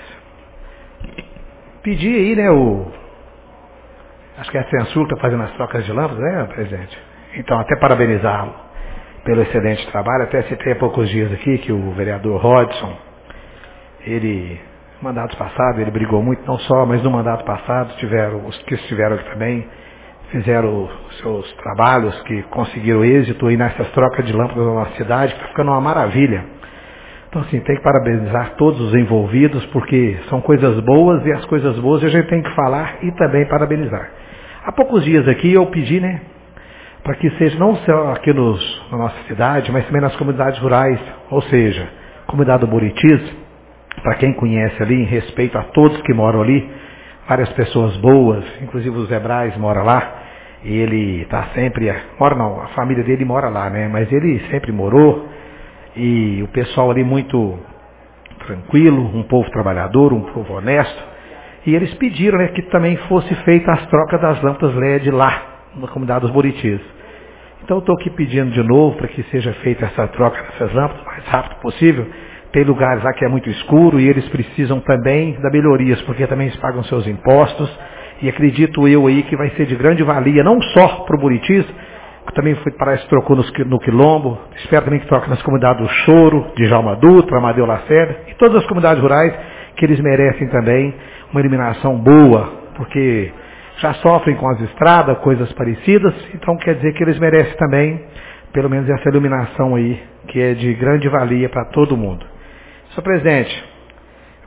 Pedi aí, né, o... acho que é a Censur que está fazendo as trocas de lâmpadas, né, presidente? Então, até parabenizá-lo pelo excelente trabalho. Até citei há poucos dias aqui que o vereador Rodson, ele, no mandato passado, ele brigou muito, não só, mas no mandato passado, tiveram, os que estiveram aqui também, fizeram os seus trabalhos, que conseguiram êxito aí nessas trocas de lâmpadas na nossa cidade, que está ficando uma maravilha. Então, assim, tem que parabenizar todos os envolvidos, porque são coisas boas, e as coisas boas a gente tem que falar e também parabenizar. Há poucos dias aqui eu pedi, né, para que seja não só aqui nos, na nossa cidade, mas também nas comunidades rurais, ou seja, comunidade do Buritis, para quem conhece ali, em respeito a todos que moram ali, várias pessoas boas, inclusive o Zé Braz mora lá, e ele está sempre, mora não, a família dele mora lá, né, mas ele sempre morou, e o pessoal ali muito tranquilo, um povo trabalhador, um povo honesto, e eles pediram, né, que também fosse feita as trocas das lâmpadas L E D lá, na comunidade dos Buritis. Então eu estou aqui pedindo de novo para que seja feita essa troca dessas lâmpadas o mais rápido possível. Tem lugares lá que é muito escuro e eles precisam também da melhorias, porque também eles pagam seus impostos, e acredito eu aí que vai ser de grande valia, não só para o Buritis, que também foi, parece que trocou nos, no Quilombo, espero também que troque nas comunidades do Choro, de Jalma Dutra, Amadeu Lacerda, e todas as comunidades rurais, que eles merecem também uma iluminação boa, porque já sofrem com as estradas, coisas parecidas, então quer dizer que eles merecem também, pelo menos essa iluminação aí, que é de grande valia para todo mundo. Senhor presidente,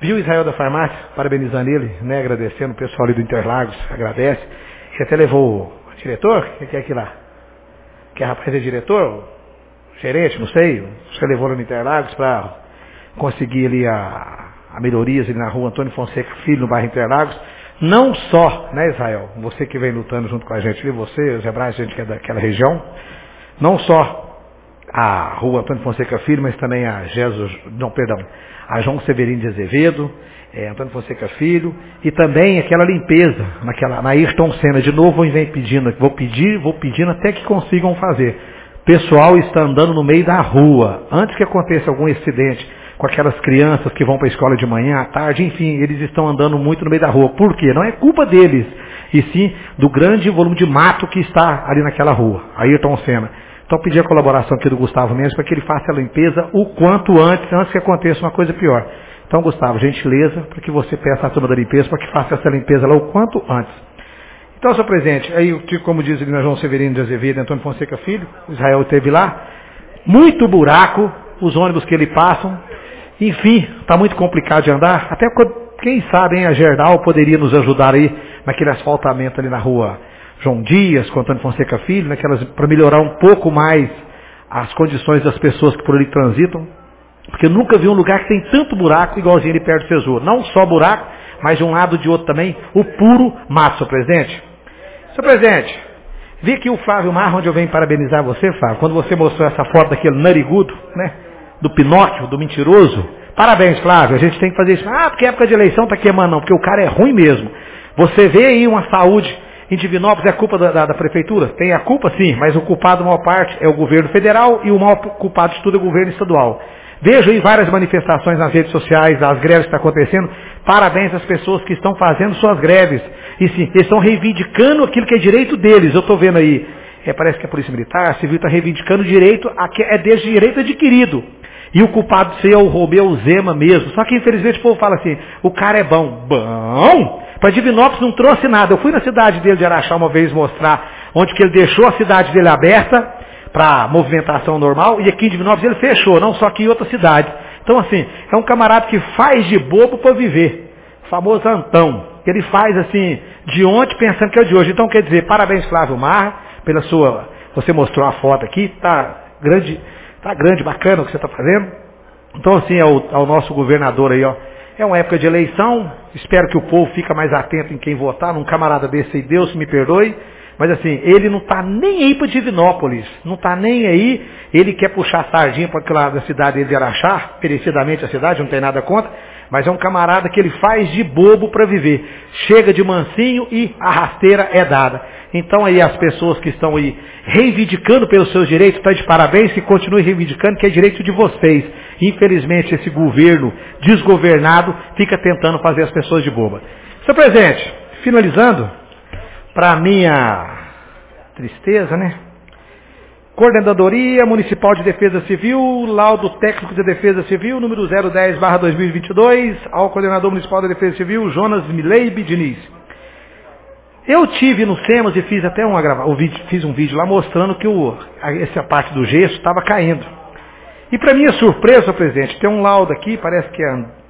Viu o Israel da farmácia, parabenizando ele, né, agradecendo o pessoal ali do Interlagos, agradece. E até levou o diretor, o que é aqui lá? Que rapaz é diretor, gerente, não sei. Você levou lá no Interlagos para conseguir ali a, a melhorias ali na rua Antônio Fonseca Filho, no bairro Interlagos. Não só, né, Israel, você que vem lutando junto com a gente, viu? Você, os Hebrais, gente que é daquela região, não só a rua Antônio Fonseca Filho, mas também a Jesus, não, perdão, a João Severino de Azevedo, é, Antônio Fonseca Filho, e também aquela limpeza, naquela, na Ayrton Senna, de novo vem pedindo, vou pedir, vou pedindo até que consigam fazer. O pessoal está andando no meio da rua, antes que aconteça algum acidente, com aquelas crianças que vão para a escola de manhã, à tarde, enfim, eles estão andando muito no meio da rua. Por quê? Não é culpa deles, e sim do grande volume de mato que está ali naquela rua, Ayrton Senna. Então pedi a colaboração aqui do Gustavo Mendes para que ele faça a limpeza o quanto antes, antes que aconteça uma coisa pior. Então, Gustavo, gentileza, para que você peça à turma da limpeza para que faça essa limpeza lá o quanto antes. Então, senhor presidente, aí, como diz o João Severino de Azevedo e Antônio Fonseca Filho, o Israel esteve lá, muito buraco, os ônibus que ele passam, enfim, está muito complicado de andar, até quem sabe, hein, a Gerdau poderia nos ajudar aí naquele asfaltamento ali na rua João Dias, com Antônio Fonseca Filho, naquelas, para melhorar um pouco mais as condições das pessoas que por ali transitam, porque eu nunca vi um lugar que tem tanto buraco igualzinho ali perto do Cesur. Não só buraco, mas de um lado e de outro também, o puro mato, senhor presidente. Senhor presidente, vi aqui o Flávio Marra, onde eu venho parabenizar você, Flávio, quando você mostrou essa foto daquele narigudo, né, do Pinóquio, do mentiroso. Parabéns, Flávio, a gente tem que fazer isso. Ah, porque época de eleição tá queimando, não, porque o cara é ruim mesmo. Você vê aí uma saúde em Divinópolis, é culpa da, da, da prefeitura? Tem a culpa, sim, mas o culpado, a maior parte, é o governo federal e o maior culpado de tudo é o governo estadual. Vejo aí várias manifestações nas redes sociais, as greves que estão acontecendo. Parabéns às pessoas que estão fazendo suas greves. E sim, eles estão reivindicando aquilo que é direito deles. Eu estou vendo aí, é, parece que a Polícia Militar, a Civil está reivindicando o direito, a que é desde direito adquirido. E o culpado ser o Romeu Zema mesmo. Só que infelizmente o povo fala assim, o cara é bom. Bom? Para Divinópolis não trouxe nada. Eu fui na cidade dele de Araxá uma vez mostrar onde que ele deixou a cidade dele aberta para movimentação normal, e aqui em Divinópolis ele fechou, não só aqui em outra cidade. Então assim, é um camarada que faz de bobo para viver. O famoso Antão. Ele faz assim, de ontem pensando que é o de hoje. Então quer dizer, parabéns Flávio Marra, pela sua, você mostrou a foto aqui, tá grande, tá grande, bacana o que você está fazendo. Então assim, ao, ao nosso governador aí, ó, é uma época de eleição, espero que o povo fique mais atento em quem votar, num camarada desse aí, Deus me perdoe. Mas assim, ele não está nem aí para Divinópolis, não está nem aí, ele quer puxar sardinha para aquela da cidade dele de Araxá, merecidamente a cidade, não tem nada contra, mas é um camarada que ele faz de bobo para viver. Chega de mansinho e a rasteira é dada. Então aí as pessoas que estão aí reivindicando pelos seus direitos, está de parabéns, que continue reivindicando, que é direito de vocês. Infelizmente esse governo desgovernado fica tentando fazer as pessoas de boba. Senhor presidente, finalizando, para minha tristeza, né? Coordenadoria Municipal de Defesa Civil, laudo técnico de Defesa Civil, número zero dez barra dois mil e vinte e dois, ao Coordenador Municipal da Defesa Civil, Jonas Mileib Diniz. Eu tive no SEMAS e fiz até uma grava, o vídeo, fiz um vídeo lá mostrando que o, essa parte do gesso estava caindo. E para minha surpresa, senhor presidente, tem um laudo aqui, parece que é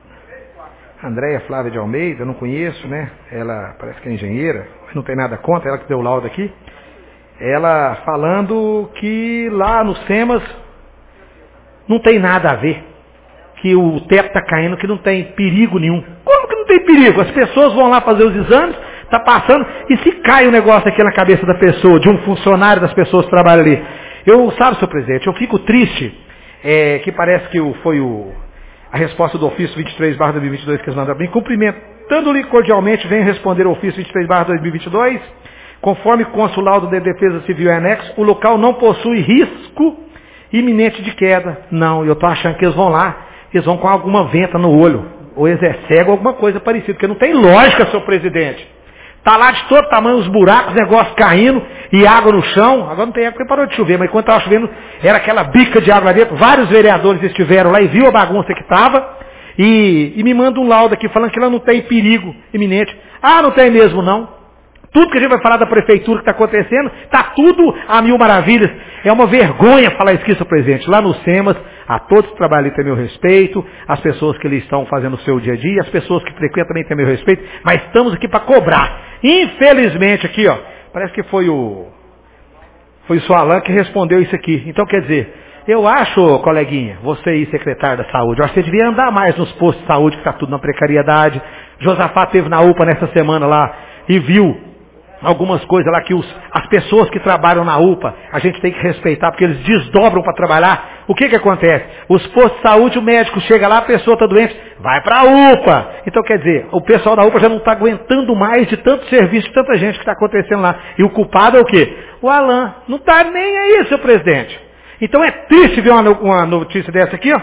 a Andréia Flávia de Almeida, eu não conheço, né? Ela parece que é engenheira, mas não tem nada contra, ela que deu o laudo aqui. Ela falando que lá no SEMAS não tem nada a ver, que o teto está caindo, que não tem perigo nenhum. Como que não tem perigo? As pessoas vão lá fazer os exames, está passando, e se cai o negócio aqui na cabeça da pessoa, de um funcionário das pessoas que trabalham ali? Eu, sabe, senhor presidente, eu fico triste, é, que parece que foi o, a resposta do ofício vinte e três barra dois mil e vinte e dois que eles mandaram bem, cumprimentando-lhe cordialmente, venho responder ao ofício vinte e três barra dois mil e vinte e dois, conforme consta o laudo de defesa civil e anexo, o local não possui risco iminente de queda. Não, eu estou achando que eles vão lá, eles vão com alguma venta no olho, ou eles é cego, alguma coisa parecida, porque não tem lógica, senhor presidente. Está lá de todo tamanho os buracos, negócio caindo, e água no chão. Agora não tem água porque parou de chover, mas quando estava chovendo, era aquela bica de água lá dentro. Vários vereadores estiveram lá e viu a bagunça que estava, e, e me manda um laudo aqui falando que lá não tem perigo iminente. Ah, não tem mesmo não. Tudo que a gente vai falar da prefeitura que está acontecendo, está tudo a mil maravilhas. É uma vergonha falar isso aqui, senhor presidente. Lá no SEMAS, a todos que trabalham ali têm meu respeito, as pessoas que ali estão fazendo o seu dia a dia, as pessoas que frequentam também têm meu respeito, mas estamos aqui para cobrar. Infelizmente aqui, ó, parece que foi o, foi o senhor Alain que respondeu isso aqui. Então quer dizer, eu acho, coleguinha, você aí, secretário da saúde, eu acho que você devia andar mais nos postos de saúde, que está tudo na precariedade. Josafá esteve na U P A nessa semana lá e viu algumas coisas lá que os, as pessoas que trabalham na U P A, a gente tem que respeitar, porque eles desdobram para trabalhar. O que que acontece? Os postos de saúde, o médico chega lá, a pessoa está doente, vai para a U P A. Então quer dizer, o pessoal da U P A já não está aguentando mais de tanto serviço, de tanta gente que está acontecendo lá. E o culpado é o quê? O Alain. Não está nem aí, seu presidente. Então é triste ver uma, uma notícia dessa aqui, ó.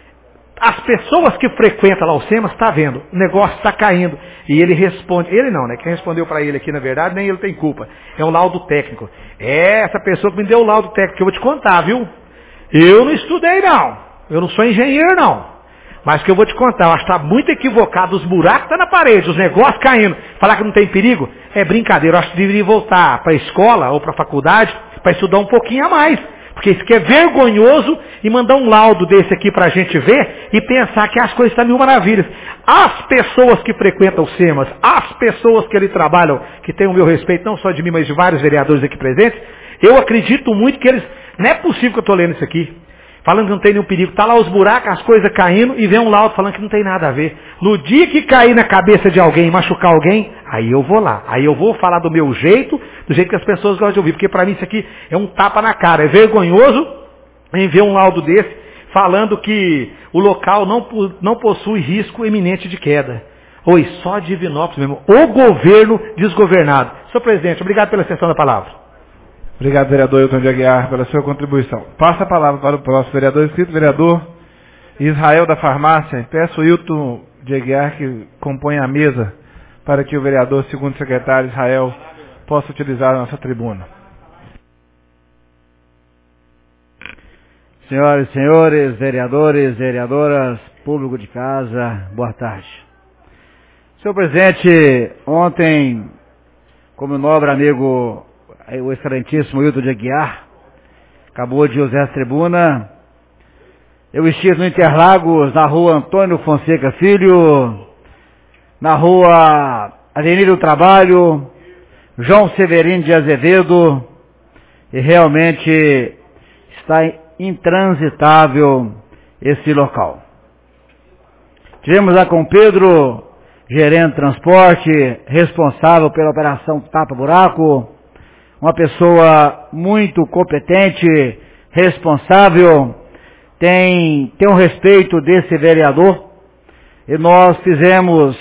As pessoas que frequentam lá o SEMAS, está vendo, o negócio está caindo. E ele responde, ele não, né? Quem respondeu para ele aqui, na verdade, nem ele tem culpa. É um laudo técnico. É essa pessoa que me deu o laudo técnico, que eu vou te contar, viu? Eu não estudei, não. Eu não sou engenheiro, não. Mas que eu vou te contar, eu acho que está muito equivocado. Os buracos estão na parede, os negócios caindo. Falar que não tem perigo é brincadeira. Eu acho que deveria voltar para a escola ou para a faculdade para estudar um pouquinho a mais. Porque isso aqui é vergonhoso e mandar um laudo desse aqui para a gente ver e pensar que as coisas estão mil maravilhas. As pessoas que frequentam o SEMAS, as pessoas que ali trabalham, que têm o meu respeito, não só de mim, mas de vários vereadores aqui presentes, eu acredito muito que eles... Não é possível que eu estou lendo isso aqui, falando que não tem nenhum perigo. Está lá os buracos, as coisas caindo e vem um laudo falando que não tem nada a ver. No dia que cair na cabeça de alguém e machucar alguém, aí eu vou lá. Aí eu vou falar do meu jeito, do jeito que as pessoas gostam de ouvir. Porque para mim isso aqui é um tapa na cara. É vergonhoso em ver um laudo desse falando que o local não, não possui risco iminente de queda. Oi, só Divinópolis mesmo. O governo desgovernado. Senhor presidente, obrigado pela extensão da palavra. Obrigado, vereador Hilton de Aguiar, pela sua contribuição. Passa a palavra para o próximo vereador inscrito, vereador Israel da Farmácia. Peço o Hilton de Aguiar que compõe a mesa para que o vereador, segundo secretário Israel, possa utilizar a nossa tribuna. Senhoras e senhores, vereadores, vereadoras, público de casa, boa tarde. Senhor presidente, ontem, como o nobre amigo, o excelentíssimo Hilton de Aguiar, acabou de usar a tribuna, eu estive no Interlagos, na rua Antônio Fonseca Filho, na rua Avenida do Trabalho, João Severino de Azevedo, e realmente está intransitável esse local. Tivemos lá com o Pedro, gerente de transporte, responsável pela operação Tapa Buraco, uma pessoa muito competente, responsável, tem, tem um respeito desse vereador, e nós fizemos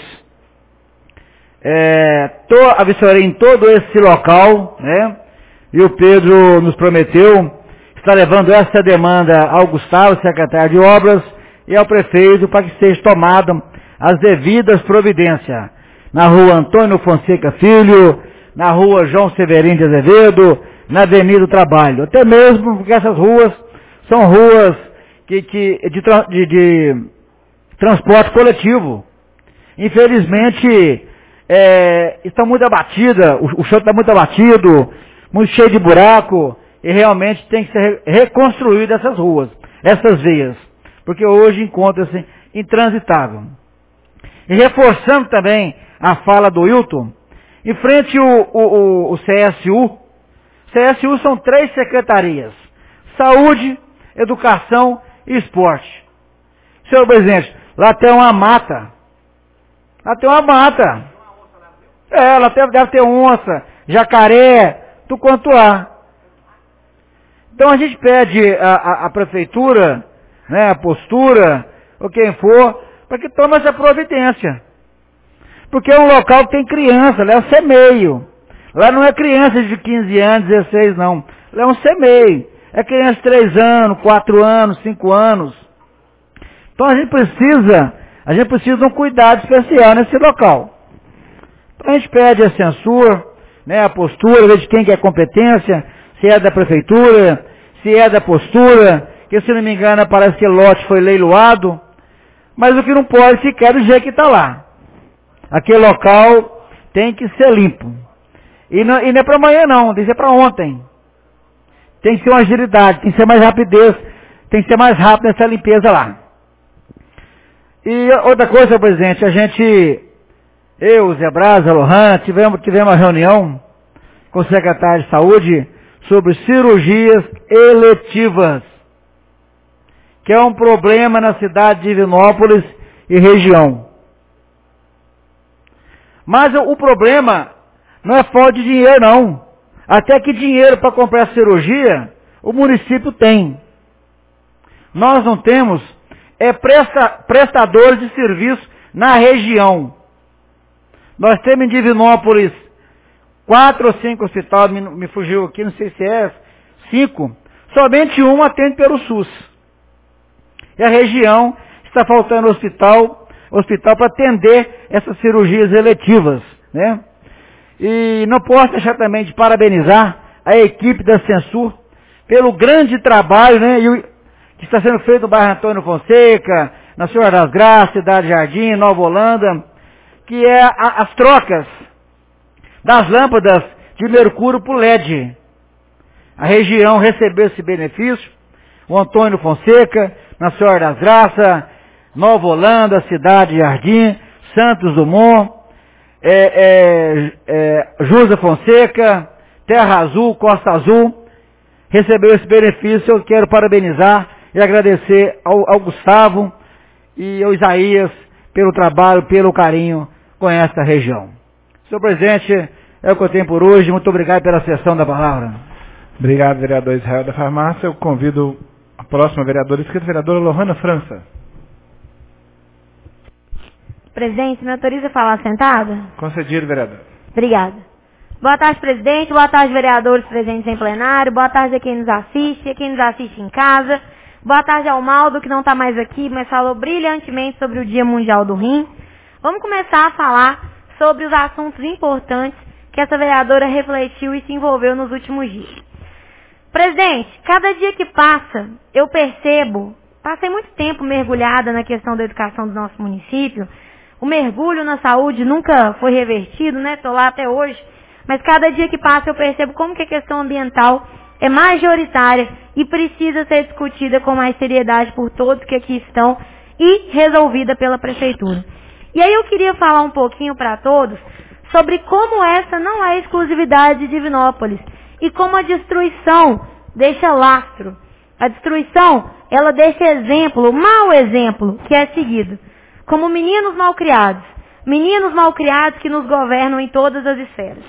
é, to, a vistoria em todo esse local, né? E o Pedro nos prometeu, está levando essa demanda ao Gustavo, secretário de Obras, e ao prefeito para que seja tomada as devidas providências. Na rua Antônio Fonseca Filho, na rua João Severino de Azevedo, na Avenida do Trabalho. Até mesmo porque essas ruas são ruas que, que, de, de, de transporte coletivo. Infelizmente, é, estão muito abatidas, o, o chão está muito abatido, muito cheio de buraco, e realmente tem que ser reconstruída essas ruas, essas vias, porque hoje encontra-se intransitável. E reforçando também a fala do Hilton, em frente ao, ao, ao C S U, C S U são três secretarias, Saúde, Educação e Esporte. Senhor presidente, lá tem uma mata, lá tem uma mata, é, lá deve, deve ter onça, jacaré, tudo quanto há. Então a gente pede a, a, a prefeitura, né, a postura, ou quem for, para que tome essa providência. Porque é um local que tem criança, lá é um semeio. Lá não é criança de quinze anos, dezesseis não. Lá é um semeio. É criança de três anos, quatro anos, cinco anos. Então a gente precisa, a gente precisa de um cuidado especial nesse local. Então a gente pede a censura, né, a postura, ver de quem que é a competência, se é da prefeitura, se é da postura, que se não me engano parece que o lote foi leiloado, mas o que não pode ficar do jeito que está lá. Aquele local tem que ser limpo. E não, e não é para amanhã não, tem que ser para ontem. Tem que ser uma agilidade, tem que ser mais rapidez, tem que ser mais rápido nessa limpeza lá. E outra coisa, presidente, a gente, eu, o Zé Braz, a Lohan, tivemos, tivemos uma reunião com o secretário de Saúde sobre cirurgias eletivas, que é um problema na cidade de Divinópolis e região. Mas o problema não é falta de dinheiro, não. Até que dinheiro para comprar cirurgia, o município tem. Nós não temos é, presta, prestadores de serviço na região. Nós temos em Divinópolis quatro ou cinco hospitais, me, me fugiu aqui, não sei se é, cinco. Somente um atende pelo SUS. E a região está faltando hospital, hospital para atender essas cirurgias eletivas, né? E não posso deixar também de parabenizar a equipe da Censur pelo grande trabalho, né, e o, que está sendo feito no bairro Antônio Fonseca, na Senhora das Graças, Cidade Jardim, Nova Holanda, que é a, as trocas das lâmpadas de mercúrio por L E D. A região recebeu esse benefício, o Antônio Fonseca, na Senhora das Graças, Nova Holanda, Cidade Jardim, Santos Dumont, é, é, é, José Fonseca, Terra Azul, Costa Azul, recebeu esse benefício. Eu quero parabenizar e agradecer ao, ao Gustavo e ao Isaías pelo trabalho, pelo carinho com esta região. Senhor presidente, é o que eu tenho por hoje. Muito obrigado pela sessão da palavra. Obrigado, vereador Israel da Farmácia. Eu convido a próxima vereadora inscrita, vereadora Lohana França. Presidente, me autoriza a falar sentada? Concedido, vereador. Obrigada. Boa tarde, presidente. Boa tarde, vereadores presentes em plenário. Boa tarde a quem nos assiste, a quem nos assiste em casa. Boa tarde ao Maldo, que não está mais aqui, mas falou brilhantemente sobre o Dia Mundial do Rim. Vamos começar a falar sobre os assuntos importantes que essa vereadora refletiu e se envolveu nos últimos dias. Presidente, cada dia que passa, eu percebo, passei muito tempo mergulhada na questão da educação do nosso município. O mergulho na saúde nunca foi revertido, né? Estou lá até hoje. Mas cada dia que passa eu percebo como que a questão ambiental é majoritária e precisa ser discutida com mais seriedade por todos que aqui estão e resolvida pela prefeitura. E aí eu queria falar um pouquinho para todos sobre como essa não é exclusividade de Divinópolis e como a destruição deixa lastro. A destruição, ela deixa exemplo, mau exemplo, que é seguido. Como meninos malcriados, meninos malcriados que nos governam em todas as esferas.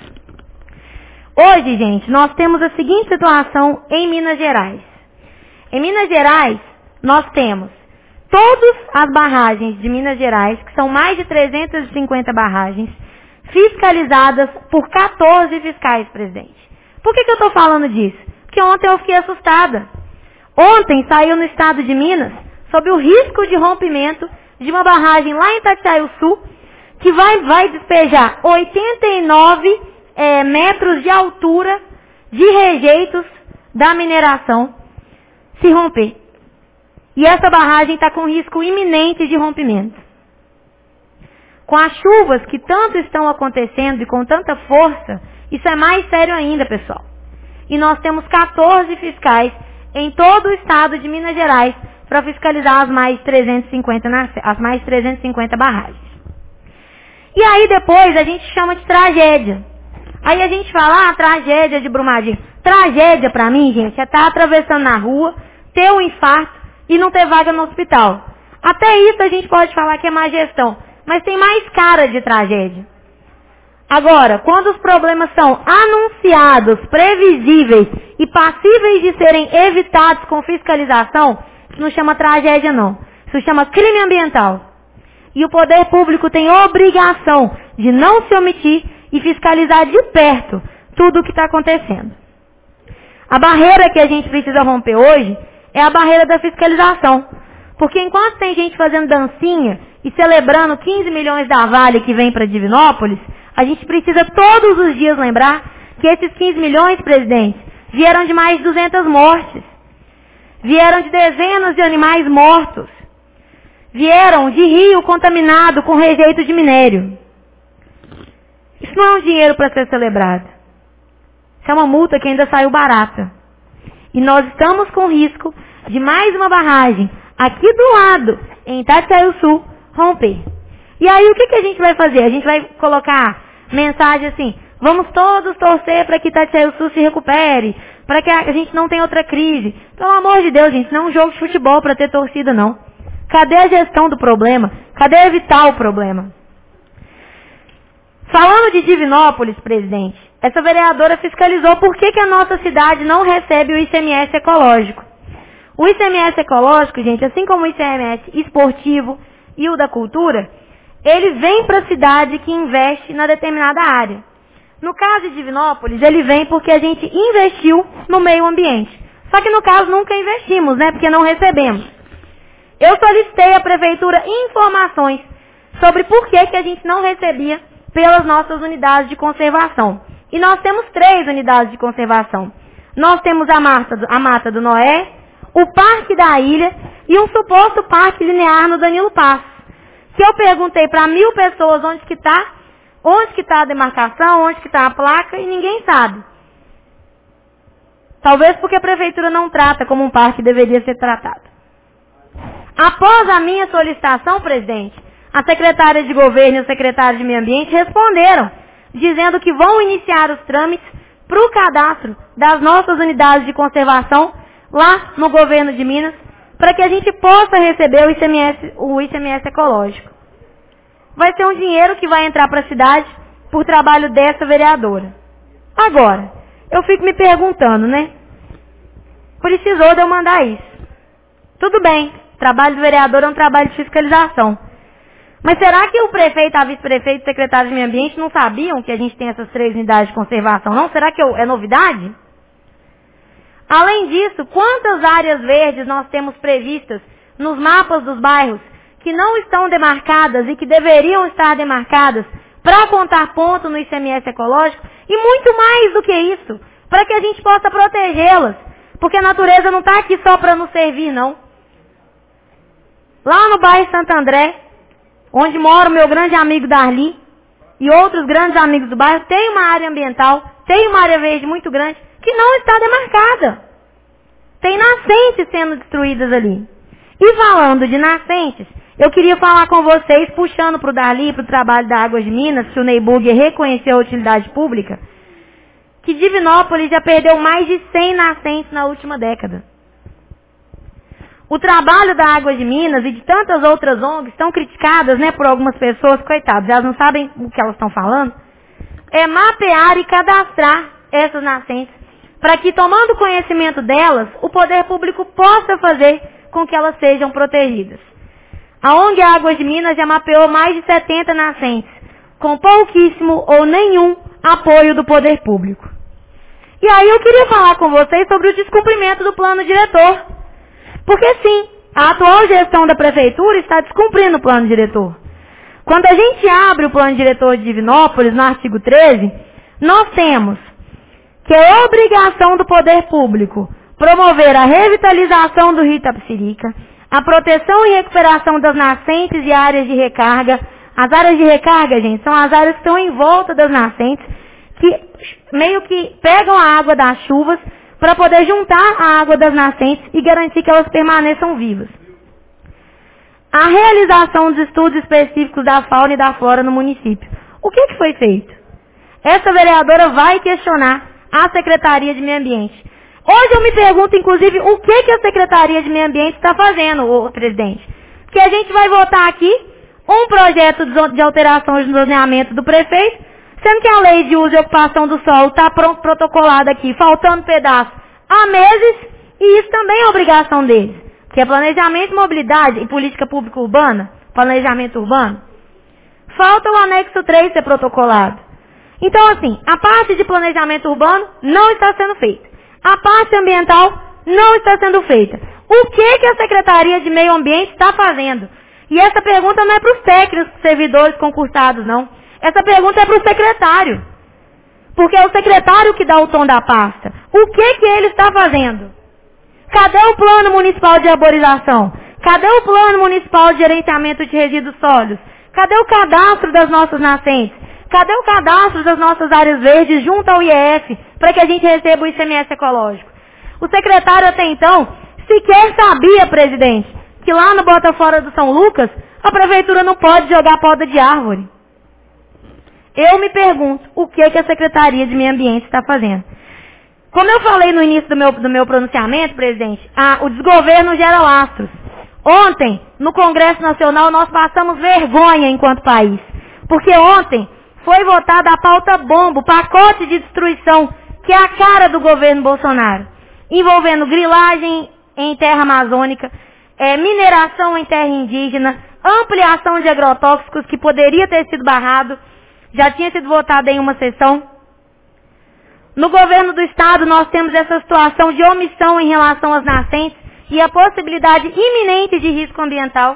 Hoje, gente, nós temos a seguinte situação em Minas Gerais. Em Minas Gerais, nós temos todas as barragens de Minas Gerais, que são mais de trezentas e cinquenta barragens, fiscalizadas por quatorze fiscais, presidente. Por que que eu estou falando disso? Porque ontem eu fiquei assustada. Ontem saiu no estado de Minas, sob o risco de rompimento de uma barragem lá em Itatiaia-Sul, que vai, vai despejar oitenta e nove é, metros de altura de rejeitos da mineração se romper. E essa barragem está com risco iminente de rompimento. Com as chuvas que tanto estão acontecendo e com tanta força, isso é mais sério ainda, pessoal. E nós temos quatorze fiscais em todo o estado de Minas Gerais para fiscalizar as mais trezentas e cinquenta, as mais trezentas e cinquenta barragens. E aí depois a gente chama de tragédia. Aí a gente fala, ah, tragédia de Brumadinho. Tragédia para mim, gente, é estar atravessando na rua, ter um infarto e não ter vaga no hospital. Até isso a gente pode falar que é má gestão, mas tem mais cara de tragédia. Agora, quando os problemas são anunciados, previsíveis e passíveis de serem evitados com fiscalização, isso não chama tragédia não, isso chama crime ambiental. E o poder público tem obrigação de não se omitir e fiscalizar de perto tudo o que está acontecendo. A barreira que a gente precisa romper hoje é a barreira da fiscalização. Porque enquanto tem gente fazendo dancinha e celebrando quinze milhões da Vale que vem para Divinópolis, a gente precisa todos os dias lembrar que esses quinze milhões, presidente, vieram de mais de duzentas mortes. Vieram de dezenas de animais mortos. Vieram de rio contaminado com rejeito de minério. Isso não é um dinheiro para ser celebrado. Isso é uma multa que ainda saiu barata. E nós estamos com risco de mais uma barragem aqui do lado, em Itatiaia-Sul, romper. E aí o que, que a gente vai fazer? A gente vai colocar mensagem assim, vamos todos torcer para que Itatiaia-Sul se recupere, para que a gente não tenha outra crise. Pelo amor de Deus, gente, não é um jogo de futebol para ter torcida, não. Cadê a gestão do problema? Cadê evitar o problema? Falando de Divinópolis, presidente, essa vereadora fiscalizou por que, que a nossa cidade não recebe o I C M S ecológico. O I C M S ecológico, gente, assim como o I C M S esportivo e o da cultura, ele vem para a cidade que investe na determinada área. No caso de Divinópolis, ele vem porque a gente investiu no meio ambiente. Só que no caso nunca investimos, né? Porque não recebemos. Eu solicitei à prefeitura informações sobre por que, que a gente não recebia pelas nossas unidades de conservação. E nós temos três unidades de conservação. Nós temos a Mata do, a Mata do Noé, o Parque da Ilha e um suposto parque linear no Danilo Passos. Que eu perguntei para mil pessoas onde que está, onde que está a demarcação, onde que está a placa e ninguém sabe. Talvez porque a prefeitura não trata como um parque deveria ser tratado. Após a minha solicitação, presidente, a secretária de governo e o secretário de meio ambiente responderam, dizendo que vão iniciar os trâmites para o cadastro das nossas unidades de conservação lá no governo de Minas, para que a gente possa receber o I C M S, o I C M S ecológico. Vai ser um dinheiro que vai entrar para a cidade por trabalho dessa vereadora. Agora, eu fico me perguntando, né? Precisou de eu mandar isso. Tudo bem, trabalho do vereador é um trabalho de fiscalização. Mas será que o prefeito, a vice-prefeito e o secretário de meio ambiente não sabiam que a gente tem essas três unidades de conservação, não? Será que é novidade? Além disso, quantas áreas verdes nós temos previstas nos mapas dos bairros que não estão demarcadas e que deveriam estar demarcadas para contar ponto no I C M S ecológico e muito mais do que isso, para que a gente possa protegê-las, porque a natureza não está aqui só para nos servir, não. Lá no bairro Santo André, onde mora o meu grande amigo Darli e outros grandes amigos do bairro, tem uma área ambiental, tem uma área verde muito grande, que não está demarcada. Tem nascentes sendo destruídas ali. E falando de nascentes, eu queria falar com vocês, puxando para o Darli, para o trabalho da Águas de Minas, que o Ney Burger reconheceu a utilidade pública, que Divinópolis já perdeu mais de cem nascentes na última década. O trabalho da Águas de Minas e de tantas outras O N Gs estão criticadas, né, por algumas pessoas, coitadas, elas não sabem o que elas estão falando, é mapear e cadastrar essas nascentes, para que, tomando conhecimento delas, o poder público possa fazer com que elas sejam protegidas. A O N G Águas de Minas já mapeou mais de setenta nascentes, com pouquíssimo ou nenhum apoio do poder público. E aí eu queria falar com vocês sobre o descumprimento do plano diretor. Porque sim, a atual gestão da prefeitura está descumprindo o plano diretor. Quando a gente abre o plano diretor de Divinópolis, no artigo treze, nós temos que é obrigação do poder público promover a revitalização do rio Itapecerica, a proteção e recuperação das nascentes e áreas de recarga. As áreas de recarga, gente, são as áreas que estão em volta das nascentes, que meio que pegam a água das chuvas para poder juntar a água das nascentes e garantir que elas permaneçam vivas. A realização dos estudos específicos da fauna e da flora no município. O que, que foi feito? Essa vereadora vai questionar a Secretaria de Meio Ambiente. Hoje eu me pergunto, inclusive, o que, que a Secretaria de Meio Ambiente está fazendo, ô, presidente? Que a gente vai votar aqui um projeto de alteração de zoneamento do prefeito, sendo que a lei de uso e ocupação do solo está protocolada aqui, faltando pedaço há meses, e isso também é obrigação deles, que é planejamento, mobilidade e política pública urbana, planejamento urbano. Falta o anexo três ser protocolado. Então, assim, a parte de planejamento urbano não está sendo feita. A parte ambiental não está sendo feita. O que, que a Secretaria de Meio Ambiente está fazendo? E essa pergunta não é para os técnicos, servidores concursados, não. Essa pergunta é para o secretário. Porque é o secretário que dá o tom da pasta. O que, que ele está fazendo? Cadê o plano municipal de arborização? Cadê o plano municipal de gerenciamento de resíduos sólidos? Cadê o cadastro das nossas nascentes? Cadê o cadastro das nossas áreas verdes junto ao I E F para que a gente receba o I C M S ecológico? O secretário até então sequer sabia, presidente, que lá no Botafora do São Lucas a prefeitura não pode jogar poda de árvore. Eu me pergunto o que, que a Secretaria de Meio Ambiente está fazendo. Como eu falei no início do meu, do meu pronunciamento, presidente, a, o desgoverno gera lastros. Ontem, no Congresso Nacional, nós passamos vergonha enquanto país. Porque ontem foi votada a pauta bomba, o pacote de destruição, que é a cara do governo Bolsonaro, envolvendo grilagem em terra amazônica, é, mineração em terra indígena, ampliação de agrotóxicos que poderia ter sido barrado, já tinha sido votado em uma sessão. No governo do estado nós temos essa situação de omissão em relação às nascentes e a possibilidade iminente de risco ambiental.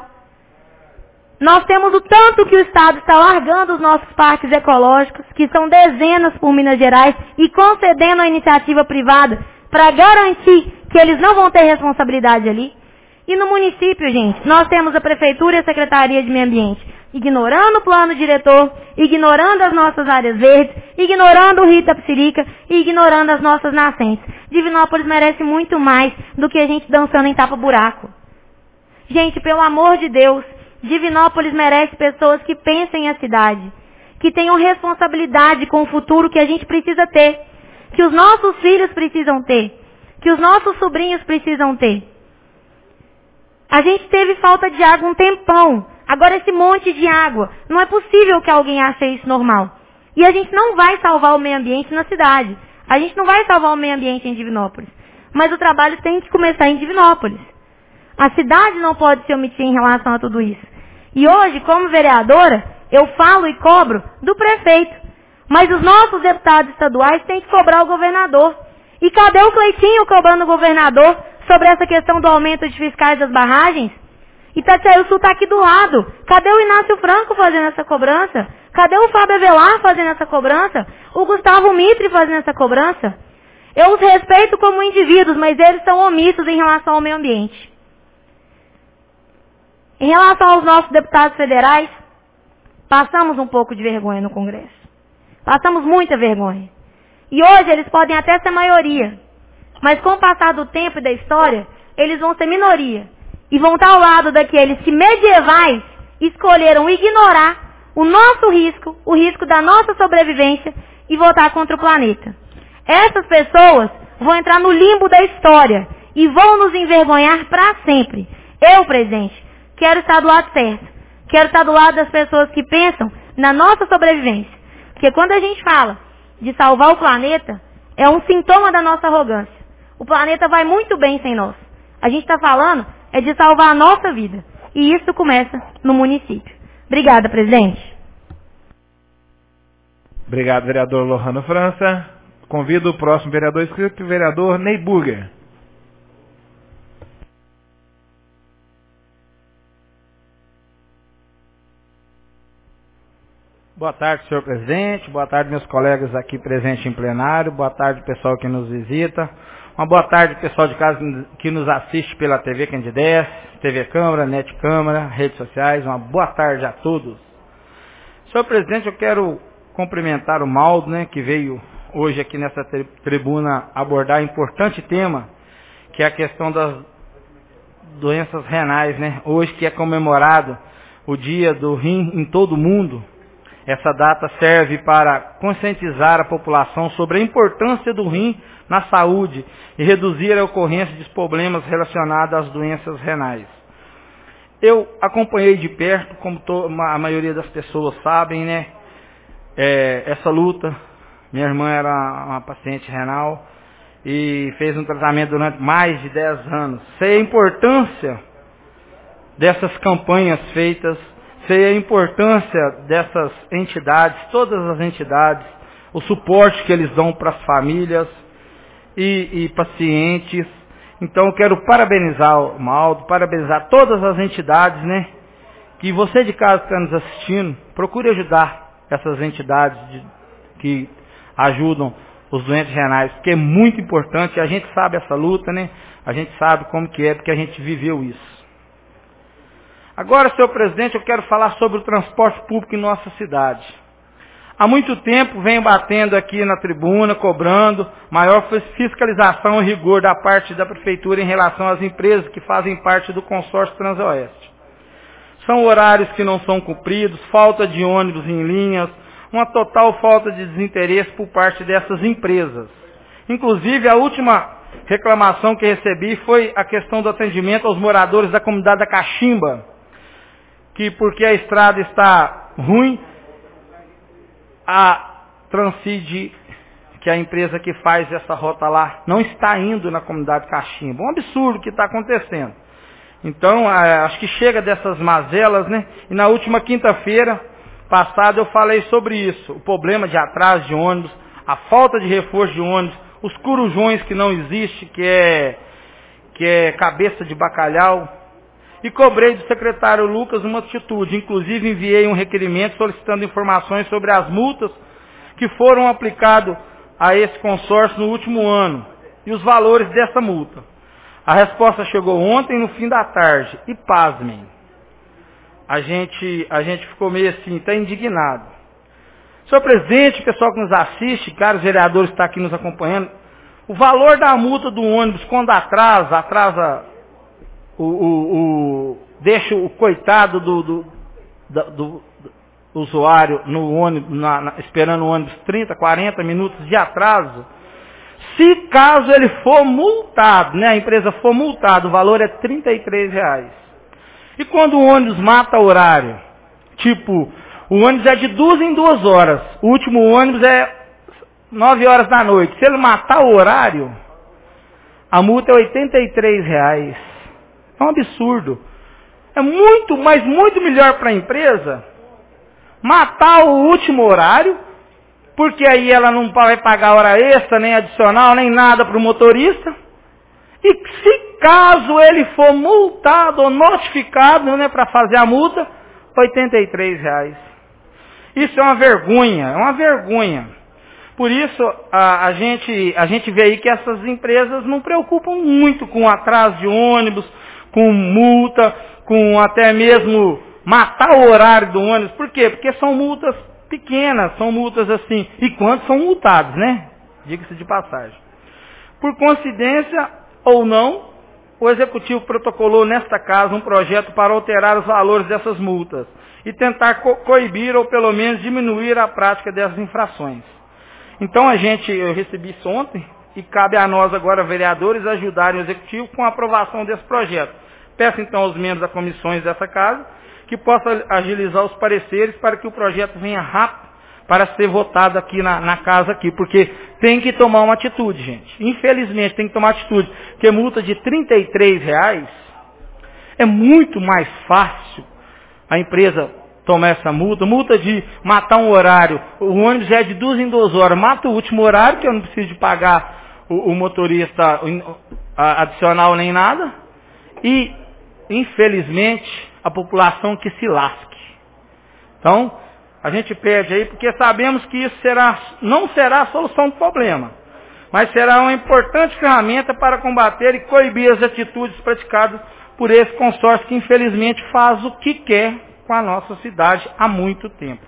Nós temos o tanto que o estado está largando os nossos parques ecológicos, que são dezenas por Minas Gerais, e concedendo a iniciativa privada para garantir que eles não vão ter responsabilidade ali. E no município, gente, nós temos a Prefeitura e a Secretaria de Meio Ambiente ignorando o plano diretor, ignorando as nossas áreas verdes, ignorando o Rio Itapecerica e ignorando as nossas nascentes. Divinópolis merece muito mais do que a gente dançando em tapa-buraco. Gente, pelo amor de Deus, Divinópolis merece pessoas que pensem a cidade, que tenham responsabilidade com o futuro que a gente precisa ter, que os nossos filhos precisam ter, que os nossos sobrinhos precisam ter. A gente teve falta de água um tempão. Agora esse monte de água. Não é possível que alguém ache isso normal. E a gente não vai salvar o meio ambiente na cidade. A gente não vai salvar o meio ambiente em Divinópolis. Mas o trabalho tem que começar em Divinópolis. A cidade não pode se omitir em relação a tudo isso. E hoje, como vereadora, eu falo e cobro do prefeito. Mas os nossos deputados estaduais têm que cobrar o governador. E cadê o Cleitinho cobrando o governador sobre essa questão do aumento de fiscais das barragens? Itatiaia-Sul está aqui do lado. Cadê o Inácio Franco fazendo essa cobrança? Cadê o Fábio Avelar fazendo essa cobrança? O Gustavo Mitre fazendo essa cobrança? Eu os respeito como indivíduos, mas eles são omissos em relação ao meio ambiente. Em relação aos nossos deputados federais, passamos um pouco de vergonha no Congresso. Passamos muita vergonha. E hoje eles podem até ser maioria. Mas com o passar do tempo e da história, eles vão ser minoria. E vão estar ao lado daqueles que medievais escolheram ignorar o nosso risco, o risco da nossa sobrevivência e votar contra o planeta. Essas pessoas vão entrar no limbo da história e vão nos envergonhar para sempre. Eu, presidente, quero estar do lado certo. Quero estar do lado das pessoas que pensam na nossa sobrevivência. Porque quando a gente fala de salvar o planeta, é um sintoma da nossa arrogância. O planeta vai muito bem sem nós. A gente está falando é de salvar a nossa vida. E isso começa no município. Obrigada, presidente. Obrigado, vereador Lohano França. Convido o próximo vereador inscrito, o vereador Ney Burger. Boa tarde, senhor presidente. Boa tarde, meus colegas aqui presentes em plenário. Boa tarde, pessoal que nos visita. Uma boa tarde, pessoal de casa que nos assiste pela T V Candidez, T V Câmara, Net Câmara, redes sociais. Uma boa tarde a todos. Senhor presidente, eu quero cumprimentar o Maldo, né, que veio hoje aqui nessa tri tribuna abordar um importante tema, que é a questão das doenças renais, né? Hoje que é comemorado o Dia do Rim em todo o mundo. Essa data serve para conscientizar a população sobre a importância do rim na saúde e reduzir a ocorrência de problemas relacionados às doenças renais. Eu acompanhei de perto, como a maioria das pessoas sabem, né, é, essa luta. Minha irmã era uma paciente renal e fez um tratamento durante mais de dez anos. Sei a importância dessas campanhas feitas, sei a importância dessas entidades, todas as entidades, o suporte que eles dão para as famílias e, e pacientes. Então eu quero parabenizar o Maldo, parabenizar todas as entidades, né? Que você de casa que está nos assistindo, procure ajudar essas entidades de, que ajudam os doentes renais, porque é muito importante. A gente sabe essa luta, né? A gente sabe como que é, porque a gente viveu isso. Agora, senhor presidente, eu quero falar sobre o transporte público em nossa cidade. Há muito tempo venho batendo aqui na tribuna, cobrando maior fiscalização e rigor da parte da Prefeitura em relação às empresas que fazem parte do consórcio Transoeste. São horários que não são cumpridos, falta de ônibus em linhas, uma total falta de desinteresse por parte dessas empresas. Inclusive, a última reclamação que recebi foi a questão do atendimento aos moradores da comunidade da Caximba, que porque a estrada está ruim, a Transcid, que é a empresa que faz essa rota lá, não está indo na comunidade Caximba. Um absurdo que está acontecendo. Então, acho que chega dessas mazelas, né? E na última quinta-feira passada eu falei sobre isso. O problema de atraso de ônibus, a falta de reforço de ônibus, os corujões que não existe, que é, que é cabeça de bacalhau. E cobrei do secretário Lucas uma atitude. Inclusive enviei um requerimento solicitando informações sobre as multas que foram aplicadas a esse consórcio no último ano e os valores dessa multa. A resposta chegou ontem no fim da tarde e pasmem. A gente, a gente ficou meio assim, até indignado. Senhor presidente, pessoal que nos assiste, caros vereadores que estão aqui nos acompanhando, o valor da multa do ônibus quando atrasa, atrasa O, o, o, deixa o coitado do, do, do, do usuário no ônibus, na, na, esperando o ônibus trinta, quarenta minutos de atraso. Se caso ele for multado, né, a empresa for multada, o valor é trinta e três reais. E quando o ônibus mata horário, tipo, o ônibus é de duas em duas horas, o último ônibus é nove horas da noite. Se ele matar o horário, a multa é oitenta e três reais. É um absurdo. É muito, mas muito melhor para a empresa matar o último horário, porque aí ela não vai pagar hora extra, nem adicional, nem nada para o motorista. E se caso ele for multado ou notificado, né, para fazer a multa, oitenta e três reais. Isso é uma vergonha, é uma vergonha. Por isso, a, a, gente, a gente vê aí que essas empresas não preocupam muito com atraso de ônibus, com multa, com até mesmo matar o horário do ônibus. Por quê? Porque são multas pequenas, são multas assim. E quantos são multados, né? Diga-se de passagem. Por coincidência ou não, o Executivo protocolou nesta casa um projeto para alterar os valores dessas multas e tentar co- coibir ou pelo menos diminuir a prática dessas infrações. Então a gente, eu recebi isso ontem, e cabe a nós agora, vereadores, ajudarem o Executivo com a aprovação desse projeto. Peço então aos membros das comissões dessa casa que possam agilizar os pareceres para que o projeto venha rápido para ser votado aqui na, na casa aqui, porque tem que tomar uma atitude, gente. Infelizmente tem que tomar atitude, porque multa de trinta e três reais é muito mais fácil a empresa tomar essa multa, multa de matar um horário, o ônibus é de duas em duas horas, mata o último horário, que eu não preciso de pagar o, o motorista adicional nem nada, e infelizmente a população que se lasque. Então, a gente pede aí, porque sabemos que isso será, não será a solução do problema, mas será uma importante ferramenta para combater e coibir as atitudes praticadas por esse consórcio que infelizmente faz o que quer com a nossa cidade há muito tempo.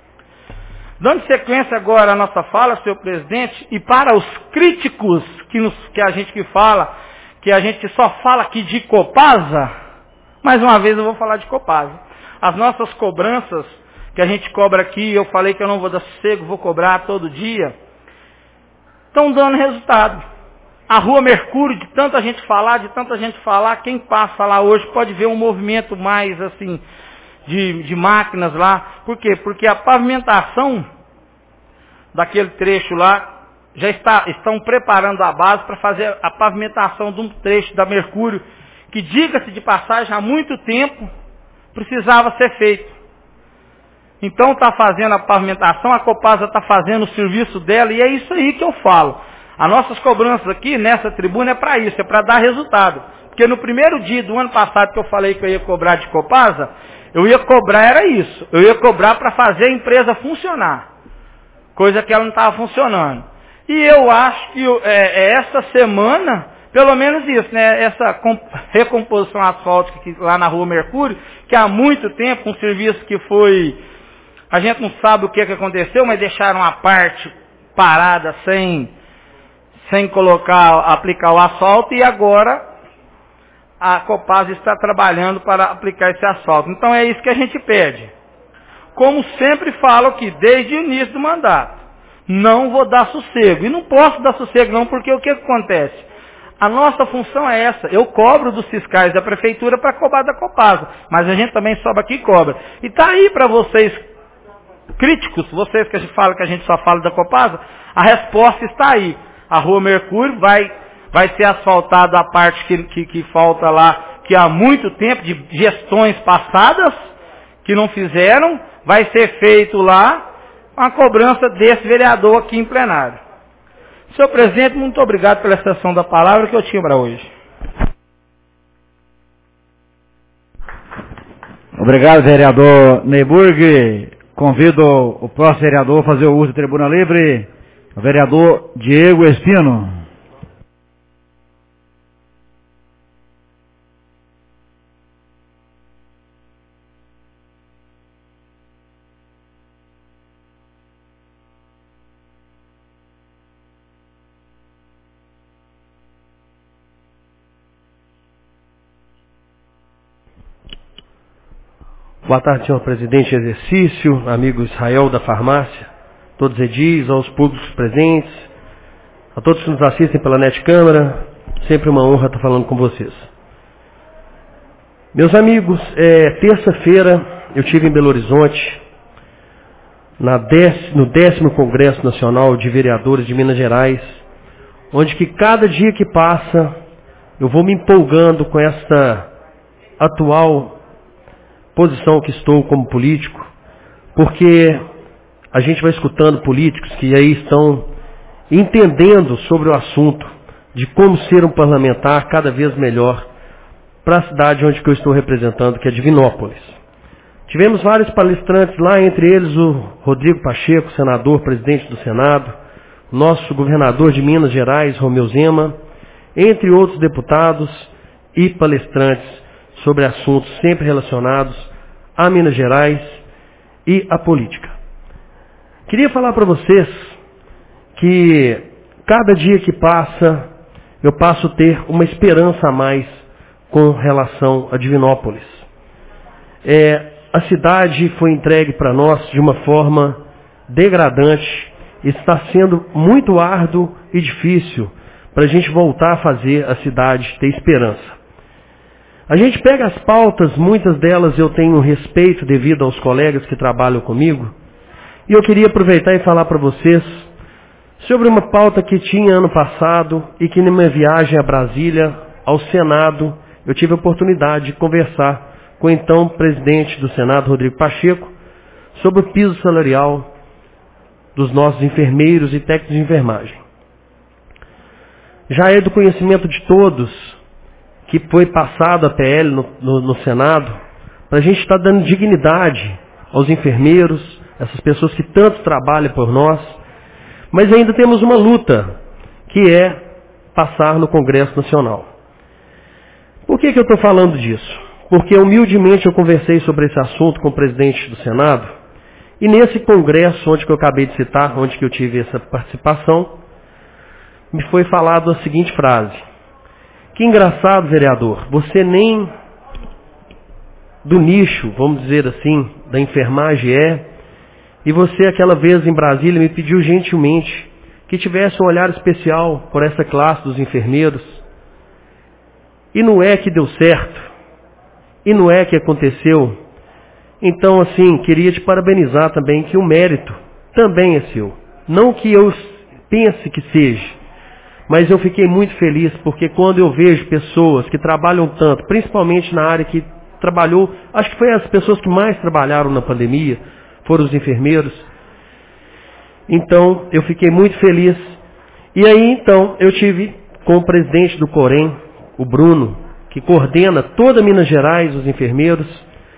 Dando sequência agora à nossa fala, senhor presidente, e para os críticos que, nos, que a gente que fala, que a gente só fala aqui de Copasa, mais uma vez eu vou falar de Copasa. As nossas cobranças que a gente cobra aqui, eu falei que eu não vou dar sossego, vou cobrar todo dia, estão dando resultado. A Rua Mercúrio, de tanta gente falar, de tanta gente falar, quem passa lá hoje pode ver um movimento mais assim, de, de máquinas lá. Por quê? Porque a pavimentação daquele trecho lá, já está, estão preparando a base para fazer a pavimentação de um trecho da Mercúrio, que, diga-se de passagem, há muito tempo precisava ser feito. Então está fazendo a pavimentação, a Copasa está fazendo o serviço dela, e é isso aí que eu falo. As nossas cobranças aqui nessa tribuna é para isso, é para dar resultado. Porque no primeiro dia do ano passado que eu falei que eu ia cobrar de Copasa, eu ia cobrar era isso. Eu ia cobrar para fazer a empresa funcionar. Coisa que ela não estava funcionando. E eu acho que é, é essa semana, pelo menos isso, né? Essa recomposição asfáltica aqui, lá na Rua Mercúrio, que há muito tempo, um serviço que foi A gente não sabe o que, que aconteceu, mas deixaram a parte parada sem, sem colocar, aplicar o asfalto e agora a Copasa está trabalhando para aplicar esse asfalto. Então é isso que a gente pede. Como sempre falo aqui, desde o início do mandato, não vou dar sossego. E não posso dar sossego não, porque o que acontece? A nossa função é essa. Eu cobro dos fiscais da prefeitura para cobrar da Copasa. Mas a gente também sobe aqui e cobra. E está aí para vocês, críticos, vocês que a gente fala que a gente só fala da Copasa, a resposta está aí. A Rua Mercúrio vai, vai ser asfaltada a parte que, que, que falta lá, que há muito tempo, de gestões passadas, que não fizeram, vai ser feito lá a cobrança desse vereador aqui em plenário. Senhor presidente, muito obrigado pela extensão da palavra que eu tinha para hoje. Obrigado, vereador Neyburg. Convido o próximo vereador a fazer o uso da tribuna livre, o vereador Diego Espino. Boa tarde, senhor presidente em exercício, amigo Israel da farmácia, todos edis, aos públicos presentes, a todos que nos assistem pela Net Câmara, sempre uma honra estar falando com vocês. Meus amigos, é, terça-feira eu estive em Belo Horizonte, na dec, no décimo Congresso Nacional de Vereadores de Minas Gerais, onde que cada dia que passa eu vou me empolgando com essa atual posição que estou como político, porque a gente vai escutando políticos que aí estão entendendo sobre o assunto de como ser um parlamentar cada vez melhor para a cidade onde que eu estou representando, que é Divinópolis. Tivemos vários palestrantes lá, entre eles o Rodrigo Pacheco, senador, presidente do Senado, nosso governador de Minas Gerais, Romeu Zema, entre outros deputados e palestrantes sobre assuntos sempre relacionados a Minas Gerais e a política. Queria falar para vocês que cada dia que passa, eu passo a ter uma esperança a mais com relação a Divinópolis. É, a cidade foi entregue para nós de uma forma degradante, está sendo muito árduo e difícil para a gente voltar a fazer a cidade ter esperança. A gente pega as pautas, muitas delas eu tenho respeito devido aos colegas que trabalham comigo, e eu queria aproveitar e falar para vocês sobre uma pauta que tinha ano passado e que na minha viagem a Brasília, ao Senado, eu tive a oportunidade de conversar com o então presidente do Senado, Rodrigo Pacheco, sobre o piso salarial dos nossos enfermeiros e técnicos de enfermagem. Já é do conhecimento de todos que foi passado a P L no, no, no Senado, para a gente estar dando dignidade aos enfermeiros, essas pessoas que tanto trabalham por nós, mas ainda temos uma luta, que é passar no Congresso Nacional. Por que que eu estou falando disso? Porque humildemente eu conversei sobre esse assunto com o presidente do Senado, e nesse congresso, onde que eu acabei de citar, onde que eu tive essa participação, me foi falado a seguinte frase: que engraçado, vereador, você nem do nicho, vamos dizer assim, da enfermagem é, e você aquela vez em Brasília me pediu gentilmente que tivesse um olhar especial por essa classe dos enfermeiros, e não é que deu certo, e não é que aconteceu. Então, assim, queria te parabenizar também, que o mérito também é seu. Não que eu pense que seja, mas eu fiquei muito feliz, porque quando eu vejo pessoas que trabalham tanto, principalmente na área que trabalhou, acho que foi as pessoas que mais trabalharam na pandemia, foram os enfermeiros. Então, eu fiquei muito feliz. E aí, então, eu tive com o presidente do Corém, o Bruno, que coordena toda Minas Gerais, os enfermeiros,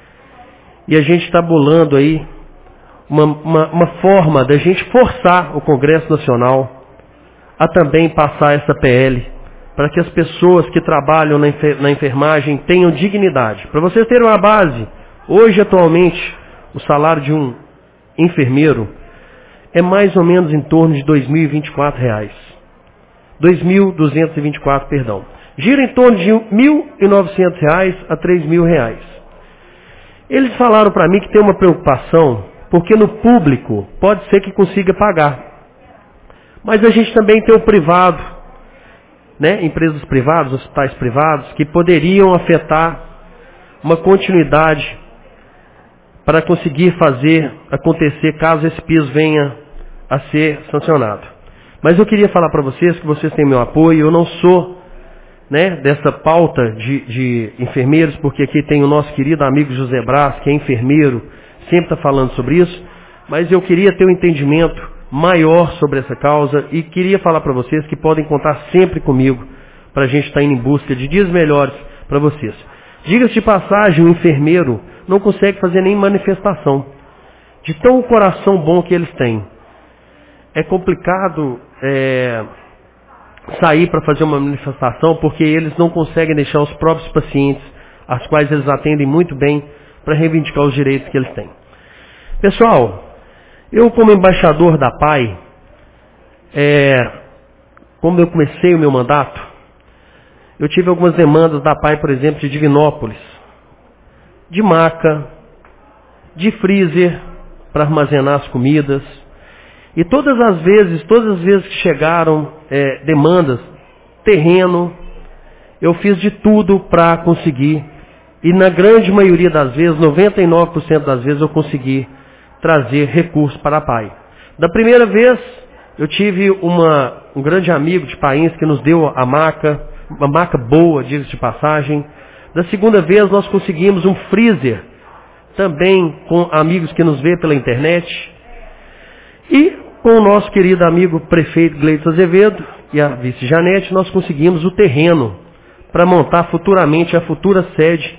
e a gente está bolando aí uma, uma, uma forma da gente forçar o Congresso Nacional a também passar essa P L, para que as pessoas que trabalham na, enfer na enfermagem tenham dignidade. Para vocês terem uma base, hoje atualmente, o salário de um enfermeiro é mais ou menos em torno de dois mil e vinte e quatro reais. dois mil duzentos e vinte e quatro, perdão. Gira em torno de mil e novecentos reais a três mil reais. Eles falaram para mim que tem uma preocupação, porque no público pode ser que consiga pagar. Mas a gente também tem o privado, né? Empresas privadas, hospitais privados, que poderiam afetar uma continuidade para conseguir fazer acontecer caso esse piso venha a ser sancionado. Mas eu queria falar para vocês que vocês têm meu apoio. Eu não sou, né, dessa pauta de, de enfermeiros, porque aqui tem o nosso querido amigo José Brás, que é enfermeiro, sempre está falando sobre isso, mas eu queria ter um entendimento maior sobre essa causa e queria falar para vocês que podem contar sempre comigo para a gente estar indo em busca de dias melhores para vocês. Diga-se de passagem, o enfermeiro não consegue fazer nem manifestação, de tão coração bom que eles têm. É complicado é, sair para fazer uma manifestação, porque eles não conseguem deixar os próprios pacientes, as quais eles atendem muito bem, para reivindicar os direitos que eles têm. Pessoal, eu como embaixador da P A I, é, como eu comecei o meu mandato, eu tive algumas demandas da P A I, por exemplo, de Divinópolis, de maca, de freezer para armazenar as comidas. E todas as vezes, todas as vezes que chegaram é, demandas, terreno, eu fiz de tudo para conseguir. E na grande maioria das vezes, noventa e nove por cento das vezes, eu consegui trazer recursos para a P A I. Da primeira vez, eu tive uma, um grande amigo de país que nos deu a maca, uma maca boa, diga-se de passagem. Da segunda vez, nós conseguimos um freezer, também com amigos que nos vê pela internet. E com o nosso querido amigo prefeito Gleito Azevedo e a vice Janete, nós conseguimos o terreno para montar futuramente a futura sede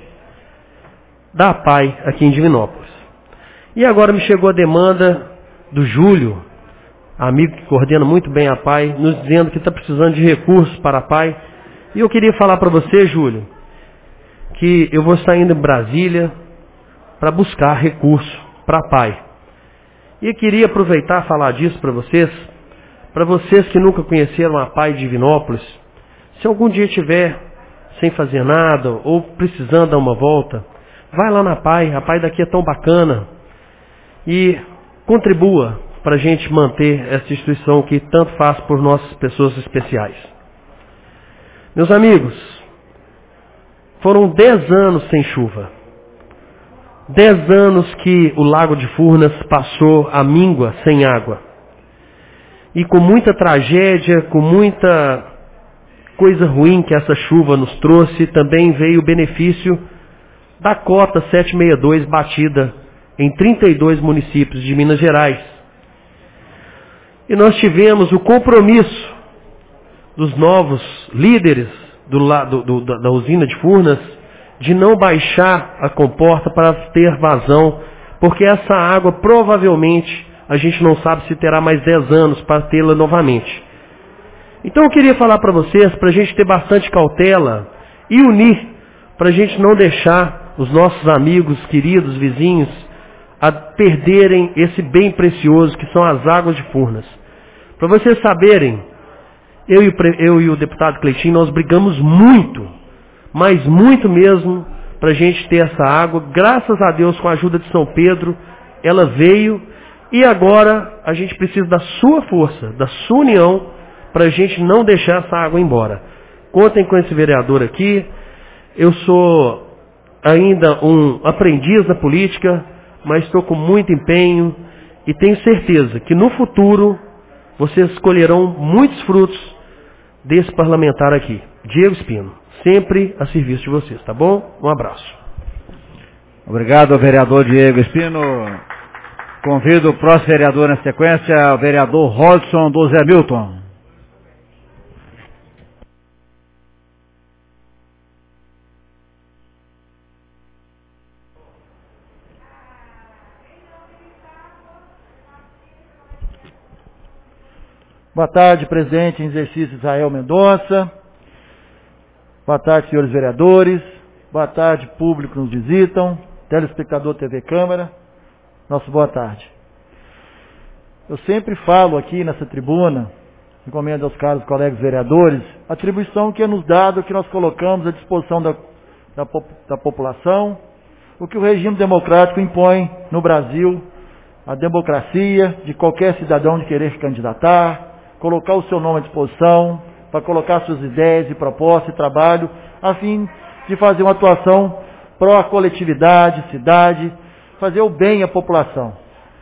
da P A I aqui em Divinópolis. E agora me chegou a demanda do Júlio, amigo que coordena muito bem a P A I, nos dizendo que está precisando de recursos para a P A I. E eu queria falar para você, Júlio, que eu vou estar indo em Brasília para buscar recurso para a P A I. E eu queria aproveitar e falar disso para vocês, para vocês que nunca conheceram a P A I de Divinópolis, se algum dia estiver sem fazer nada ou precisando dar uma volta, vai lá na P A I, a P A I daqui é tão bacana, e contribua para a gente manter essa instituição que tanto faz por nossas pessoas especiais. Meus amigos, foram dez anos sem chuva. Dez anos que o Lago de Furnas passou a míngua sem água. E com muita tragédia, com muita coisa ruim que essa chuva nos trouxe, também veio o benefício da cota setecentos e sessenta e dois batida em trinta e dois municípios de Minas Gerais. E nós tivemos o compromisso dos novos líderes do, do, do, da usina de Furnas de não baixar a comporta para ter vazão, porque essa água provavelmente a gente não sabe se terá mais dez anos para tê-la novamente. Então eu queria falar para vocês, para a gente ter bastante cautela e unir, para a gente não deixar os nossos amigos, queridos, vizinhos, a perderem esse bem precioso que são as águas de Furnas. Para vocês saberem, eu e, o, eu e o deputado Cleitinho, nós brigamos muito, mas muito mesmo, para a gente ter essa água. Graças a Deus, com a ajuda de São Pedro, ela veio, e agora a gente precisa da sua força, da sua união, para a gente não deixar essa água embora. Contem com esse vereador aqui. Eu sou ainda um aprendiz da política, mas estou com muito empenho e tenho certeza que no futuro vocês colherão muitos frutos desse parlamentar aqui, Diego Espino, sempre a serviço de vocês, tá bom? Um abraço. Obrigado, vereador Diego Espino. Convido o próximo vereador na sequência, o vereador Rodson do Zé Milton. Boa tarde, presidente em exercício Israel Mendonça. Boa tarde, senhores vereadores. Boa tarde, público que nos visitam. Telespectador T V Câmara. Nosso boa tarde. eu sempre falo aqui nessa tribuna, recomendo aos caros colegas vereadores, a atribuição que é nos dada, que nós colocamos à disposição da, da, da população, o que o regime democrático impõe no Brasil, a democracia de qualquer cidadão de querer se candidatar, colocar o seu nome à disposição, para colocar suas ideias e propostas e trabalho, a fim de fazer uma atuação pró-coletividade, cidade, fazer o bem à população.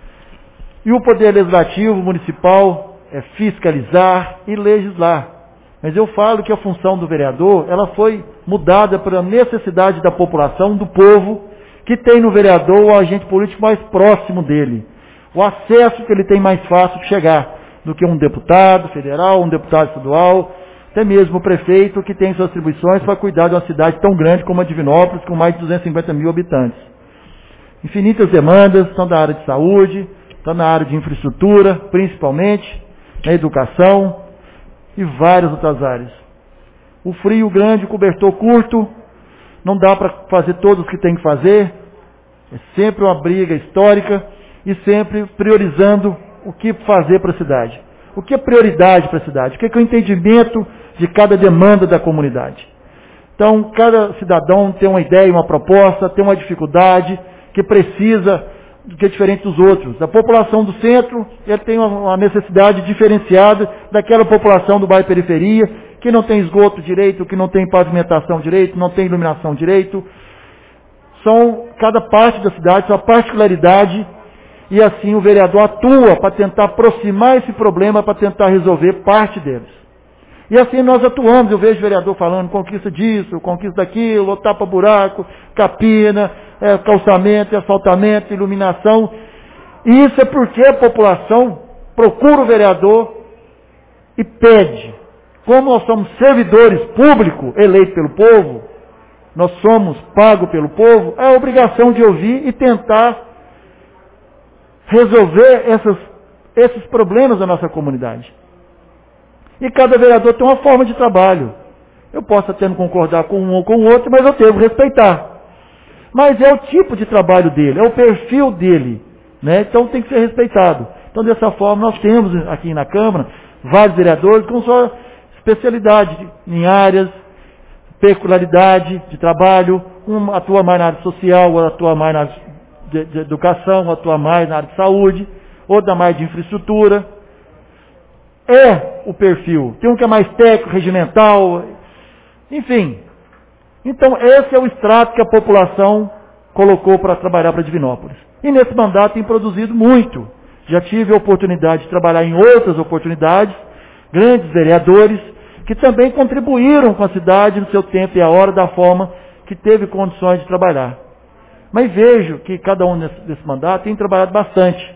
E o Poder Legislativo Municipal é fiscalizar e legislar. Mas eu falo que a função do vereador, ela foi mudada pela necessidade da população, do povo, que tem no vereador o agente político mais próximo dele. O acesso que ele tem mais fácil de chegar do que um deputado federal, um deputado estadual, até mesmo o prefeito que tem suas atribuições para cuidar de uma cidade tão grande como a Divinópolis, com mais de duzentos e cinquenta mil habitantes. Infinitas demandas, estão da área de saúde, estão na área de infraestrutura, principalmente, na educação e várias outras áreas. O frio grande, o cobertor curto, não dá para fazer todos os que tem que fazer, é sempre uma briga histórica e sempre priorizando o que fazer para a cidade. O que é prioridade para a cidade? O que é, que é o entendimento de cada demanda da comunidade? Então, cada cidadão tem uma ideia, uma proposta, tem uma dificuldade que precisa, que é diferente dos outros. A população do centro, ele tem uma necessidade diferenciada daquela população do bairro periferia, que não tem esgoto direito, que não tem pavimentação direito, não tem iluminação direito. São, cada parte da cidade, sua particularidade, e assim o vereador atua para tentar aproximar esse problema, para tentar resolver parte deles. E assim nós atuamos, eu vejo o vereador falando conquista disso, conquista daquilo, tapa buraco, capina, é, calçamento, asfaltamento, iluminação. E isso é porque a população procura o vereador e pede. Como nós somos servidores públicos, eleitos pelo povo, nós somos pagos pelo povo, é a obrigação de ouvir e tentar resolver essas, esses problemas da nossa comunidade. E cada vereador tem uma forma de trabalho. Eu posso até não concordar com um ou com o outro, mas eu devo respeitar. Mas é o tipo de trabalho dele, é o perfil dele, né? Então tem que ser respeitado. Então dessa forma nós temos aqui na Câmara vários vereadores com sua especialidade em áreas, peculiaridade de trabalho, um atua mais na área social, outro atua mais na área de, de educação, outro atua mais na área de saúde, outro mais de infraestrutura. É o perfil. Tem um que é mais técnico, regimental, enfim. Então esse é o extrato que a população colocou para trabalhar para Divinópolis. E nesse mandato tem produzido muito. Já tive a oportunidade de trabalhar em outras oportunidades, grandes vereadores, que também contribuíram com a cidade no seu tempo e a hora, da forma que teve condições de trabalhar. Mas vejo que cada um nesse, nesse mandato tem trabalhado bastante.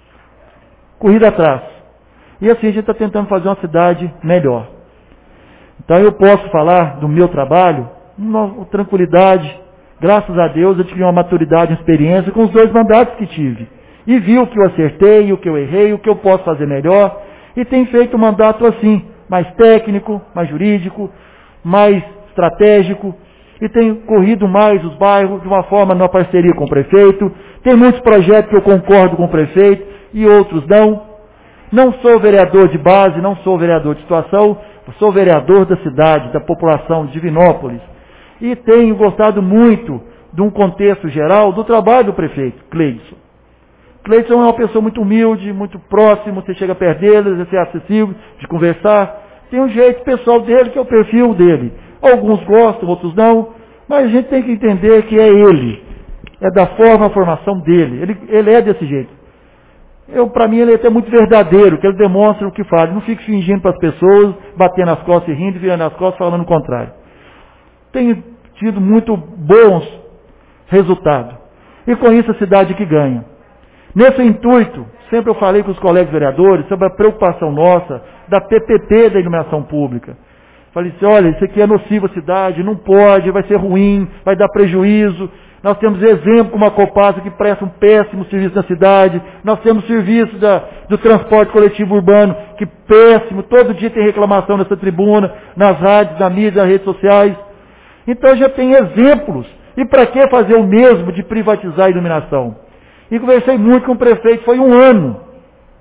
Corrida atrás. E assim a gente está tentando fazer uma cidade melhor. Então eu posso falar do meu trabalho com tranquilidade. Graças a Deus eu tive uma maturidade, uma experiência com os dois mandatos que tive. E vi o que eu acertei, o que eu errei, o que eu posso fazer melhor. E tenho feito um mandato assim, mais técnico, mais jurídico, mais estratégico. E tenho corrido mais os bairros de uma forma na parceria com o prefeito. Tem muitos projetos que eu concordo com o prefeito e outros não. Não sou vereador de base, não sou vereador de situação, sou vereador da cidade, da população de Divinópolis. E tenho gostado muito de um contexto geral do trabalho do prefeito, Cleidson. Cleidson é uma pessoa muito humilde, muito próximo, você chega perto dele, você é acessível de conversar. Tem um jeito pessoal dele, que é o perfil dele. Alguns gostam, outros não, mas a gente tem que entender que é ele. É da forma, a formação dele. Ele, ele é desse jeito. Eu, para mim, ele é até muito verdadeiro, que ele demonstra o que faz. Não fica fingindo para as pessoas, batendo as costas e rindo, virando as costas, falando o contrário. Tenho tido muito bons resultados. E com isso a cidade que ganha. Nesse intuito, sempre eu falei com os colegas vereadores sobre a preocupação nossa da P P P da iluminação pública. Falei assim, olha, isso aqui é nocivo à cidade, não pode, vai ser ruim, vai dar prejuízo. Nós temos exemplo como a Copasa que presta um péssimo serviço na cidade. Nós temos serviço da, do transporte coletivo urbano, que péssimo, todo dia tem reclamação nessa tribuna, nas rádios, na mídia, nas redes sociais. Então já tem exemplos. E para que fazer o mesmo de privatizar a iluminação? E conversei muito com o prefeito, foi um ano.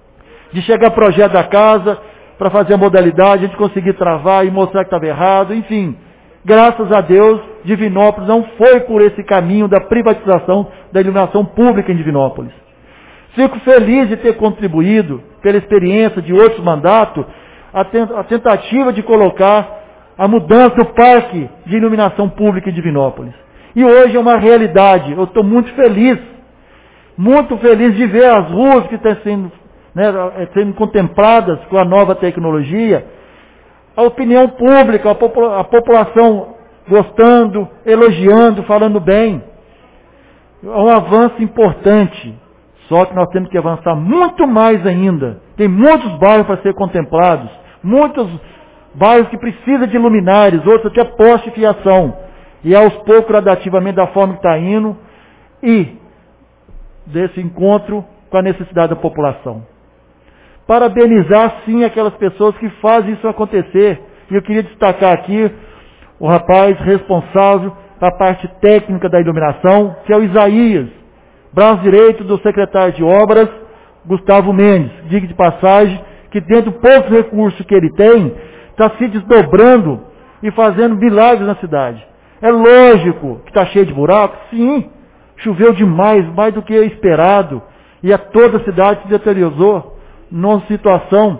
de chegar projeto da casa para fazer a modalidade, a gente conseguir travar e mostrar que estava errado, enfim. Graças a Deus, Divinópolis não foi por esse caminho da privatização da iluminação pública em Divinópolis. Fico feliz de ter contribuído, pela experiência de outros mandatos, a tentativa de colocar a mudança do parque de iluminação pública em Divinópolis. E hoje é uma realidade. Eu estou muito feliz, muito feliz de ver as ruas que estão sendo, né, sendo contempladas com a nova tecnologia, a opinião pública, a, popula- a população gostando, elogiando, falando bem. É um avanço importante. Só que nós temos que avançar muito mais ainda. Tem muitos bairros para ser contemplados, muitos bairros que precisam de luminares, outros até poste e fiação. E aos poucos, gradativamente, da forma que está indo, e desse encontro com a necessidade da população. Parabenizar, sim, aquelas pessoas que fazem isso acontecer. E eu queria destacar aqui o rapaz responsável da parte técnica da iluminação, que é o Isaías, braço direito do secretário de obras, Gustavo Mendes. Diga de passagem que dentro dos poucos recursos que ele tem, está se desdobrando e fazendo milagres na cidade. É lógico que está cheio de buracos, sim, choveu demais, mais do que esperado, e a toda a cidade se deteriorou numa situação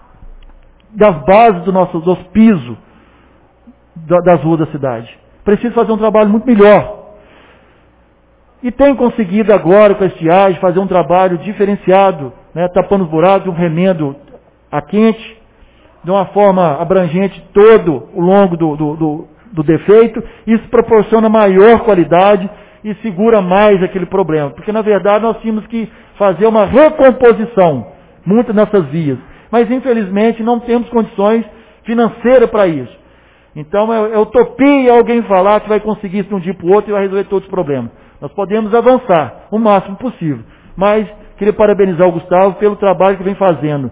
das bases do nosso, dos pisos das ruas da cidade. Precisa fazer um trabalho muito melhor. E tem conseguido agora, com a estiagem, fazer um trabalho diferenciado, né, tapando os buracos, um remendo a quente, de uma forma abrangente todo o longo do, do, do, do defeito. Isso proporciona maior qualidade e segura mais aquele problema. Porque, na verdade, nós tínhamos que fazer uma recomposição, muitas nessas vias. Mas, infelizmente, não temos condições financeiras para isso. Então, é, é utopia alguém falar que vai conseguir isso de um dia para o outro e vai resolver todos os problemas. Nós podemos avançar o máximo possível. Mas, queria parabenizar o Gustavo pelo trabalho que vem fazendo.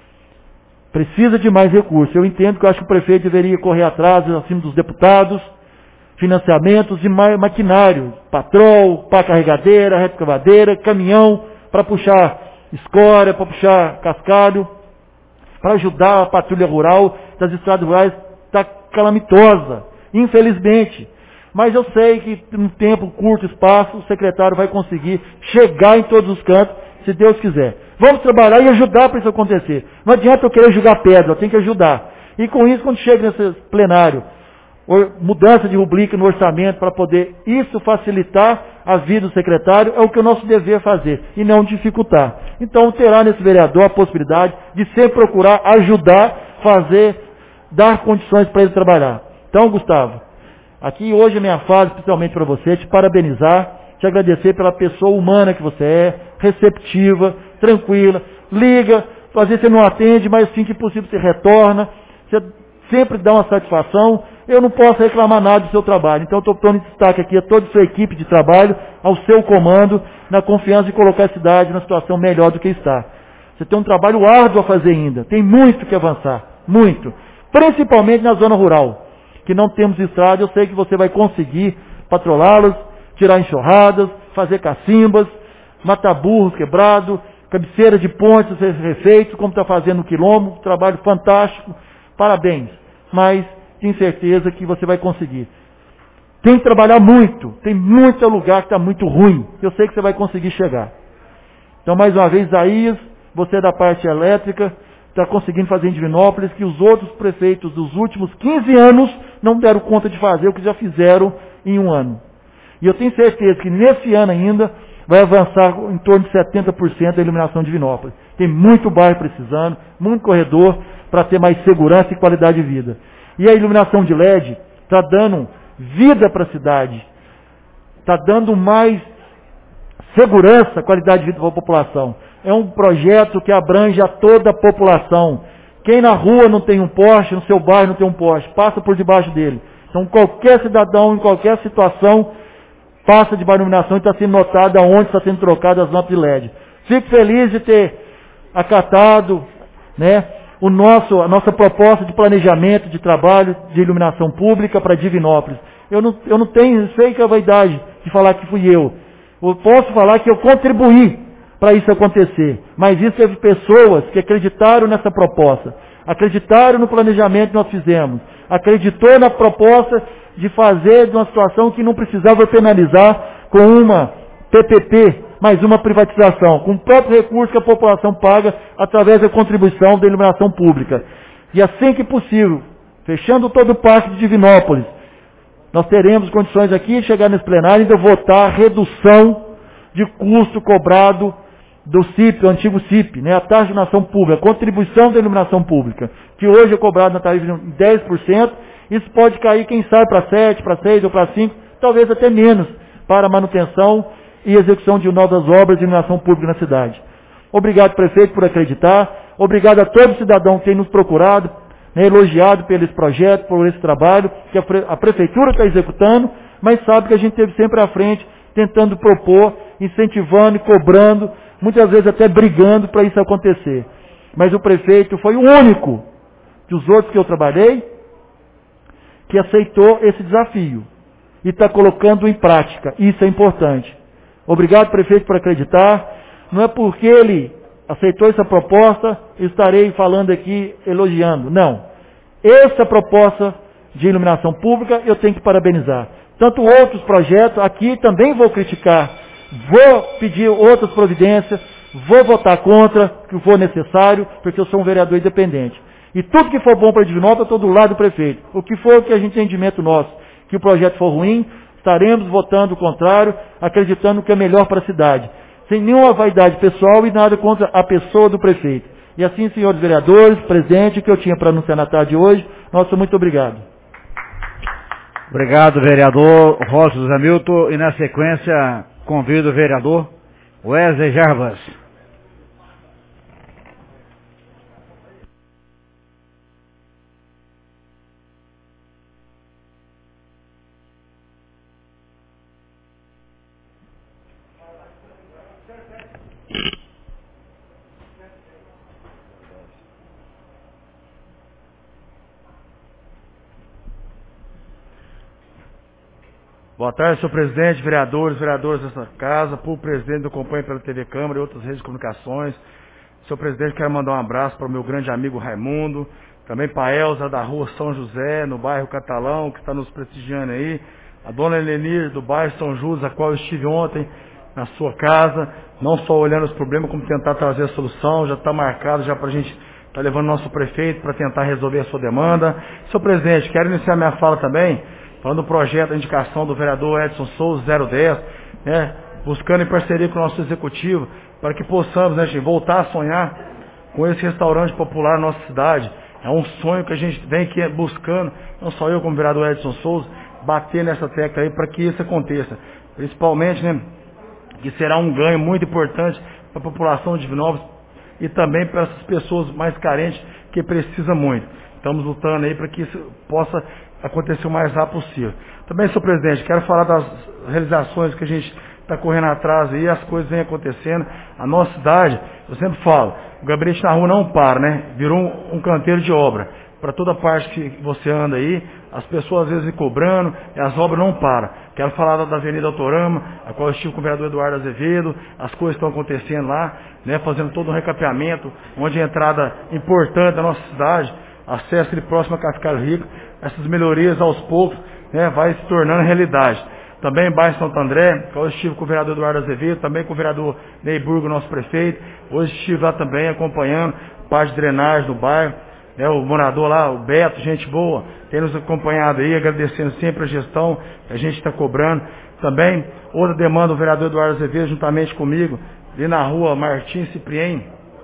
Precisa de mais recursos. Eu entendo que eu acho que o prefeito deveria correr atrás, acima dos deputados, financiamentos de maquinário, patrol, pá carregadeira, retroescavadeira, caminhão, para puxar escória, para puxar cascalho, para ajudar a patrulha rural das estradas rurais. Está calamitosa, infelizmente. Mas eu sei que num tempo curto, espaço, o secretário vai conseguir chegar em todos os cantos, se Deus quiser. Vamos trabalhar e ajudar para isso acontecer. Não adianta eu querer jogar pedra, eu tenho que ajudar. E com isso, quando chega nesse plenário, mudança de rubrica no orçamento para poder isso facilitar a vida do secretário, é o que é o nosso dever fazer, e não dificultar. Então terá nesse vereador a possibilidade de sempre procurar ajudar, fazer, dar condições para ele trabalhar. Então, Gustavo, aqui hoje a minha fase, especialmente para você, te parabenizar, te agradecer pela pessoa humana que você é, receptiva, tranquila, liga, às vezes você não atende, mas assim que possível você retorna, você sempre dá uma satisfação. Eu não posso reclamar nada do seu trabalho, então estou pondo em destaque aqui a toda a sua equipe de trabalho, ao seu comando, na confiança de colocar a cidade numa situação melhor do que está. Você tem um trabalho árduo a fazer ainda, tem muito que avançar, muito, principalmente na zona rural, que não temos estrada. Eu sei que você vai conseguir patrolá-las, tirar enxurradas, fazer cacimbas, matar burros quebrados, cabeceira de pontes refeitos, como está fazendo no quilombo, trabalho fantástico, parabéns. Mas tenho certeza que você vai conseguir. Tem que trabalhar muito, tem muito lugar que está muito ruim, eu sei que você vai conseguir chegar. Então, mais uma vez, Isaías, você é da parte elétrica, está conseguindo fazer em Divinópolis, que os outros prefeitos dos últimos quinze anos não deram conta de fazer o que já fizeram em um ano. E eu tenho certeza que nesse ano ainda vai avançar em torno de setenta por cento da iluminação de Divinópolis. Tem muito bairro precisando, muito corredor para ter mais segurança e qualidade de vida. E a iluminação de L E D está dando vida para a cidade, está dando mais segurança, qualidade de vida para a população. É um projeto que abrange a toda a população. Quem na rua não tem um poste, no seu bairro não tem um poste, passa por debaixo dele. Então qualquer cidadão, em qualquer situação, passa de iluminação e está sendo notado aonde está sendo trocado as lâmpadas de L E D. Fico feliz de ter acatado, né, o nosso, a nossa proposta de planejamento de trabalho de iluminação pública para Divinópolis. Eu não, eu não tenho, sei que é a vaidade de falar que fui eu. Eu posso falar que eu contribuí para isso acontecer. Mas isso teve pessoas que acreditaram nessa proposta, acreditaram no planejamento que nós fizemos, acreditou na proposta de fazer de uma situação que não precisava penalizar com uma P P P, mais uma privatização, com o próprio recurso que a população paga através da contribuição da iluminação pública. E assim que possível, fechando todo o Parque de Divinópolis, nós teremos condições aqui de chegar nesse plenário e ainda votar a redução de custo cobrado do C I P, o antigo C I P, né, a taxa de iluminação pública, a contribuição da iluminação pública, que hoje é cobrado na tarifa de dez por cento, isso pode cair, quem sabe, para sete, para seis ou para cinco, talvez até menos, para a manutenção e execução de novas obras de iluminação pública na cidade. Obrigado, prefeito, por acreditar. Obrigado a todo cidadão que tem nos procurado, né, elogiado pelo esse projeto, por esse trabalho que a, pre a prefeitura está executando, mas sabe que a gente esteve sempre à frente, tentando propor, incentivando e cobrando, muitas vezes até brigando para isso acontecer. Mas o prefeito foi o único dos outros que eu trabalhei que aceitou esse desafio e está colocando em prática. Isso é importante. Obrigado, prefeito, por acreditar. Não é porque ele aceitou essa proposta, eu estarei falando aqui, elogiando. Não. Essa proposta de iluminação pública eu tenho que parabenizar. Tanto outros projetos, aqui também vou criticar, vou pedir outras providências, vou votar contra, que for necessário, porque eu sou um vereador independente. E tudo que for bom para Divinópolis, eu estou do lado do prefeito. O que for que a gente entendimento nosso, que o projeto for ruim, estaremos votando o contrário, acreditando que é melhor para a cidade. Sem nenhuma vaidade pessoal e nada contra a pessoa do prefeito. E assim, senhores vereadores, presente, o que eu tinha para anunciar na tarde de hoje, nosso muito obrigado. Obrigado, vereador Rostos Hamilton. E na sequência, convido o vereador Wesley Jarbas. Boa tarde, senhor presidente, vereadores, vereadores dessa casa, público presidente do acompanho pela T V Câmara e outras redes de comunicações. Senhor presidente, quero mandar um abraço para o meu grande amigo Raimundo, também para a Elza da rua São José, no bairro Catalão, que está nos prestigiando aí, a dona Helenir do bairro São Júlio, a qual eu estive ontem na sua casa, não só olhando os problemas, como tentar trazer a solução, já está marcado já para a gente estar tá levando nosso prefeito para tentar resolver a sua demanda. Senhor presidente, quero iniciar minha fala também, falando do projeto, a indicação do vereador Edson Souza, zero dez, né, buscando em parceria com o nosso executivo, para que possamos, né, gente, voltar a sonhar com esse restaurante popular na nossa cidade. É um sonho que a gente vem aqui buscando, não só eu como vereador Edson Souza, bater nessa tecla aí para que isso aconteça. Principalmente, né, que será um ganho muito importante para a população de Divinópolis e também para essas pessoas mais carentes que precisam muito. Estamos lutando aí para que isso possa acontecer o mais rápido possível. Também, senhor presidente, quero falar das realizações que a gente está correndo atrás aí, as coisas vêm acontecendo. A nossa cidade, eu sempre falo, o gabinete na rua não para, né? Virou um, um canteiro de obra. Para toda parte que você anda aí, as pessoas às vezes me cobrando, e as obras não param. Quero falar da, da Avenida Autorama, a qual eu estive com o vereador Eduardo Azevedo, as coisas estão acontecendo lá, né? Fazendo todo um recapeamento, onde a entrada importante da nossa cidade, acesso ali próximo a Cascalho Rico, essas melhorias aos poucos, né, vai se tornando realidade. Também em bairro Santo André, eu estive com o vereador Eduardo Azevedo, também com o vereador Neyburgo, nosso prefeito. Hoje estive lá também acompanhando parte de drenagem do bairro. Né, o morador lá, o Beto, gente boa, tem nos acompanhado aí, agradecendo sempre a gestão que a gente está cobrando. Também, outra demanda do vereador Eduardo Azevedo, juntamente comigo, ali na rua Martins Cipriene,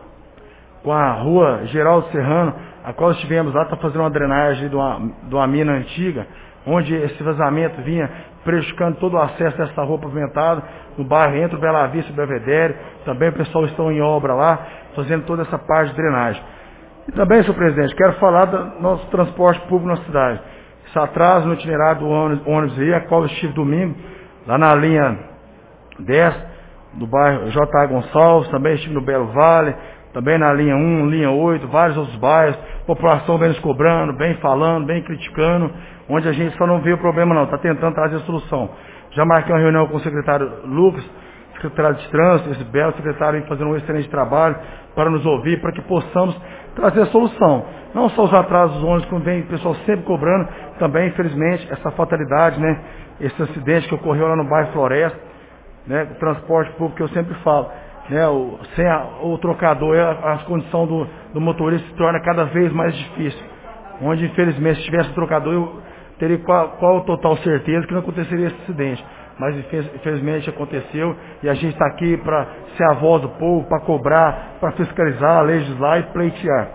com a rua Geraldo Serrano, a qual estivemos lá, está fazendo uma drenagem de uma, de uma mina antiga, onde esse vazamento vinha prejudicando todo o acesso dessa rua pavimentada, no bairro entre o Bela Vista e o Belvedere. Também o pessoal está em obra lá, fazendo toda essa parte de drenagem. E também, senhor presidente, quero falar do nosso transporte público na cidade. Esse atraso no itinerário do ônibus, ônibus aí, a qual eu estive domingo, lá na linha dez, do bairro J A Gonçalves, também estive no Belo Vale, também na linha um, linha oito, vários outros bairros, população vem nos cobrando, bem falando, bem criticando, onde a gente só não vê o problema não, está tentando trazer a solução. Já marquei uma reunião com o secretário Lucas, secretário de trânsito, esse belo secretário aí fazendo um excelente trabalho para nos ouvir, para que possamos trazer a solução. Não só os atrasos dos ônibus, como vem o pessoal sempre cobrando, também, infelizmente, essa fatalidade, né? Esse acidente que ocorreu lá no bairro Floresta, né? O transporte público que eu sempre falo, né? O, sem a, o trocador, a, a condição do, do motorista se torna cada vez mais difícil. Onde, infelizmente, se tivesse o trocador, eu teria qual, qual total certeza que não aconteceria esse acidente. Mas infelizmente aconteceu e a gente está aqui para ser a voz do povo, para cobrar, para fiscalizar, legislar e pleitear.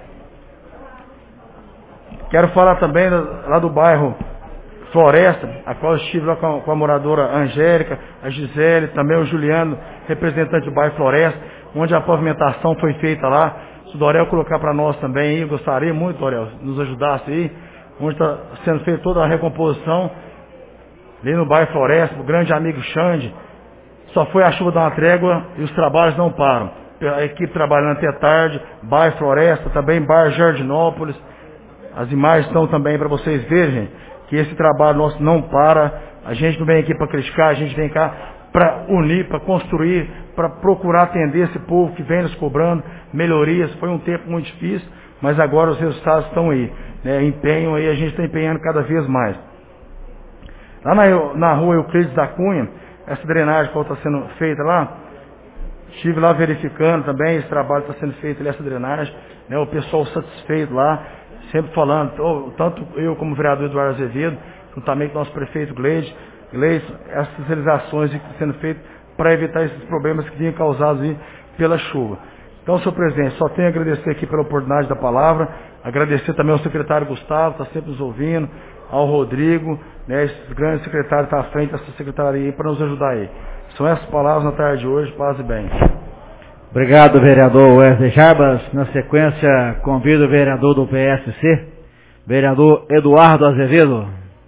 Quero falar também lá do bairro Floresta, a qual eu estive lá com a, com a moradora Angélica, a Gisele, também o Juliano, representante do bairro Floresta, onde a pavimentação foi feita lá. Se o Dorel colocar para nós também, eu gostaria muito, Dorel, nos ajudasse aí, onde está sendo feita toda a recomposição. Ali no bairro Floresta, o grande amigo Xande, só foi a chuva dar uma trégua e os trabalhos não param. A equipe trabalhando até tarde, bairro Floresta, também bairro Jardinópolis. As imagens estão também para vocês verem que esse trabalho nosso não para. A gente não vem aqui para criticar, a gente vem cá para unir, para construir, para procurar atender esse povo que vem nos cobrando melhorias. Foi um tempo muito difícil, mas agora os resultados estão aí. Né? Empenho aí, a gente está empenhando cada vez mais. Lá na, na rua Euclides da Cunha, essa drenagem que está sendo feita lá, estive lá verificando também, esse trabalho está sendo feito ali, essa drenagem, né, o pessoal satisfeito lá, sempre falando, oh, tanto eu como o vereador Eduardo Azevedo, juntamente com o nosso prefeito Gleide, Gleide, essas realizações que estão sendo feitas para evitar esses problemas que vinham causados aí pela chuva. Então, senhor presidente, só tenho a agradecer aqui pela oportunidade da palavra, agradecer também ao secretário Gustavo, está sempre nos ouvindo, ao Rodrigo, né, esses grandes secretários que estão à frente dessa secretaria aí para nos ajudar aí. São essas palavras na tarde de hoje, paz e bem. Obrigado, vereador Wesley Jarbas. Na sequência, convido o vereador do P S C, vereador Eduardo Azevedo.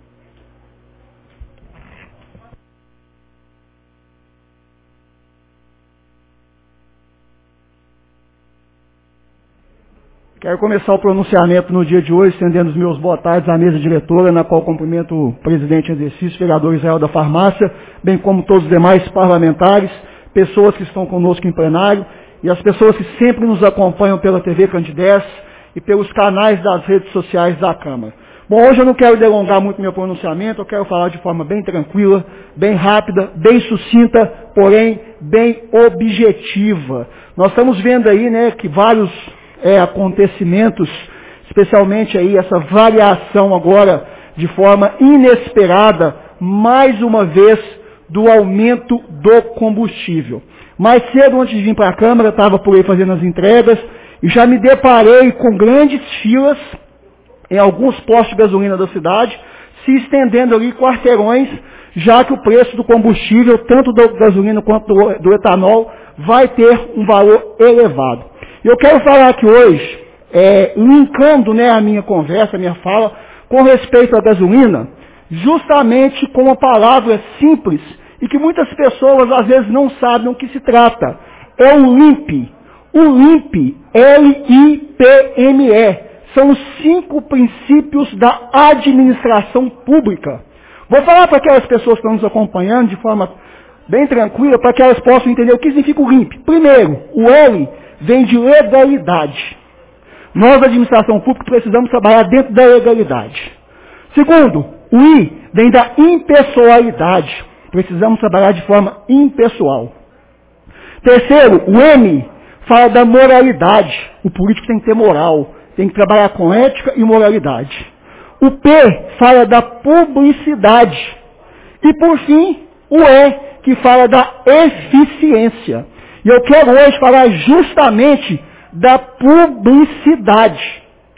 Quero começar o pronunciamento no dia de hoje, estendendo os meus boa tardes à mesa diretora, na qual cumprimento o presidente em exercício, vereador Israel da Farmácia, bem como todos os demais parlamentares, pessoas que estão conosco em plenário e as pessoas que sempre nos acompanham pela T V Candidez e pelos canais das redes sociais da Câmara. Bom, hoje eu não quero delongar muito meu pronunciamento, eu quero falar de forma bem tranquila, bem rápida, bem sucinta, porém bem objetiva. Nós estamos vendo aí, né, que vários É, acontecimentos, especialmente aí essa variação agora de forma inesperada, mais uma vez, do aumento do combustível. Mais cedo, antes de vir para a Câmara, estava por aí fazendo as entregas e já me deparei com grandes filas em alguns postos de gasolina da cidade, se estendendo ali quarteirões, já que o preço do combustível, tanto da gasolina quanto do, do etanol, vai ter um valor elevado. Eu quero falar aqui hoje, é, linkando, né, a minha conversa, a minha fala, com respeito à gasolina, justamente com uma palavra simples e que muitas pessoas às vezes não sabem o que se trata. É o L I M P. O L I M P, L I P M E, são os cinco princípios da administração pública. Vou falar para aquelas pessoas que estão nos acompanhando de forma bem tranquila, para que elas possam entender o que significa o L I M P. Primeiro, o L vem de legalidade. Nós, da administração pública, precisamos trabalhar dentro da legalidade. Segundo, o I vem da impessoalidade. Precisamos trabalhar de forma impessoal. Terceiro, o M fala da moralidade. O político tem que ter moral, tem que trabalhar com ética e moralidade. O P fala da publicidade. E, por fim, o E, que fala da eficiência. E eu quero hoje falar justamente da publicidade.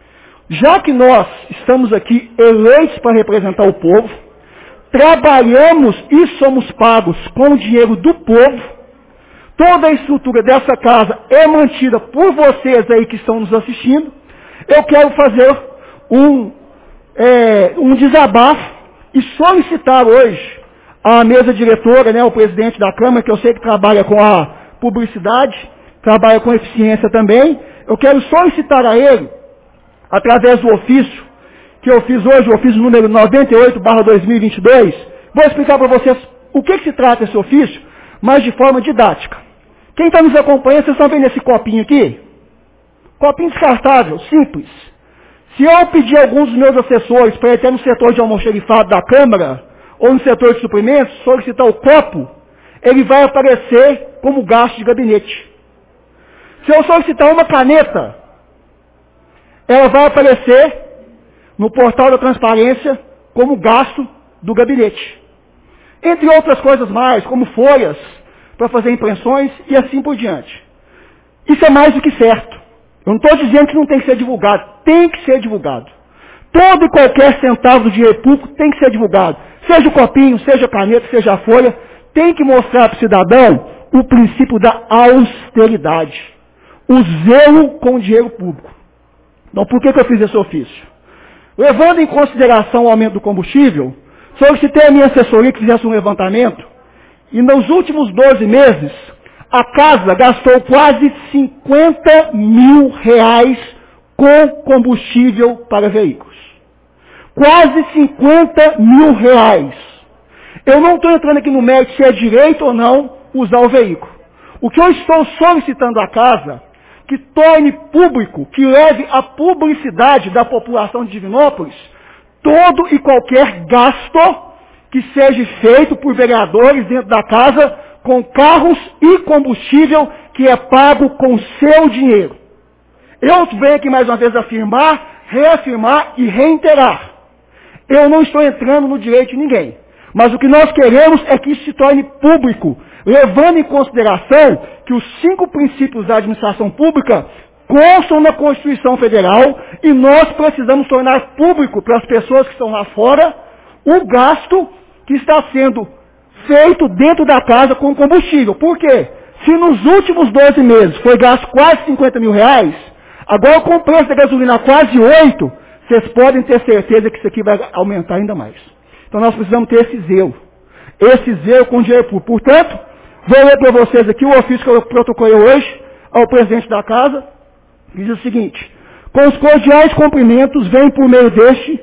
Já que nós estamos aqui eleitos para representar o povo, trabalhamos e somos pagos com o dinheiro do povo, toda a estrutura dessa casa é mantida por vocês aí que estão nos assistindo, eu quero fazer um, é, um desabafo e solicitar hoje à mesa diretora, né, o presidente da Câmara, que eu sei que trabalha com a publicidade, trabalha com eficiência também, eu quero solicitar a ele, através do ofício, que eu fiz hoje, o ofício número noventa e oito barra dois mil e vinte e dois, vou explicar para vocês o que, que se trata esse ofício, mas de forma didática. Quem está nos acompanhando, vocês estão vendo esse copinho aqui? Copinho descartável, simples. Se eu pedir a alguns dos meus assessores para ir até no setor de almoxerifado da Câmara, ou no setor de suprimentos, solicitar o copo, ele vai aparecer como gasto de gabinete. Se eu solicitar uma caneta, ela vai aparecer no portal da transparência como gasto do gabinete. Entre outras coisas mais, como folhas para fazer impressões e assim por diante. Isso é mais do que certo. Eu não estou dizendo que não tem que ser divulgado. Tem que ser divulgado. Todo e qualquer centavo do dinheiro público tem que ser divulgado. Seja o copinho, seja a caneta, seja a folha, tem que mostrar para o cidadão o princípio da austeridade. O zelo com o dinheiro público. Então, por que, que eu fiz esse ofício? Levando em consideração o aumento do combustível, solicitei a minha assessoria que fizesse um levantamento, e nos últimos doze meses, a casa gastou quase cinquenta mil reais com combustível para veículos. Quase cinquenta mil reais. Eu não estou entrando aqui no mérito se é direito ou não usar o veículo. O que eu estou solicitando à casa, que torne público, que leve a publicidade da população de Divinópolis, todo e qualquer gasto que seja feito por vereadores dentro da casa com carros e combustível que é pago com seu dinheiro. Eu venho aqui mais uma vez afirmar, reafirmar e reiterar. Eu não estou entrando no direito de ninguém. Mas o que nós queremos é que isso se torne público, levando em consideração que os cinco princípios da administração pública constam na Constituição Federal e nós precisamos tornar público para as pessoas que estão lá fora o gasto que está sendo feito dentro da casa com combustível. Por quê? Se nos últimos doze meses foi gasto quase cinquenta mil reais, agora com o preço da gasolina quase oito, vocês podem ter certeza que isso aqui vai aumentar ainda mais. Então nós precisamos ter esse zelo. Esse zelo com o dinheiro público. Portanto, vou ler para vocês aqui o ofício que eu protocolei hoje ao presidente da casa. Diz o seguinte: com os cordiais cumprimentos, vem por meio deste,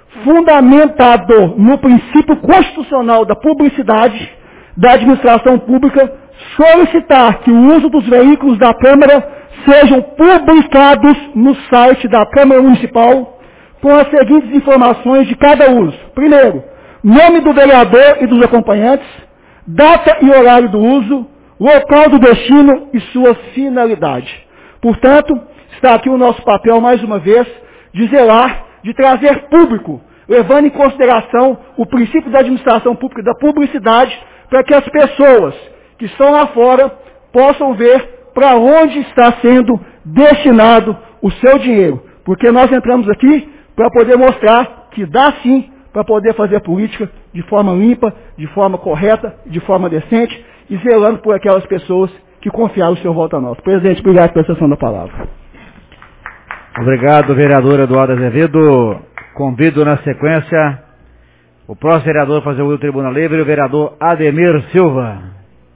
fundamentado no princípio constitucional da publicidade da administração pública, solicitar que o uso dos veículos da Câmara sejam publicados no site da Câmara Municipal com as seguintes informações de cada uso. Primeiro, nome do vereador e dos acompanhantes, data e horário do uso, local do destino e sua finalidade. Portanto, está aqui o nosso papel, mais uma vez, de zelar, de trazer público, levando em consideração o princípio da administração pública e da publicidade, para que as pessoas que estão lá fora possam ver para onde está sendo destinado o seu dinheiro. Porque nós entramos aqui para poder mostrar que dá sim para poder fazer política de forma limpa, de forma correta, de forma decente, e zelando por aquelas pessoas que confiaram o seu voto a nós. Presidente, obrigado pela sessão da palavra. Obrigado, vereador Eduardo Azevedo. Convido na sequência o próximo vereador a fazer o uso do Tribuna Livre, o vereador Ademir Silva.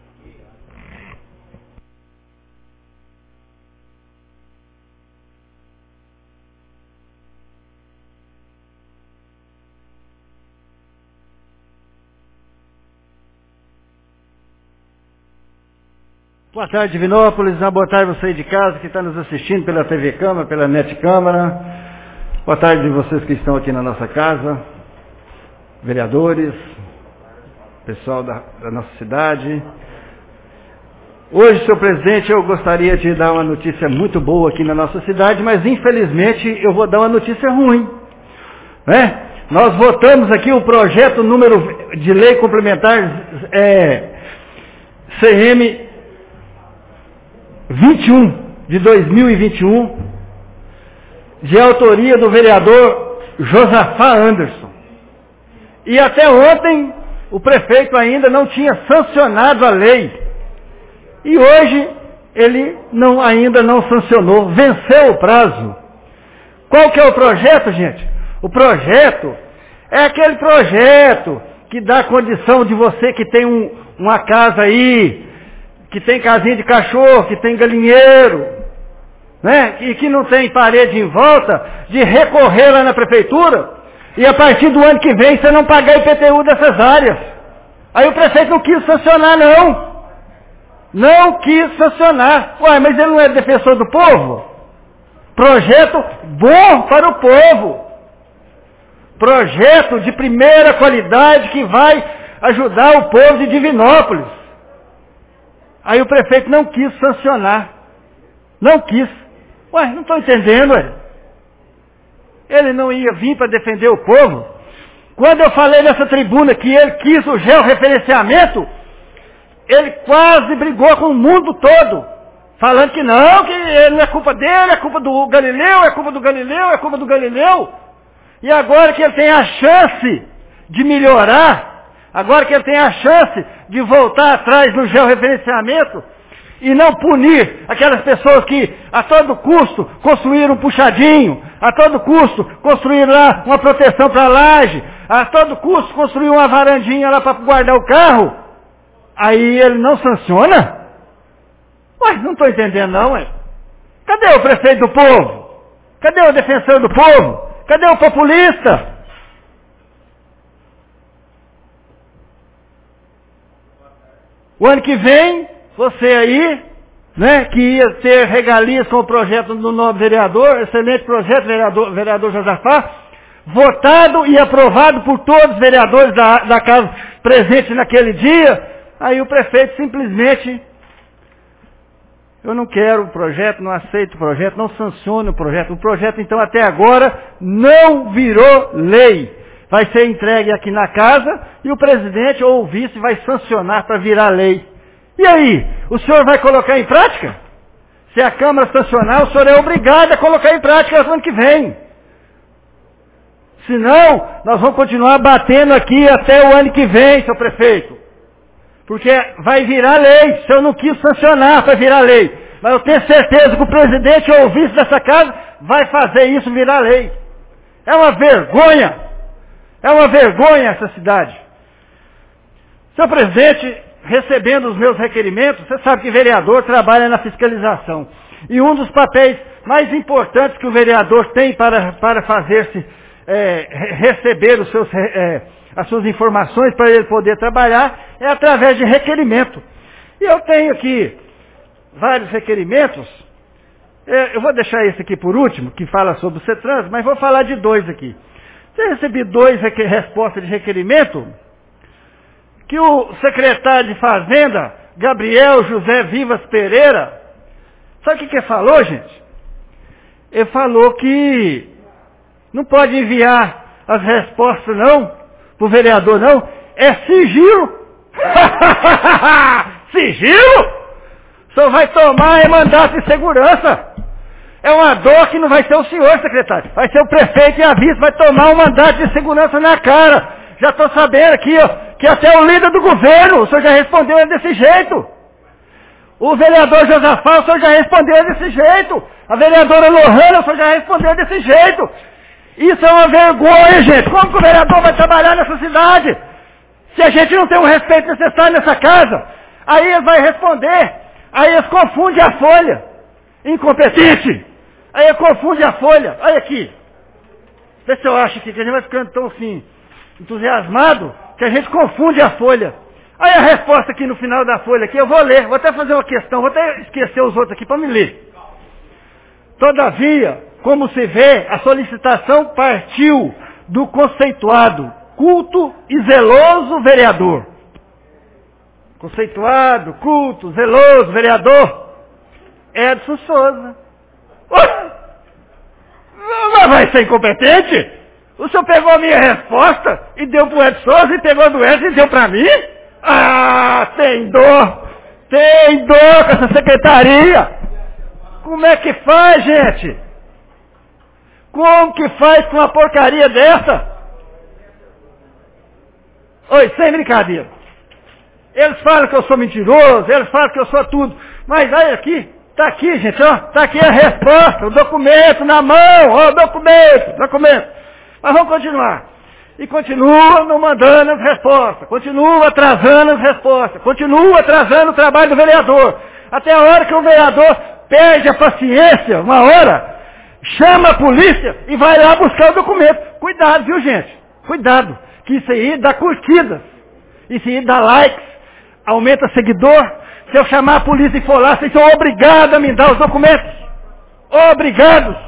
Boa tarde, Divinópolis. Boa tarde você aí de casa que está nos assistindo pela T V Câmara, pela Net Câmara. Boa tarde vocês que estão aqui na nossa casa, vereadores, pessoal da, da nossa cidade. Hoje, senhor presidente, eu gostaria de dar uma notícia muito boa aqui na nossa cidade, mas infelizmente eu vou dar uma notícia ruim, né? Nós votamos aqui o projeto número de lei complementar é, C M vinte e um de dois mil e vinte e um, de autoria do vereador Josafá Anderson. E até ontem o prefeito ainda não tinha sancionado a lei. E hoje ele não, ainda não sancionou, venceu o prazo. Qual que é o projeto, gente? O projeto é aquele projeto que dá condição de você que tem um, uma casa aí, que tem casinha de cachorro, que tem galinheiro, né? E que não tem parede em volta, de recorrer lá na prefeitura, e a partir do ano que vem você não pagar I P T U dessas áreas. Aí o prefeito não quis sancionar, não. Não quis sancionar. Ué, mas ele não é defensor do povo? Projeto bom para o povo. Projeto de primeira qualidade que vai ajudar o povo de Divinópolis. Aí o prefeito não quis sancionar. Não quis. Ué, não estou entendendo, ué. Ele não ia vir para defender o povo? Quando eu falei nessa tribuna que ele quis o georreferenciamento, ele quase brigou com o mundo todo, falando que não, que não é culpa dele, é culpa do Galileu, é culpa do Galileu, é culpa do Galileu. E agora que ele tem a chance de melhorar, agora que ele tem a chance de voltar atrás no georreferenciamento e não punir aquelas pessoas que a todo custo construíram um puxadinho, a todo custo construíram lá uma proteção para a laje, a todo custo construíram uma varandinha lá para guardar o carro, aí ele não sanciona? Ué, não estou entendendo não, ué. Cadê o prefeito do povo? Cadê o defensor do povo? Cadê o populista? O ano que vem, você aí, né, que ia ter regalias com o projeto do novo vereador, excelente projeto, vereador, vereador Josafá, votado e aprovado por todos os vereadores da, da casa presentes naquele dia, aí o prefeito simplesmente, eu não quero o projeto, não aceito o projeto, não sanciono o projeto. O projeto, então, até agora, não virou lei. Vai ser entregue aqui na casa e o presidente ou o vice vai sancionar para virar lei. E aí, o senhor vai colocar em prática? Se a Câmara sancionar, o senhor é obrigado a colocar em prática no ano que vem. Senão, nós vamos continuar batendo aqui até o ano que vem, seu prefeito. Porque vai virar lei, se eu não quis sancionar para virar lei. Mas eu tenho certeza que o presidente ou o vice dessa casa vai fazer isso virar lei. É uma vergonha. É uma vergonha essa cidade. Seu presidente, recebendo os meus requerimentos, você sabe que vereador trabalha na fiscalização. E um dos papéis mais importantes que o vereador tem para, para fazer-se é, receber os seus, é, as suas informações para ele poder trabalhar é através de requerimento. E eu tenho aqui vários requerimentos. É, eu vou deixar esse aqui por último, que fala sobre o CETRANS, mas vou falar de dois aqui. Eu recebi dois respostas de requerimento que o secretário de Fazenda, Gabriel José Vivas Pereira, sabe o que que ele falou, gente? Ele falou que não pode enviar as respostas não, para o vereador não, é sigilo. Sigilo? Só vai tomar é mandato de segurança. É uma dor que não vai ser o senhor, secretário. Vai ser o prefeito e a vice, vai tomar um mandato de segurança na cara. Já estou sabendo aqui, ó, que até o líder do governo, o senhor já respondeu desse jeito. O vereador Josafá, o senhor já respondeu desse jeito. A vereadora Lohana, o senhor já respondeu desse jeito. Isso é uma vergonha, gente. Como que o vereador vai trabalhar nessa cidade? Se a gente não tem o respeito necessário nessa casa, aí ele vai responder. Aí eles confundem a folha. Incompetente. Aí ele confunde a folha. Olha aqui. Vê se eu acho que a gente vai ficando tão assim, entusiasmado, que a gente confunde a folha. Aí a resposta aqui no final da folha aqui, eu vou ler, vou até fazer uma questão, vou até esquecer os outros aqui para me ler. Todavia, como se vê, a solicitação partiu do conceituado, culto e zeloso vereador. Conceituado, culto, zeloso vereador, Edson Souza. Mas vai ser incompetente? O senhor pegou a minha resposta e deu para o Edson Souza e pegou do Edson e deu para mim? Ah, tem dor, tem dor com essa secretaria. Como é que faz, gente? Como que faz com uma porcaria dessa? Oi, sem brincadeira. Eles falam que eu sou mentiroso, eles falam que eu sou tudo. Mas olha aqui, tá aqui, gente, ó, tá aqui a resposta, o documento na mão, ó, o documento, documento. Mas vamos continuar. E continua não mandando as respostas, continua atrasando as respostas, continua atrasando o trabalho do vereador. Até a hora que o vereador perde a paciência, uma hora, chama a polícia e vai lá buscar o documento. Cuidado, viu, gente? Cuidado, que isso aí dá curtidas, isso aí dá likes, aumenta seguidor, Se eu chamar a polícia e for lá, vocês são obrigados a me dar os documentos. Obrigados.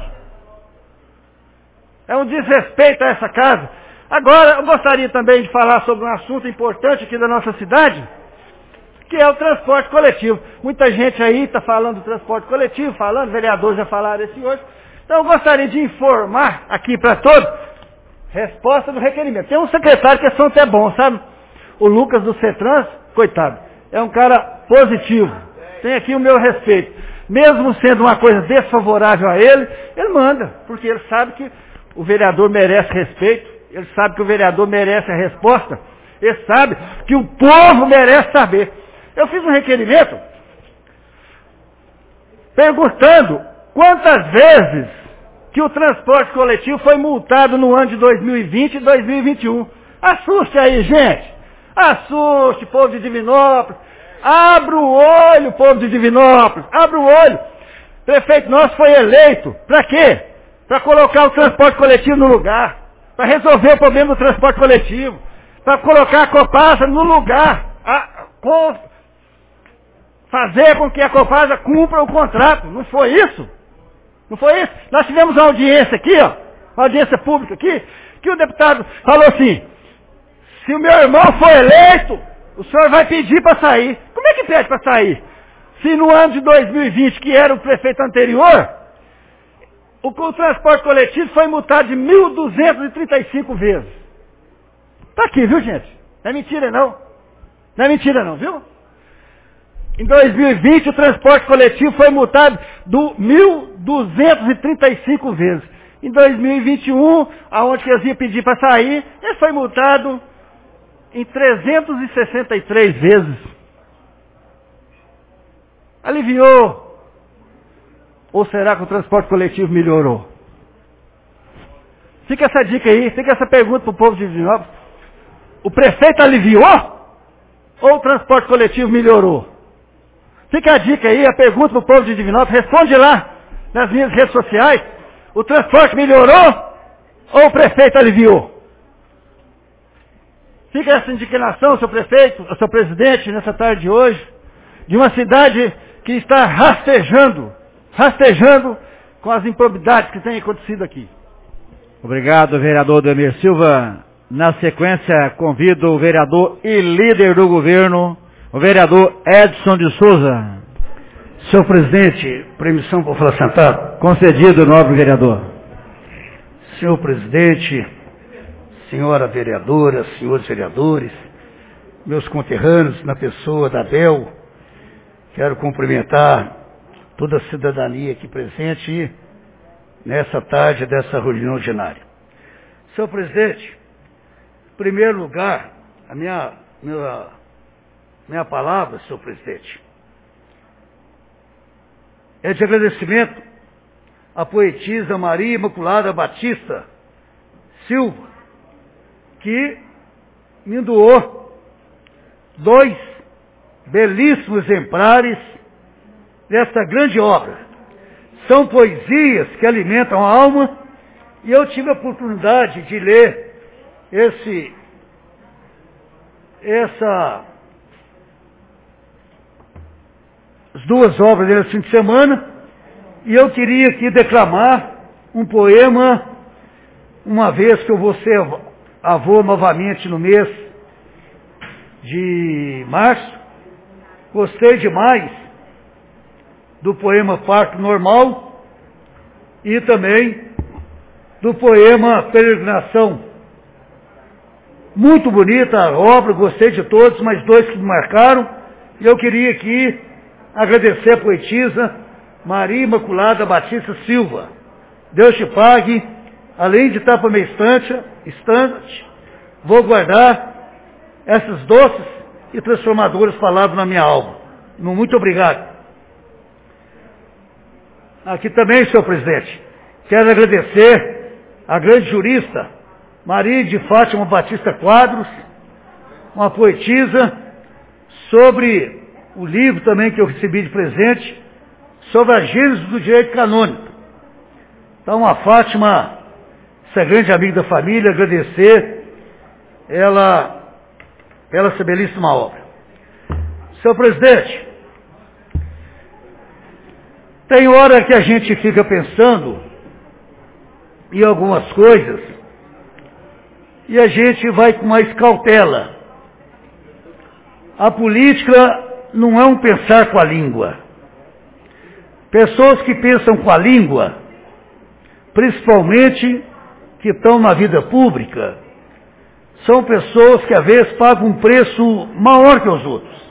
É um desrespeito a essa casa. Agora, eu gostaria também de falar sobre um assunto importante aqui da nossa cidade, que é o transporte coletivo. Muita gente aí está falando do transporte coletivo, falando, vereadores já falaram esse hoje. Então eu gostaria de informar aqui para todos, resposta do requerimento. Tem um secretário que é até bom, sabe? O Lucas do CETRANS, coitado, é um cara positivo. Tem aqui o meu respeito. Mesmo sendo uma coisa desfavorável a ele, ele manda, porque ele sabe que o vereador merece respeito. Ele sabe que o vereador merece a resposta. Ele sabe que o povo merece saber. Eu fiz um requerimento perguntando quantas vezes que o transporte coletivo foi multado no ano de dois mil e vinte e dois mil e vinte e um. Assuste aí, gente. Assuste, povo de Divinópolis. Abra o olho, povo de Divinópolis. Abra o olho. O prefeito nosso foi eleito. Para quê? Para colocar o transporte coletivo no lugar. Para resolver o problema do transporte coletivo, para colocar a Copasa no lugar, a, com, fazer com que a Copasa cumpra o contrato. Não foi isso? Não foi isso? Nós tivemos uma audiência aqui, ó, uma audiência pública aqui, que o deputado falou assim, se o meu irmão for eleito, o senhor vai pedir para sair. Como é que pede para sair? Se no ano de dois mil e vinte, que era o prefeito anterior, O, o transporte coletivo foi multado de mil duzentas e trinta e cinco vezes. Está aqui, viu, gente? Não é mentira, não. Não é mentira, não, viu? Em dois mil e vinte, o transporte coletivo foi multado do mil duzentas e trinta e cinco vezes. Em dois mil e vinte e um, aonde que eles iam pedir para sair, ele foi multado em trezentas e sessenta e três vezes. Aliviou. Ou será que o transporte coletivo melhorou? Fica essa dica aí, fica essa pergunta para o povo de Divinópolis. O prefeito aliviou? Ou o transporte coletivo melhorou? Fica a dica aí, a pergunta para o povo de Divinópolis. Responde lá, nas minhas redes sociais. O transporte melhorou? Ou o prefeito aliviou? Fica essa indignação, seu prefeito, seu presidente, nessa tarde de hoje, de uma cidade que está rastejando, rastejando com as improbidades que têm acontecido aqui. Obrigado, vereador Demir Silva. Na sequência, convido o vereador e líder do governo, o vereador Edson de Souza. Senhor presidente, permissão para falar sentado? Concedido, nobre vereador. Senhor presidente, senhora vereadora, senhores vereadores, meus conterrâneos, na pessoa da Bel, quero cumprimentar toda a cidadania aqui presente nessa tarde dessa reunião ordinária. Senhor presidente, em primeiro lugar, a minha, minha, minha palavra, senhor presidente, é de agradecimento à poetisa Maria Imaculada Batista Silva, que me doou dois belíssimos exemplares desta grande obra. São poesias que alimentam a alma, e eu tive a oportunidade de ler esse, essa, as duas obras desse fim de semana, e eu queria aqui declamar um poema, uma vez que eu vou ser avô novamente no mês de março. Gostei demais do poema Parto Normal e também do poema Peregrinação. Muito bonita a obra, gostei de todos, mas dois que me marcaram, e eu queria aqui agradecer a poetisa Maria Imaculada Batista Silva. Deus te pague, além de estar para minha estante, estante, vou guardar essas doces e transformadoras palavras na minha alma. Muito obrigado. Aqui também, senhor presidente, quero agradecer a grande jurista Maria de Fátima Batista Quadros, uma poetisa, sobre o livro também que eu recebi de presente, sobre a gênese do direito canônico. Então, a Fátima, essa grande amiga da família, agradecer ela pela essa belíssima obra. Senhor presidente, Tem hora que a gente fica pensando em algumas coisas e a gente vai com mais cautela. A política não é um pensar com a língua. Pessoas que pensam com a língua, principalmente que estão na vida pública, são pessoas que às vezes pagam um preço maior que os outros.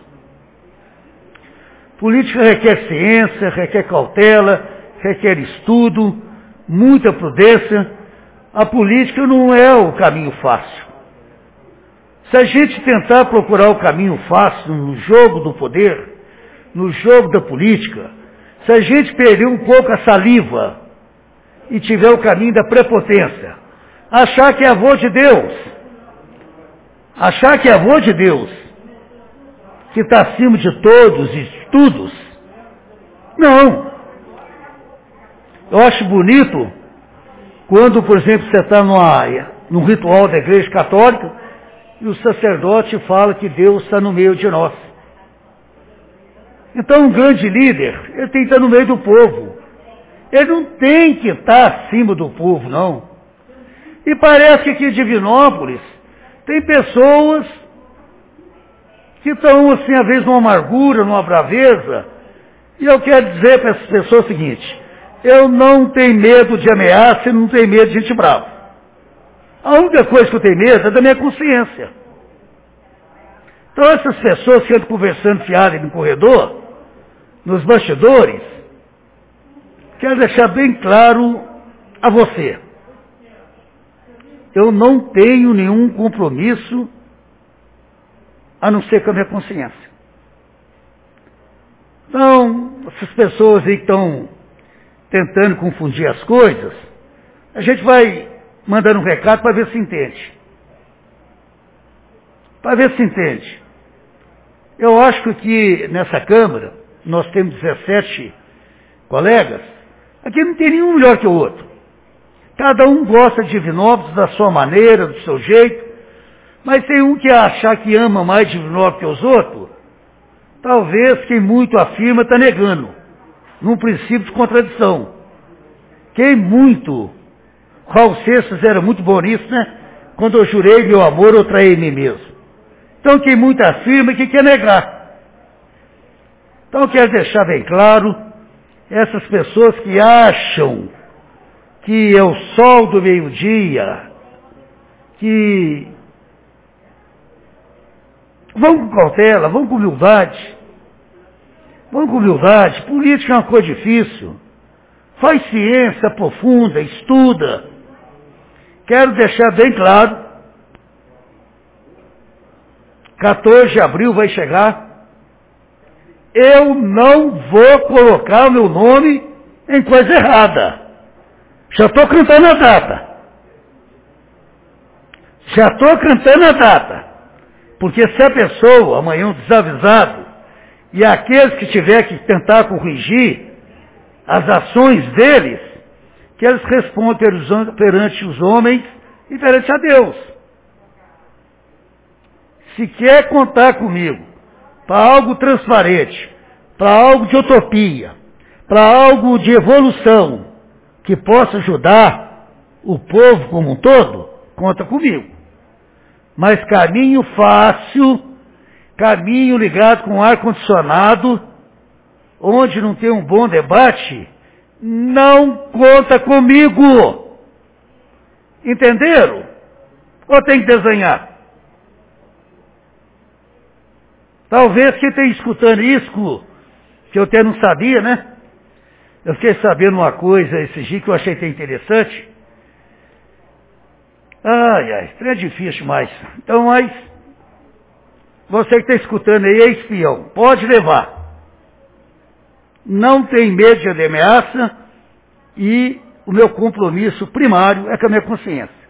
Política requer ciência, requer cautela, requer estudo, muita prudência. A política não é o caminho fácil. Se a gente tentar procurar o caminho fácil no jogo do poder, no jogo da política, se a gente perder um pouco a saliva e tiver o caminho da prepotência, achar que é avô de Deus, achar que é avô de Deus, que está acima de todos e estudos, não. Eu acho bonito quando, por exemplo, você está num ritual da Igreja Católica e o sacerdote fala que Deus está no meio de nós. Então, um grande líder, ele tem que estar no meio do povo. Ele não tem que estar acima do povo, não. E parece que aqui em Divinópolis tem pessoas que estão, assim, às vezes, numa amargura, numa braveza. E eu quero dizer para essas pessoas o seguinte: eu não tenho medo de ameaça e não tenho medo de gente brava. A única coisa que eu tenho medo é da minha consciência. Então essas pessoas que andam conversando fiadas no corredor, nos bastidores, quero deixar bem claro a você: eu não tenho nenhum compromisso a não ser com a minha consciência. Então, essas pessoas aí que estão tentando confundir as coisas, a gente vai mandando um recado para ver se entende. Para ver se entende. Eu acho que nessa Câmara, nós temos dezessete colegas, aqui não tem nenhum melhor que o outro. Cada um gosta de Divinópolis da sua maneira, do seu jeito, mas tem um que achar que ama mais Divinópolis que os outros, talvez quem muito afirma está negando, num princípio de contradição. Quem muito, Raul Seixas era muito bom nisso, né? Quando eu jurei meu amor, eu traí mim mesmo. Então quem muito afirma que quer negar. Então eu quero deixar bem claro, essas pessoas que acham que é o sol do meio-dia, que vão com cautela, vão com humildade, vão com humildade. Política é uma coisa difícil. Faz ciência, aprofunda, estuda. Quero deixar bem claro, quatorze de abril vai chegar, eu não vou colocar o meu nome em coisa errada. Já estou cantando a data. Já estou cantando a data. Porque se a pessoa, amanhã um desavisado, e aqueles que tiver que tentar corrigir as ações deles, que eles respondam perante os homens e perante a Deus. Se quer contar comigo para algo transparente, para algo de utopia, para algo de evolução, que possa ajudar o povo como um todo, conta comigo. Mas caminho fácil, caminho ligado com ar-condicionado, onde não tem um bom debate, não conta comigo. Entenderam? Ou tem que desenhar? Talvez quem esteja escutando isso, que eu até não sabia, né? Eu fiquei sabendo uma coisa esse dia que eu achei até interessante. Ai, ai, é difícil demais. Então, mas, você que está escutando aí é espião, pode levar. Não tem medo de ameaça e o meu compromisso primário é com a minha consciência.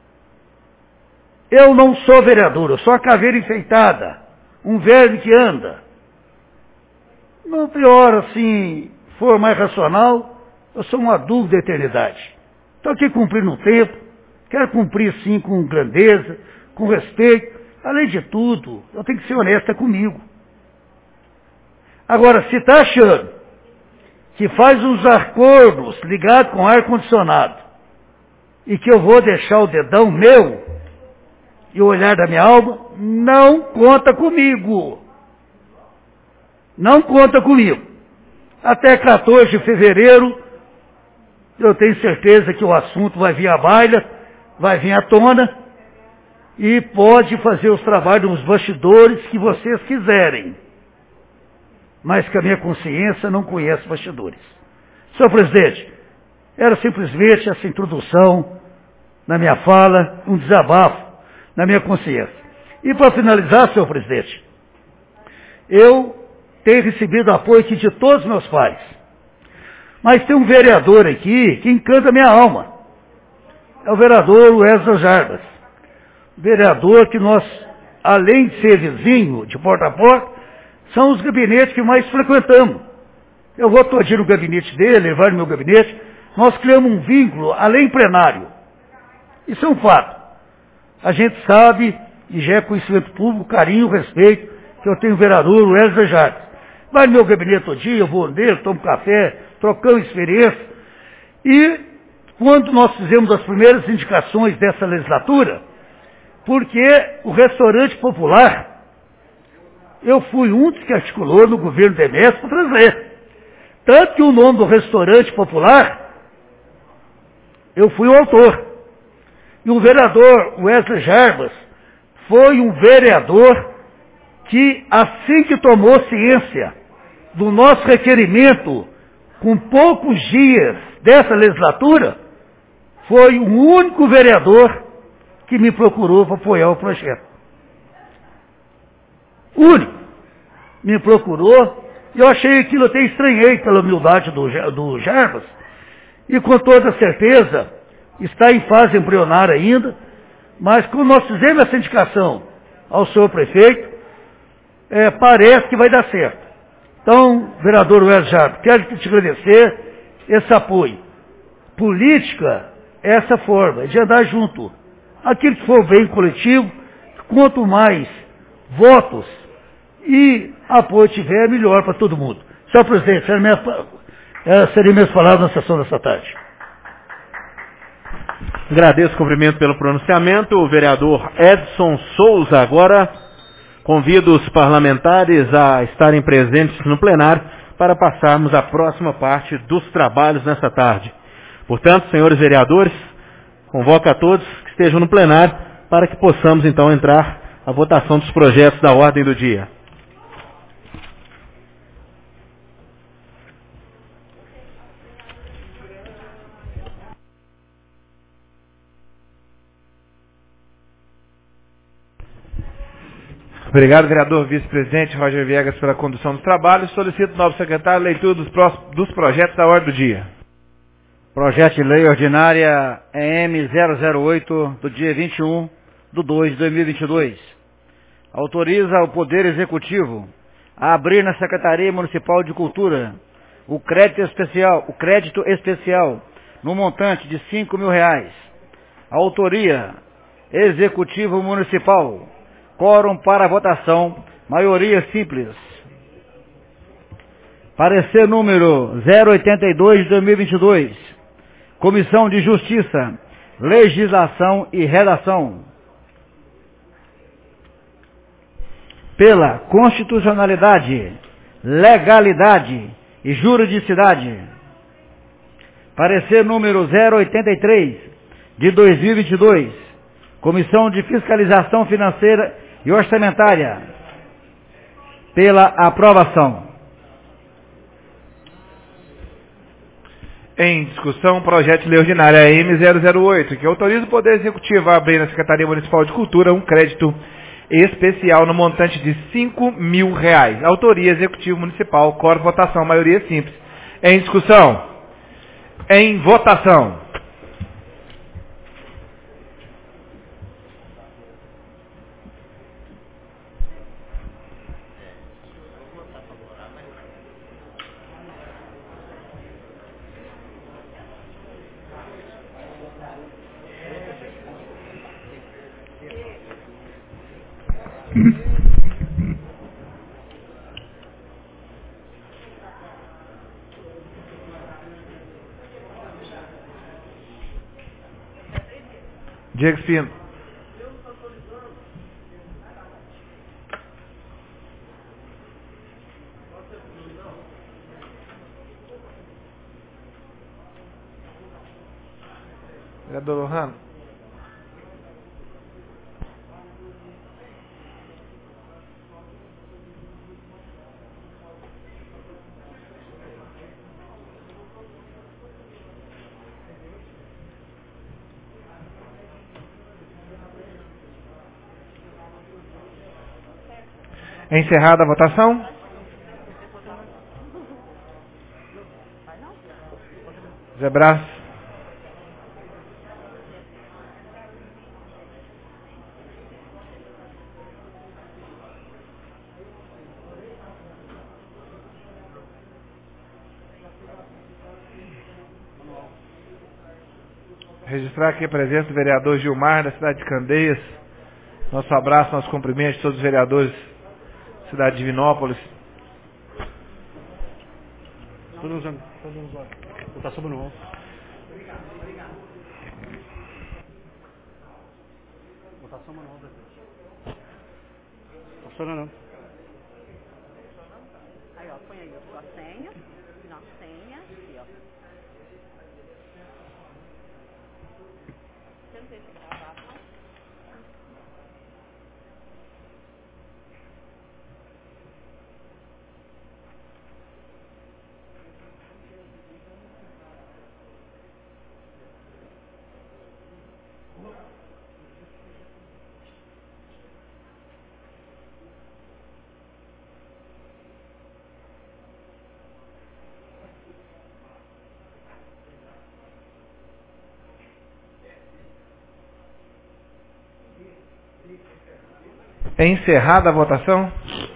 Eu não sou vereador, eu sou a caveira enfeitada, um verme que anda. No pior, assim, for mais racional, eu sou um adulto da eternidade. Estou aqui cumprindo o tempo, quero cumprir sim com grandeza, com respeito. Além de tudo, eu tenho que ser honesta comigo. Agora, se está achando que faz uns acordos ligados com ar-condicionado, e que eu vou deixar o dedão meu e o olhar da minha alma, não conta comigo. Não conta comigo. Até quatorze de fevereiro, eu tenho certeza que o assunto vai vir à baila, vai vir à tona, e pode fazer os trabalhos nos bastidores que vocês quiserem. Mas que a minha consciência não conhece bastidores. Senhor presidente, era simplesmente essa introdução na minha fala, um desabafo na minha consciência. E para finalizar, senhor presidente, eu tenho recebido apoio aqui de todos os meus pais. Mas tem um vereador aqui que encanta a minha alma. É o vereador Wesley Jarbas. Vereador que nós, além de ser vizinho, de porta a porta, são os gabinetes que mais frequentamos. Eu vou todo dia no gabinete dele, ele vai no meu gabinete. Nós criamos um vínculo além plenário. Isso é um fato. A gente sabe, e já é conhecimento público, carinho, respeito, que eu tenho o vereador Wesley Jarbas. Vai no meu gabinete todo dia, eu vou nele, tomo café, trocamos experiência. E quando nós fizemos as primeiras indicações dessa legislatura, porque o restaurante popular, eu fui um dos que articulou no governo Demésio para trazer. Tanto que o nome do restaurante popular, eu fui o autor. E o vereador Wesley Jarbas foi um vereador que, assim que tomou ciência do nosso requerimento, com poucos dias dessa legislatura, foi o único vereador que me procurou para apoiar o projeto. Único. Me procurou, e eu achei aquilo, até estranhei pela humildade do, do Jarbas, e com toda certeza, está em fase embrionária ainda, mas quando nós fizemos essa indicação ao senhor prefeito, é, parece que vai dar certo. Então, vereador Wesley Jarbas, quero te agradecer esse apoio. Política é essa forma, é de andar junto. Aquilo que for bem coletivo, quanto mais votos e apoio tiver, melhor para todo mundo. Senhor presidente, seriam minhas, seriam minhas palavras na sessão dessa tarde. Agradeço o cumprimento pelo pronunciamento. O vereador Edson Souza. Agora convido os parlamentares a estarem presentes no plenário para passarmos à próxima parte dos trabalhos nesta tarde. Portanto, senhores vereadores, convoco a todos que estejam no plenário para que possamos então entrar à votação dos projetos da ordem do dia. Obrigado, vereador vice-presidente Roger Viegas, pela condução dos trabalhos. Solicito ao novo secretário a leitura dos, próximos, dos projetos da ordem do dia. Projeto de lei ordinária E M zero zero oito, do dia vinte e um de dois de dois mil e vinte e dois. Autoriza o Poder Executivo a abrir na Secretaria Municipal de Cultura o crédito especial, o crédito especial no montante de cinco mil reais. Autoria, Executivo Municipal. Quórum para votação, maioria simples. Parecer número zero oitenta e dois de dois mil e vinte e dois. Comissão de Justiça, Legislação e Redação. Pela constitucionalidade, legalidade e juridicidade. Parecer número zero oitenta e três de dois mil e vinte e dois. Comissão de Fiscalização Financeira e Orçamentária. Pela aprovação. Em discussão, projeto de lei ordinária E M zero zero oito, que autoriza o Poder Executivo a abrir na Secretaria Municipal de Cultura um crédito especial no montante de cinco mil reais. Autoria, Executivo Municipal, quórum, votação, maioria simples. Em discussão. Em votação. Diego Espino. Vereador Lohano. Encerrada a votação. Zé Brás. Registrar aqui a presença do vereador Gilmar, da cidade de Candeias. Nosso abraço, nosso cumprimento de todos os vereadores da cidade de Divinópolis. Votação manual. Votação manual. Funciona não. Aí, ó, põe aí a sua senha. Na senha. Aqui, ó. Você não deixa gravar, não? Encerrada a votação.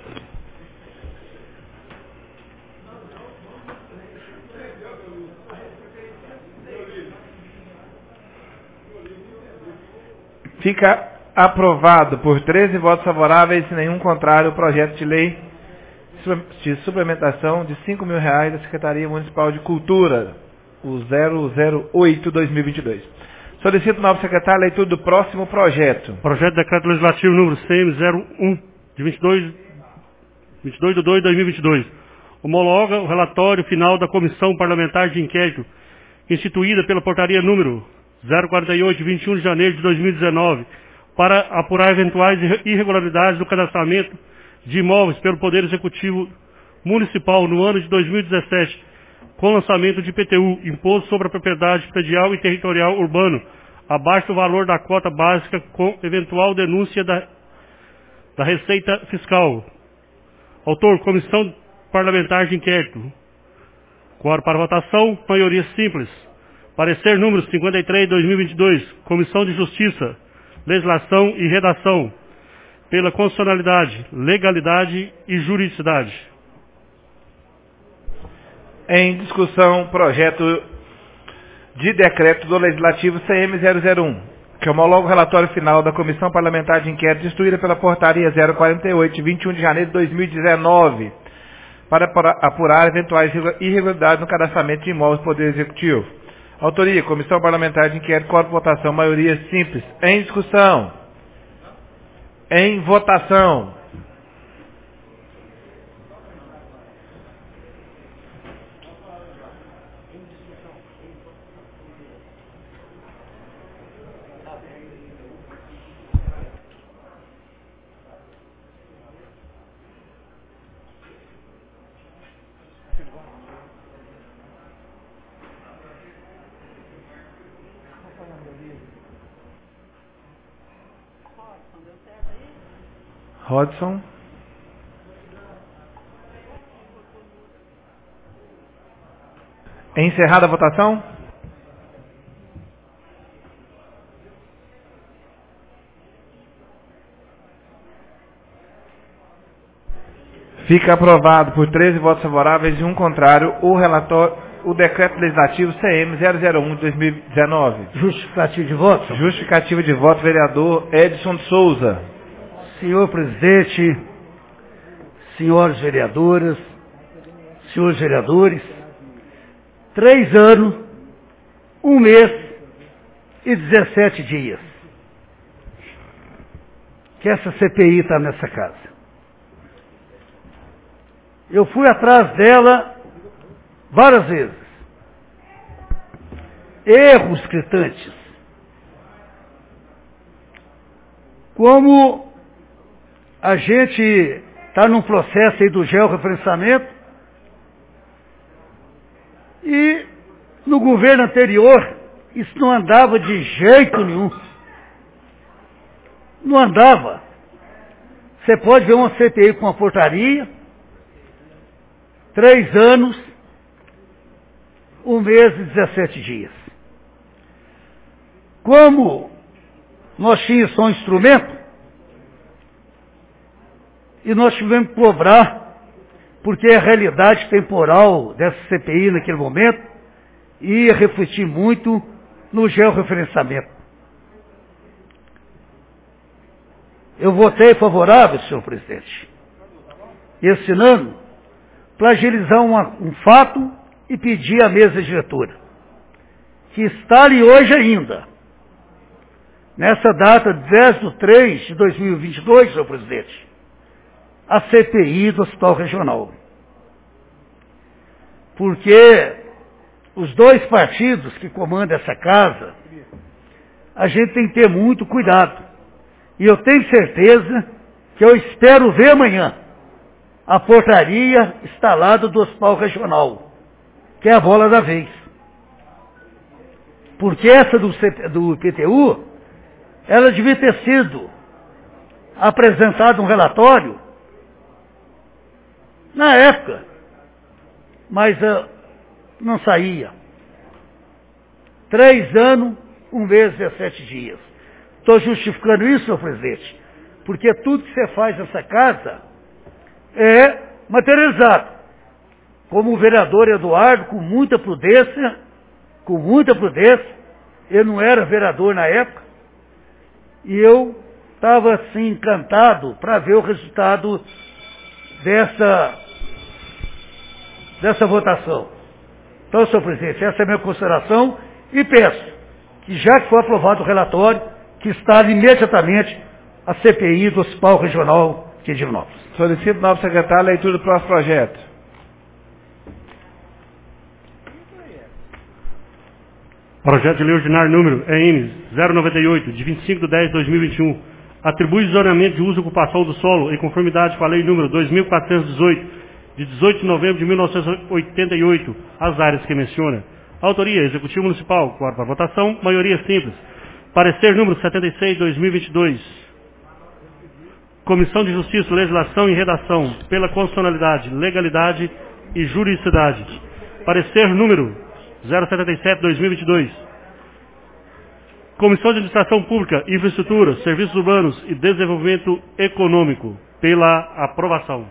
Fica aprovado por treze votos favoráveis e nenhum contrário o projeto de lei de suplementação de cinco mil reais da Secretaria Municipal de Cultura, o zero zero oito barra dois mil e vinte e dois. Solicito, novo secretário, a leitura do próximo projeto. Projeto de Decreto Legislativo número C M zero um, de vinte e dois, vinte e dois de dois de dois mil e vinte e dois. Homologa o relatório final da Comissão Parlamentar de Inquérito, instituída pela portaria número zero quarenta e oito, de vinte e um de janeiro de dois mil e dezenove, para apurar eventuais irregularidades do cadastramento de imóveis pelo Poder Executivo Municipal no ano de dois mil e dezessete, com lançamento de I P T U, Imposto sobre a Propriedade Predial e Territorial Urbano, abaixo do valor da cota básica, com eventual denúncia da, da Receita Fiscal. Autor, Comissão Parlamentar de Inquérito. Quórum para votação, maioria simples. Parecer número cinquenta e três de dois mil e vinte e dois, Comissão de Justiça, Legislação e Redação, pela constitucionalidade, legalidade e juridicidade. Em discussão, projeto de decreto do Legislativo C M zero zero um, que homologa o relatório final da Comissão Parlamentar de Inquérito instituída pela Portaria zero quarenta e oito, de vinte e um de janeiro de dois mil e dezenove, para apurar eventuais irregularidades no cadastramento de imóveis do Poder Executivo. Autoria, Comissão Parlamentar de Inquérito, quórum de votação, maioria simples. Em discussão. Em votação. Hodson. Encerrada a votação. Fica aprovado por treze votos favoráveis e um contrário o relatório, o decreto legislativo C M zero zero um de dois mil e dezenove. Justificativo de voto? Justificativo de voto, vereador Edson de Souza. Senhor presidente, senhoras vereadoras, senhores vereadores, três anos, um mês e dezessete dias. que essa C P I está nessa casa. Eu fui atrás dela várias vezes. Erros gritantes. Como a gente está num processo aí do georreferenciamento e no governo anterior isso não andava de jeito nenhum. Não andava. Você pode ver uma C P I com uma portaria, três anos, um mês e dezessete dias. Como nós tínhamos só um instrumento, e nós tivemos que cobrar, porque a realidade temporal dessa C P I naquele momento ia refletir muito no georreferenciamento. Eu votei favorável, senhor presidente, esse ano, para agilizar uma, um fato e pedir à mesa diretora, que está ali hoje ainda, nessa data de dez de três de dois mil e vinte e dois, senhor presidente, a C P I do Hospital Regional. Porque os dois partidos que comandam essa casa, a gente tem que ter muito cuidado. E eu tenho certeza que eu espero ver amanhã a portaria instalada do Hospital Regional, que é a bola da vez. Porque essa do, C P, do I P T U, ela devia ter sido apresentado um relatório na época, mas uh, não saía. Três anos, um mês e dezessete dias. Estou justificando isso, senhor presidente, porque tudo que você faz nessa casa é materializado. Como o vereador Eduardo, com muita prudência, com muita prudência, eu não era vereador na época, e eu estava assim encantado para ver o resultado dessa, dessa votação. Então, senhor presidente, essa é a minha consideração e peço que, já que foi aprovado o relatório, que instale imediatamente a C P I do Hospital Regional de Divinópolis. Solicito, novo secretário, a leitura do próximo projeto. Projeto de Lei Ordinário número E N zero noventa e oito, de vinte e cinco de dez de dois mil e vinte e um, atribui zoneamento de uso e ocupação do solo em conformidade com a Lei número dois mil quatrocentos e dezoito, de dezoito de novembro de mil novecentos e oitenta e oito, às áreas que menciona. Autoria, Executivo Municipal, quarta para votação, maioria simples. Parecer número setenta e seis de dois mil e vinte e dois. Comissão de Justiça, Legislação e Redação, pela constitucionalidade, legalidade e juridicidade. Parecer número zero setenta e sete de dois mil e vinte e dois. Comissão de Administração Pública, Infraestrutura, Serviços Urbanos e Desenvolvimento Econômico, pela aprovação.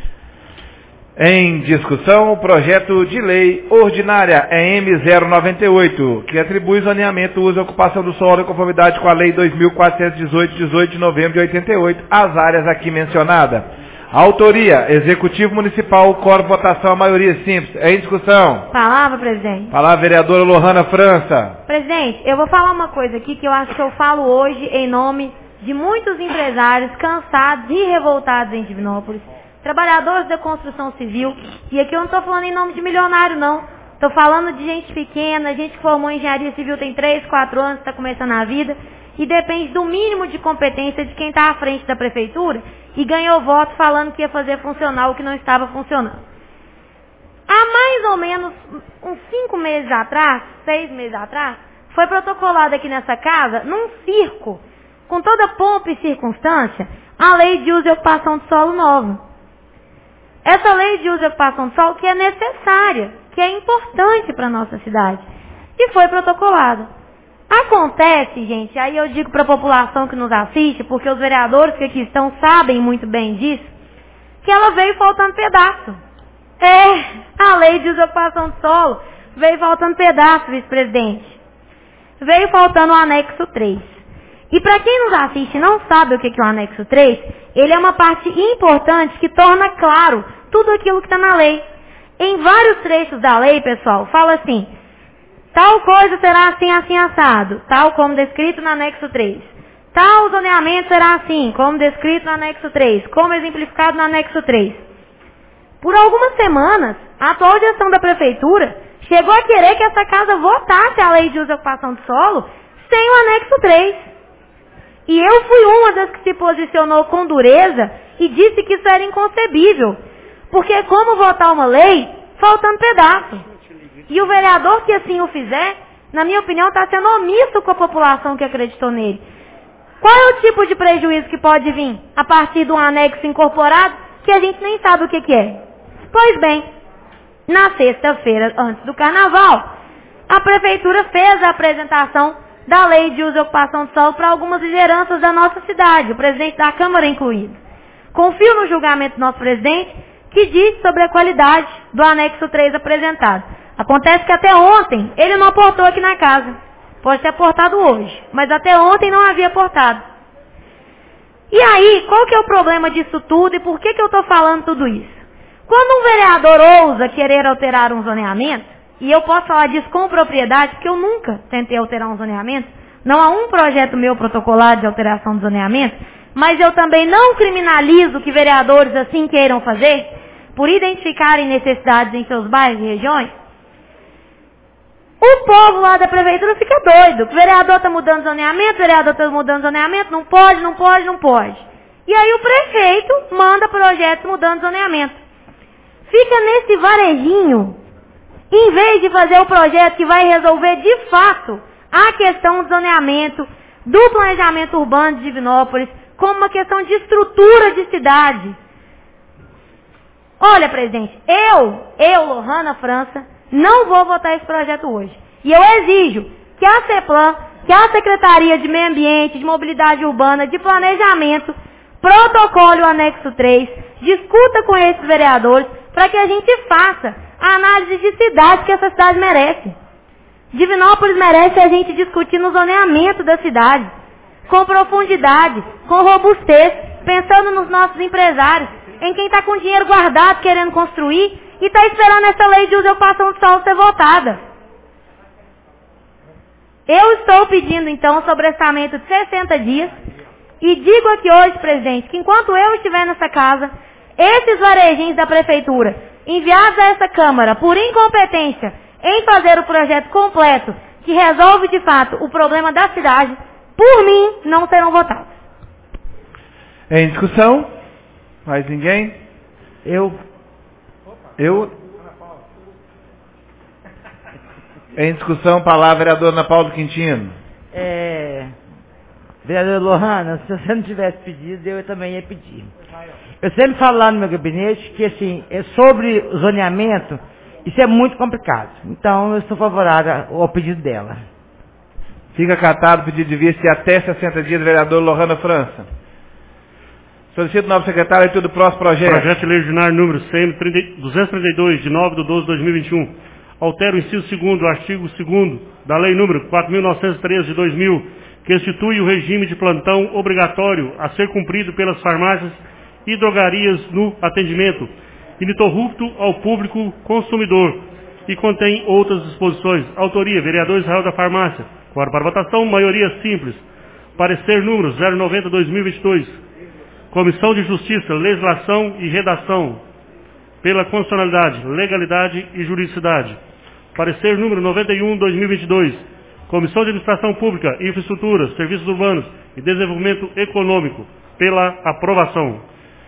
Em discussão, o projeto de lei ordinária E M zero noventa e oito, que atribui zoneamento, uso e ocupação do solo em conformidade com a Lei dois mil quatrocentos e dezoito, de dezoito de novembro de oitenta e oito, às áreas aqui mencionadas. Autoria, Executivo Municipal, coro votação, a maioria simples. Em discussão. Palavra, presidente. Palavra, vereadora Lohana França. Presidente, eu vou falar uma coisa aqui que eu acho que eu falo hoje em nome de muitos empresários cansados e revoltados em Divinópolis, trabalhadores da construção civil, e aqui eu não estou falando em nome de milionário, não. Estou falando de gente pequena, gente que formou engenharia civil tem três, quatro anos, está começando a vida, e depende do mínimo de competência de quem está à frente da prefeitura e ganhou voto falando que ia fazer funcionar o que não estava funcionando. Há mais ou menos uns cinco meses atrás, seis meses atrás, foi protocolada aqui nessa casa, num circo, com toda pompa e circunstância, a lei de uso e ocupação do solo nova. Essa lei de uso e ocupação do solo que é necessária, que é importante para a nossa cidade, e foi protocolada. Acontece, gente, aí eu digo para a população que nos assiste, porque os vereadores que aqui estão sabem muito bem disso, que ela veio faltando pedaço. É, a lei de uso e ocupação do solo veio faltando pedaço, vice-presidente. Veio faltando o anexo três. E para quem nos assiste e não sabe o que é o anexo três, ele é uma parte importante que torna claro tudo aquilo que está na lei. Em vários trechos da lei, pessoal, fala assim: tal coisa será assim, assim, assado, tal como descrito no anexo três. Tal zoneamento será assim, como descrito no anexo três, como exemplificado no anexo três. Por algumas semanas, a atual gestão da prefeitura chegou a querer que essa casa votasse a lei de uso e ocupação do solo sem o anexo três. E eu fui uma das que se posicionou com dureza e disse que isso era inconcebível. Porque como votar uma lei faltando pedaço? E o vereador que assim o fizer, na minha opinião, está sendo omisso com a população que acreditou nele. Qual é o tipo de prejuízo que pode vir a partir de um anexo incorporado que a gente nem sabe o que, que é? Pois bem, na sexta-feira, antes do carnaval, a prefeitura fez a apresentação da lei de uso e ocupação do solo para algumas lideranças da nossa cidade, o presidente da Câmara incluído. Confio no julgamento do nosso presidente, que diz sobre a qualidade do anexo três apresentado. Acontece que até ontem ele não aportou aqui na casa. Pode ter aportado hoje, mas até ontem não havia aportado. E aí, qual que é o problema disso tudo e por que, que eu estou falando tudo isso? Quando um vereador ousa querer alterar um zoneamento, e eu posso falar disso com propriedade, porque eu nunca tentei alterar um zoneamento, não há um projeto meu protocolado de alteração de zoneamento, mas eu também não criminalizo que vereadores assim queiram fazer, por identificarem necessidades em seus bairros e regiões. O povo lá da prefeitura fica doido. O vereador está mudando zoneamento, o vereador está mudando zoneamento, não pode, não pode, não pode. E aí o prefeito manda projetos mudando zoneamento. Fica nesse varejinho, em vez de fazer o projeto que vai resolver de fato a questão do zoneamento, do planejamento urbano de Divinópolis, como uma questão de estrutura de cidade. Olha, presidente, eu, eu, Lohana França, não vou votar esse projeto hoje. E eu exijo que a CEPLAN, que a Secretaria de Meio Ambiente, de Mobilidade Urbana, de Planejamento, protocole o anexo três, discuta com esses vereadores, para que a gente faça a análise de cidade que essa cidade merece. Divinópolis merece a gente discutir no zoneamento da cidade, com profundidade, com robustez, pensando nos nossos empresários, em quem está com dinheiro guardado, querendo construir, e está esperando essa lei de uso e ocupação do solo ser votada. Eu estou pedindo, então, sobrestamento de sessenta dias, e digo aqui hoje, presidente, que enquanto eu estiver nessa casa, esses varejinhos da prefeitura, enviados a essa Câmara por incompetência em fazer o projeto completo, que resolve de fato o problema da cidade, por mim, não serão votados. Em discussão? Mais ninguém? Eu. Eu. Em discussão, palavra, vereadora Ana Paula Quintino. É, vereadora Lohana, se você não tivesse pedido, eu também ia pedir. Eu sempre falo lá no meu gabinete que, assim, é sobre o zoneamento, isso é muito complicado. Então, eu estou favorável ao pedido dela. Fica acatado o pedido de vista e até sessenta dias, vereador Lohana França. Solicito o novo secretário leitura do próximo projeto. Projeto de Lei Ordinário número C M duzentos e trinta e dois, de nove de doze de dois mil e vinte e um. Altera o inciso segundo do artigo segundo da Lei número quatro mil novecentos e treze de dois mil, que institui o regime de plantão obrigatório a ser cumprido pelas farmácias e drogarias no atendimento ininterrupto ao público consumidor e contém outras disposições. Autoria, vereador Israel da Farmácia. Quórum para votação, maioria simples. Parecer número zero noventa barra dois mil e vinte e dois. Comissão de Justiça, Legislação e Redação, pela constitucionalidade, legalidade e juridicidade. Parecer número noventa e um barra dois mil e vinte e dois. Comissão de Administração Pública, Infraestrutura, Serviços Urbanos e Desenvolvimento Econômico, pela aprovação.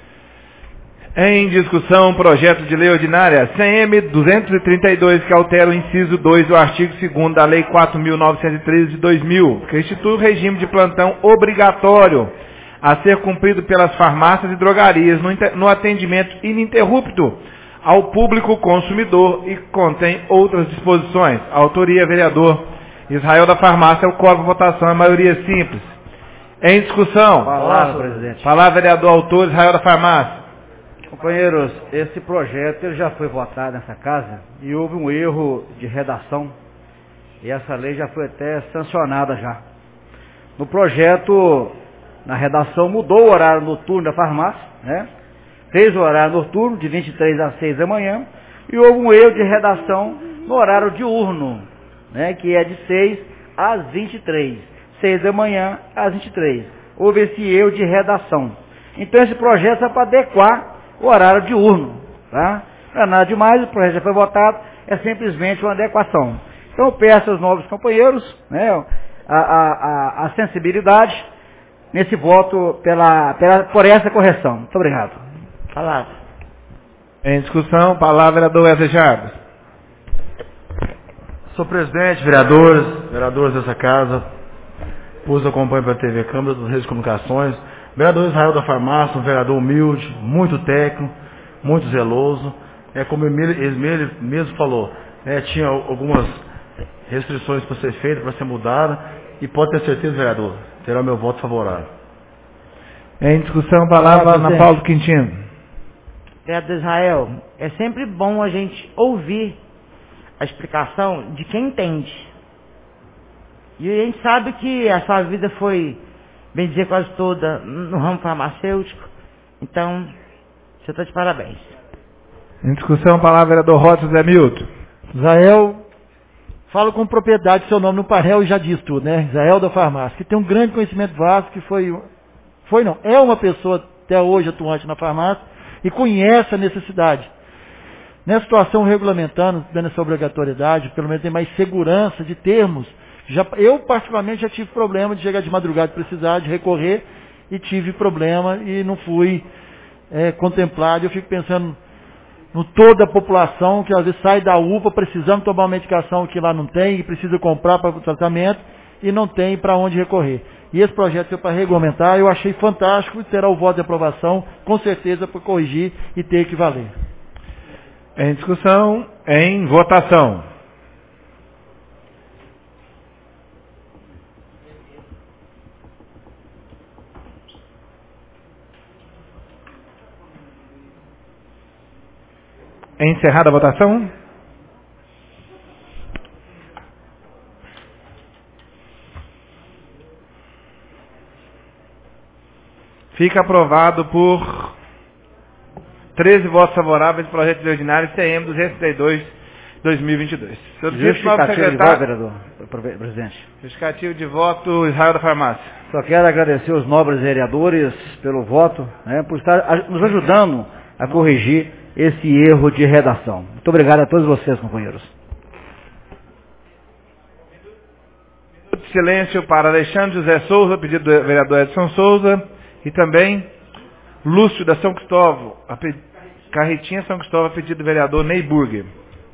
Em discussão, projeto de lei ordinária C M duzentos e trinta e dois, que altera o inciso dois do artigo segundo da Lei quatro mil novecentos e treze de dois mil, que institui o regime de plantão obrigatório a ser cumprido pelas farmácias e drogarias no, no atendimento ininterrupto ao público consumidor e contém outras disposições. Autoria, vereador Israel da Farmácia. O quórum de votação é maioria simples. Em discussão. Palavra, presidente. Palavra, vereador autor Israel da Farmácia. Companheiros, esse projeto ele já foi votado nessa casa e houve um erro de redação e essa lei já foi até sancionada já. No projeto, na redação, mudou o horário noturno da farmácia, né? Fez o horário noturno de vinte e três às seis da manhã e houve um erro de redação no horário diurno, né? Que é de seis às vinte e três. seis da manhã às vinte e três. Houve esse erro de redação. Então esse projeto é para adequar o horário diurno. Tá? Não é nada demais, o projeto já foi votado, é simplesmente uma adequação. Então eu peço aos novos companheiros, né, a, a, a, a sensibilidade nesse voto pela, pela, por essa correção. Muito obrigado. Palavra. Em discussão, palavra do Wesley Jarbas. Senhor presidente, vereadores, vereadores dessa casa, os acompanho pela T V Câmara, das redes de comunicações, vereador Israel da Farmácia, um vereador humilde, muito técnico, muito zeloso. É como ele mesmo falou, é, tinha algumas restrições para ser feitas, para ser mudada, e pode ter certeza, vereador, terá meu voto favorável. Em discussão, palavra Ana Paula Quintino. Vereador Israel, é sempre bom a gente ouvir a explicação de quem entende. E a gente sabe que a sua vida foi, bem dizer, quase toda no ramo farmacêutico. Então, você está de parabéns. Em discussão, palavra vereador Rosa Zé Milton. Israel, falo com propriedade seu nome no painel e já diz tudo, né? Israel da Farmácia, que tem um grande conhecimento vasto, que foi, foi não, é uma pessoa até hoje atuante na farmácia e conhece a necessidade. Nessa situação, regulamentando, dando essa obrigatoriedade, pelo menos tem mais segurança de termos. Já, eu, particularmente, já tive problema de chegar de madrugada e precisar de recorrer, e tive problema e não fui é, contemplado. Eu fico pensando no toda a população que às vezes sai da U P A precisando tomar uma medicação que lá não tem, e precisa comprar para o tratamento, e não tem para onde recorrer. E esse projeto foi para regulamentar, eu achei fantástico, e terá o voto de aprovação, com certeza, para corrigir e ter que valer. Em discussão, em votação. Encerrada a votação. Fica aprovado por treze votos favoráveis ao projeto de lei ordinário C M duzentos e trinta e dois, dois mil e vinte e dois. Justificativo de voto, vereador, presidente. Justificativo de voto, Israel da Farmácia. Só quero agradecer os nobres vereadores pelo voto, né, por estar nos ajudando a corrigir esse erro de redação. Muito obrigado a todos vocês, companheiros. Minuto de silêncio para Alexandre José Souza, pedido do vereador Edson Souza, e também Lúcio da São Cristóvão, a pe... Carretinha São Cristóvão, pedido do vereador Ney Burger.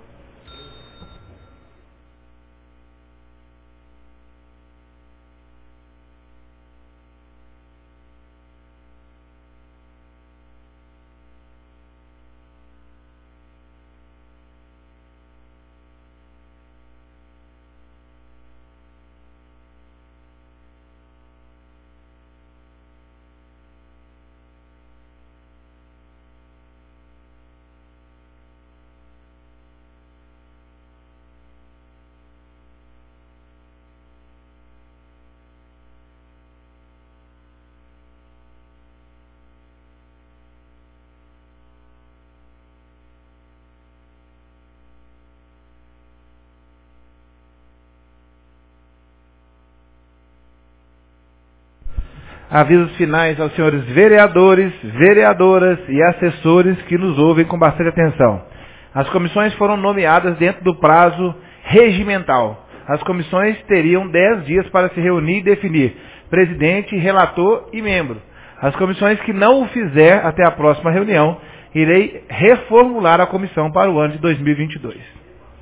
Avisos finais aos senhores vereadores, vereadoras e assessores que nos ouvem com bastante atenção. As comissões foram nomeadas dentro do prazo regimental. As comissões teriam dez dias para se reunir e definir presidente, relator e membro. As comissões que não o fizer até a próxima reunião, irei reformular a comissão para o ano de dois mil e vinte e dois.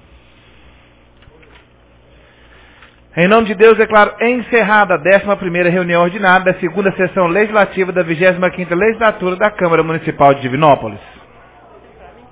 Em nome de Deus, declaro encerrada a décima primeira reunião ordinária da segunda sessão legislativa da vigésima quinta legislatura da Câmara Municipal de Divinópolis.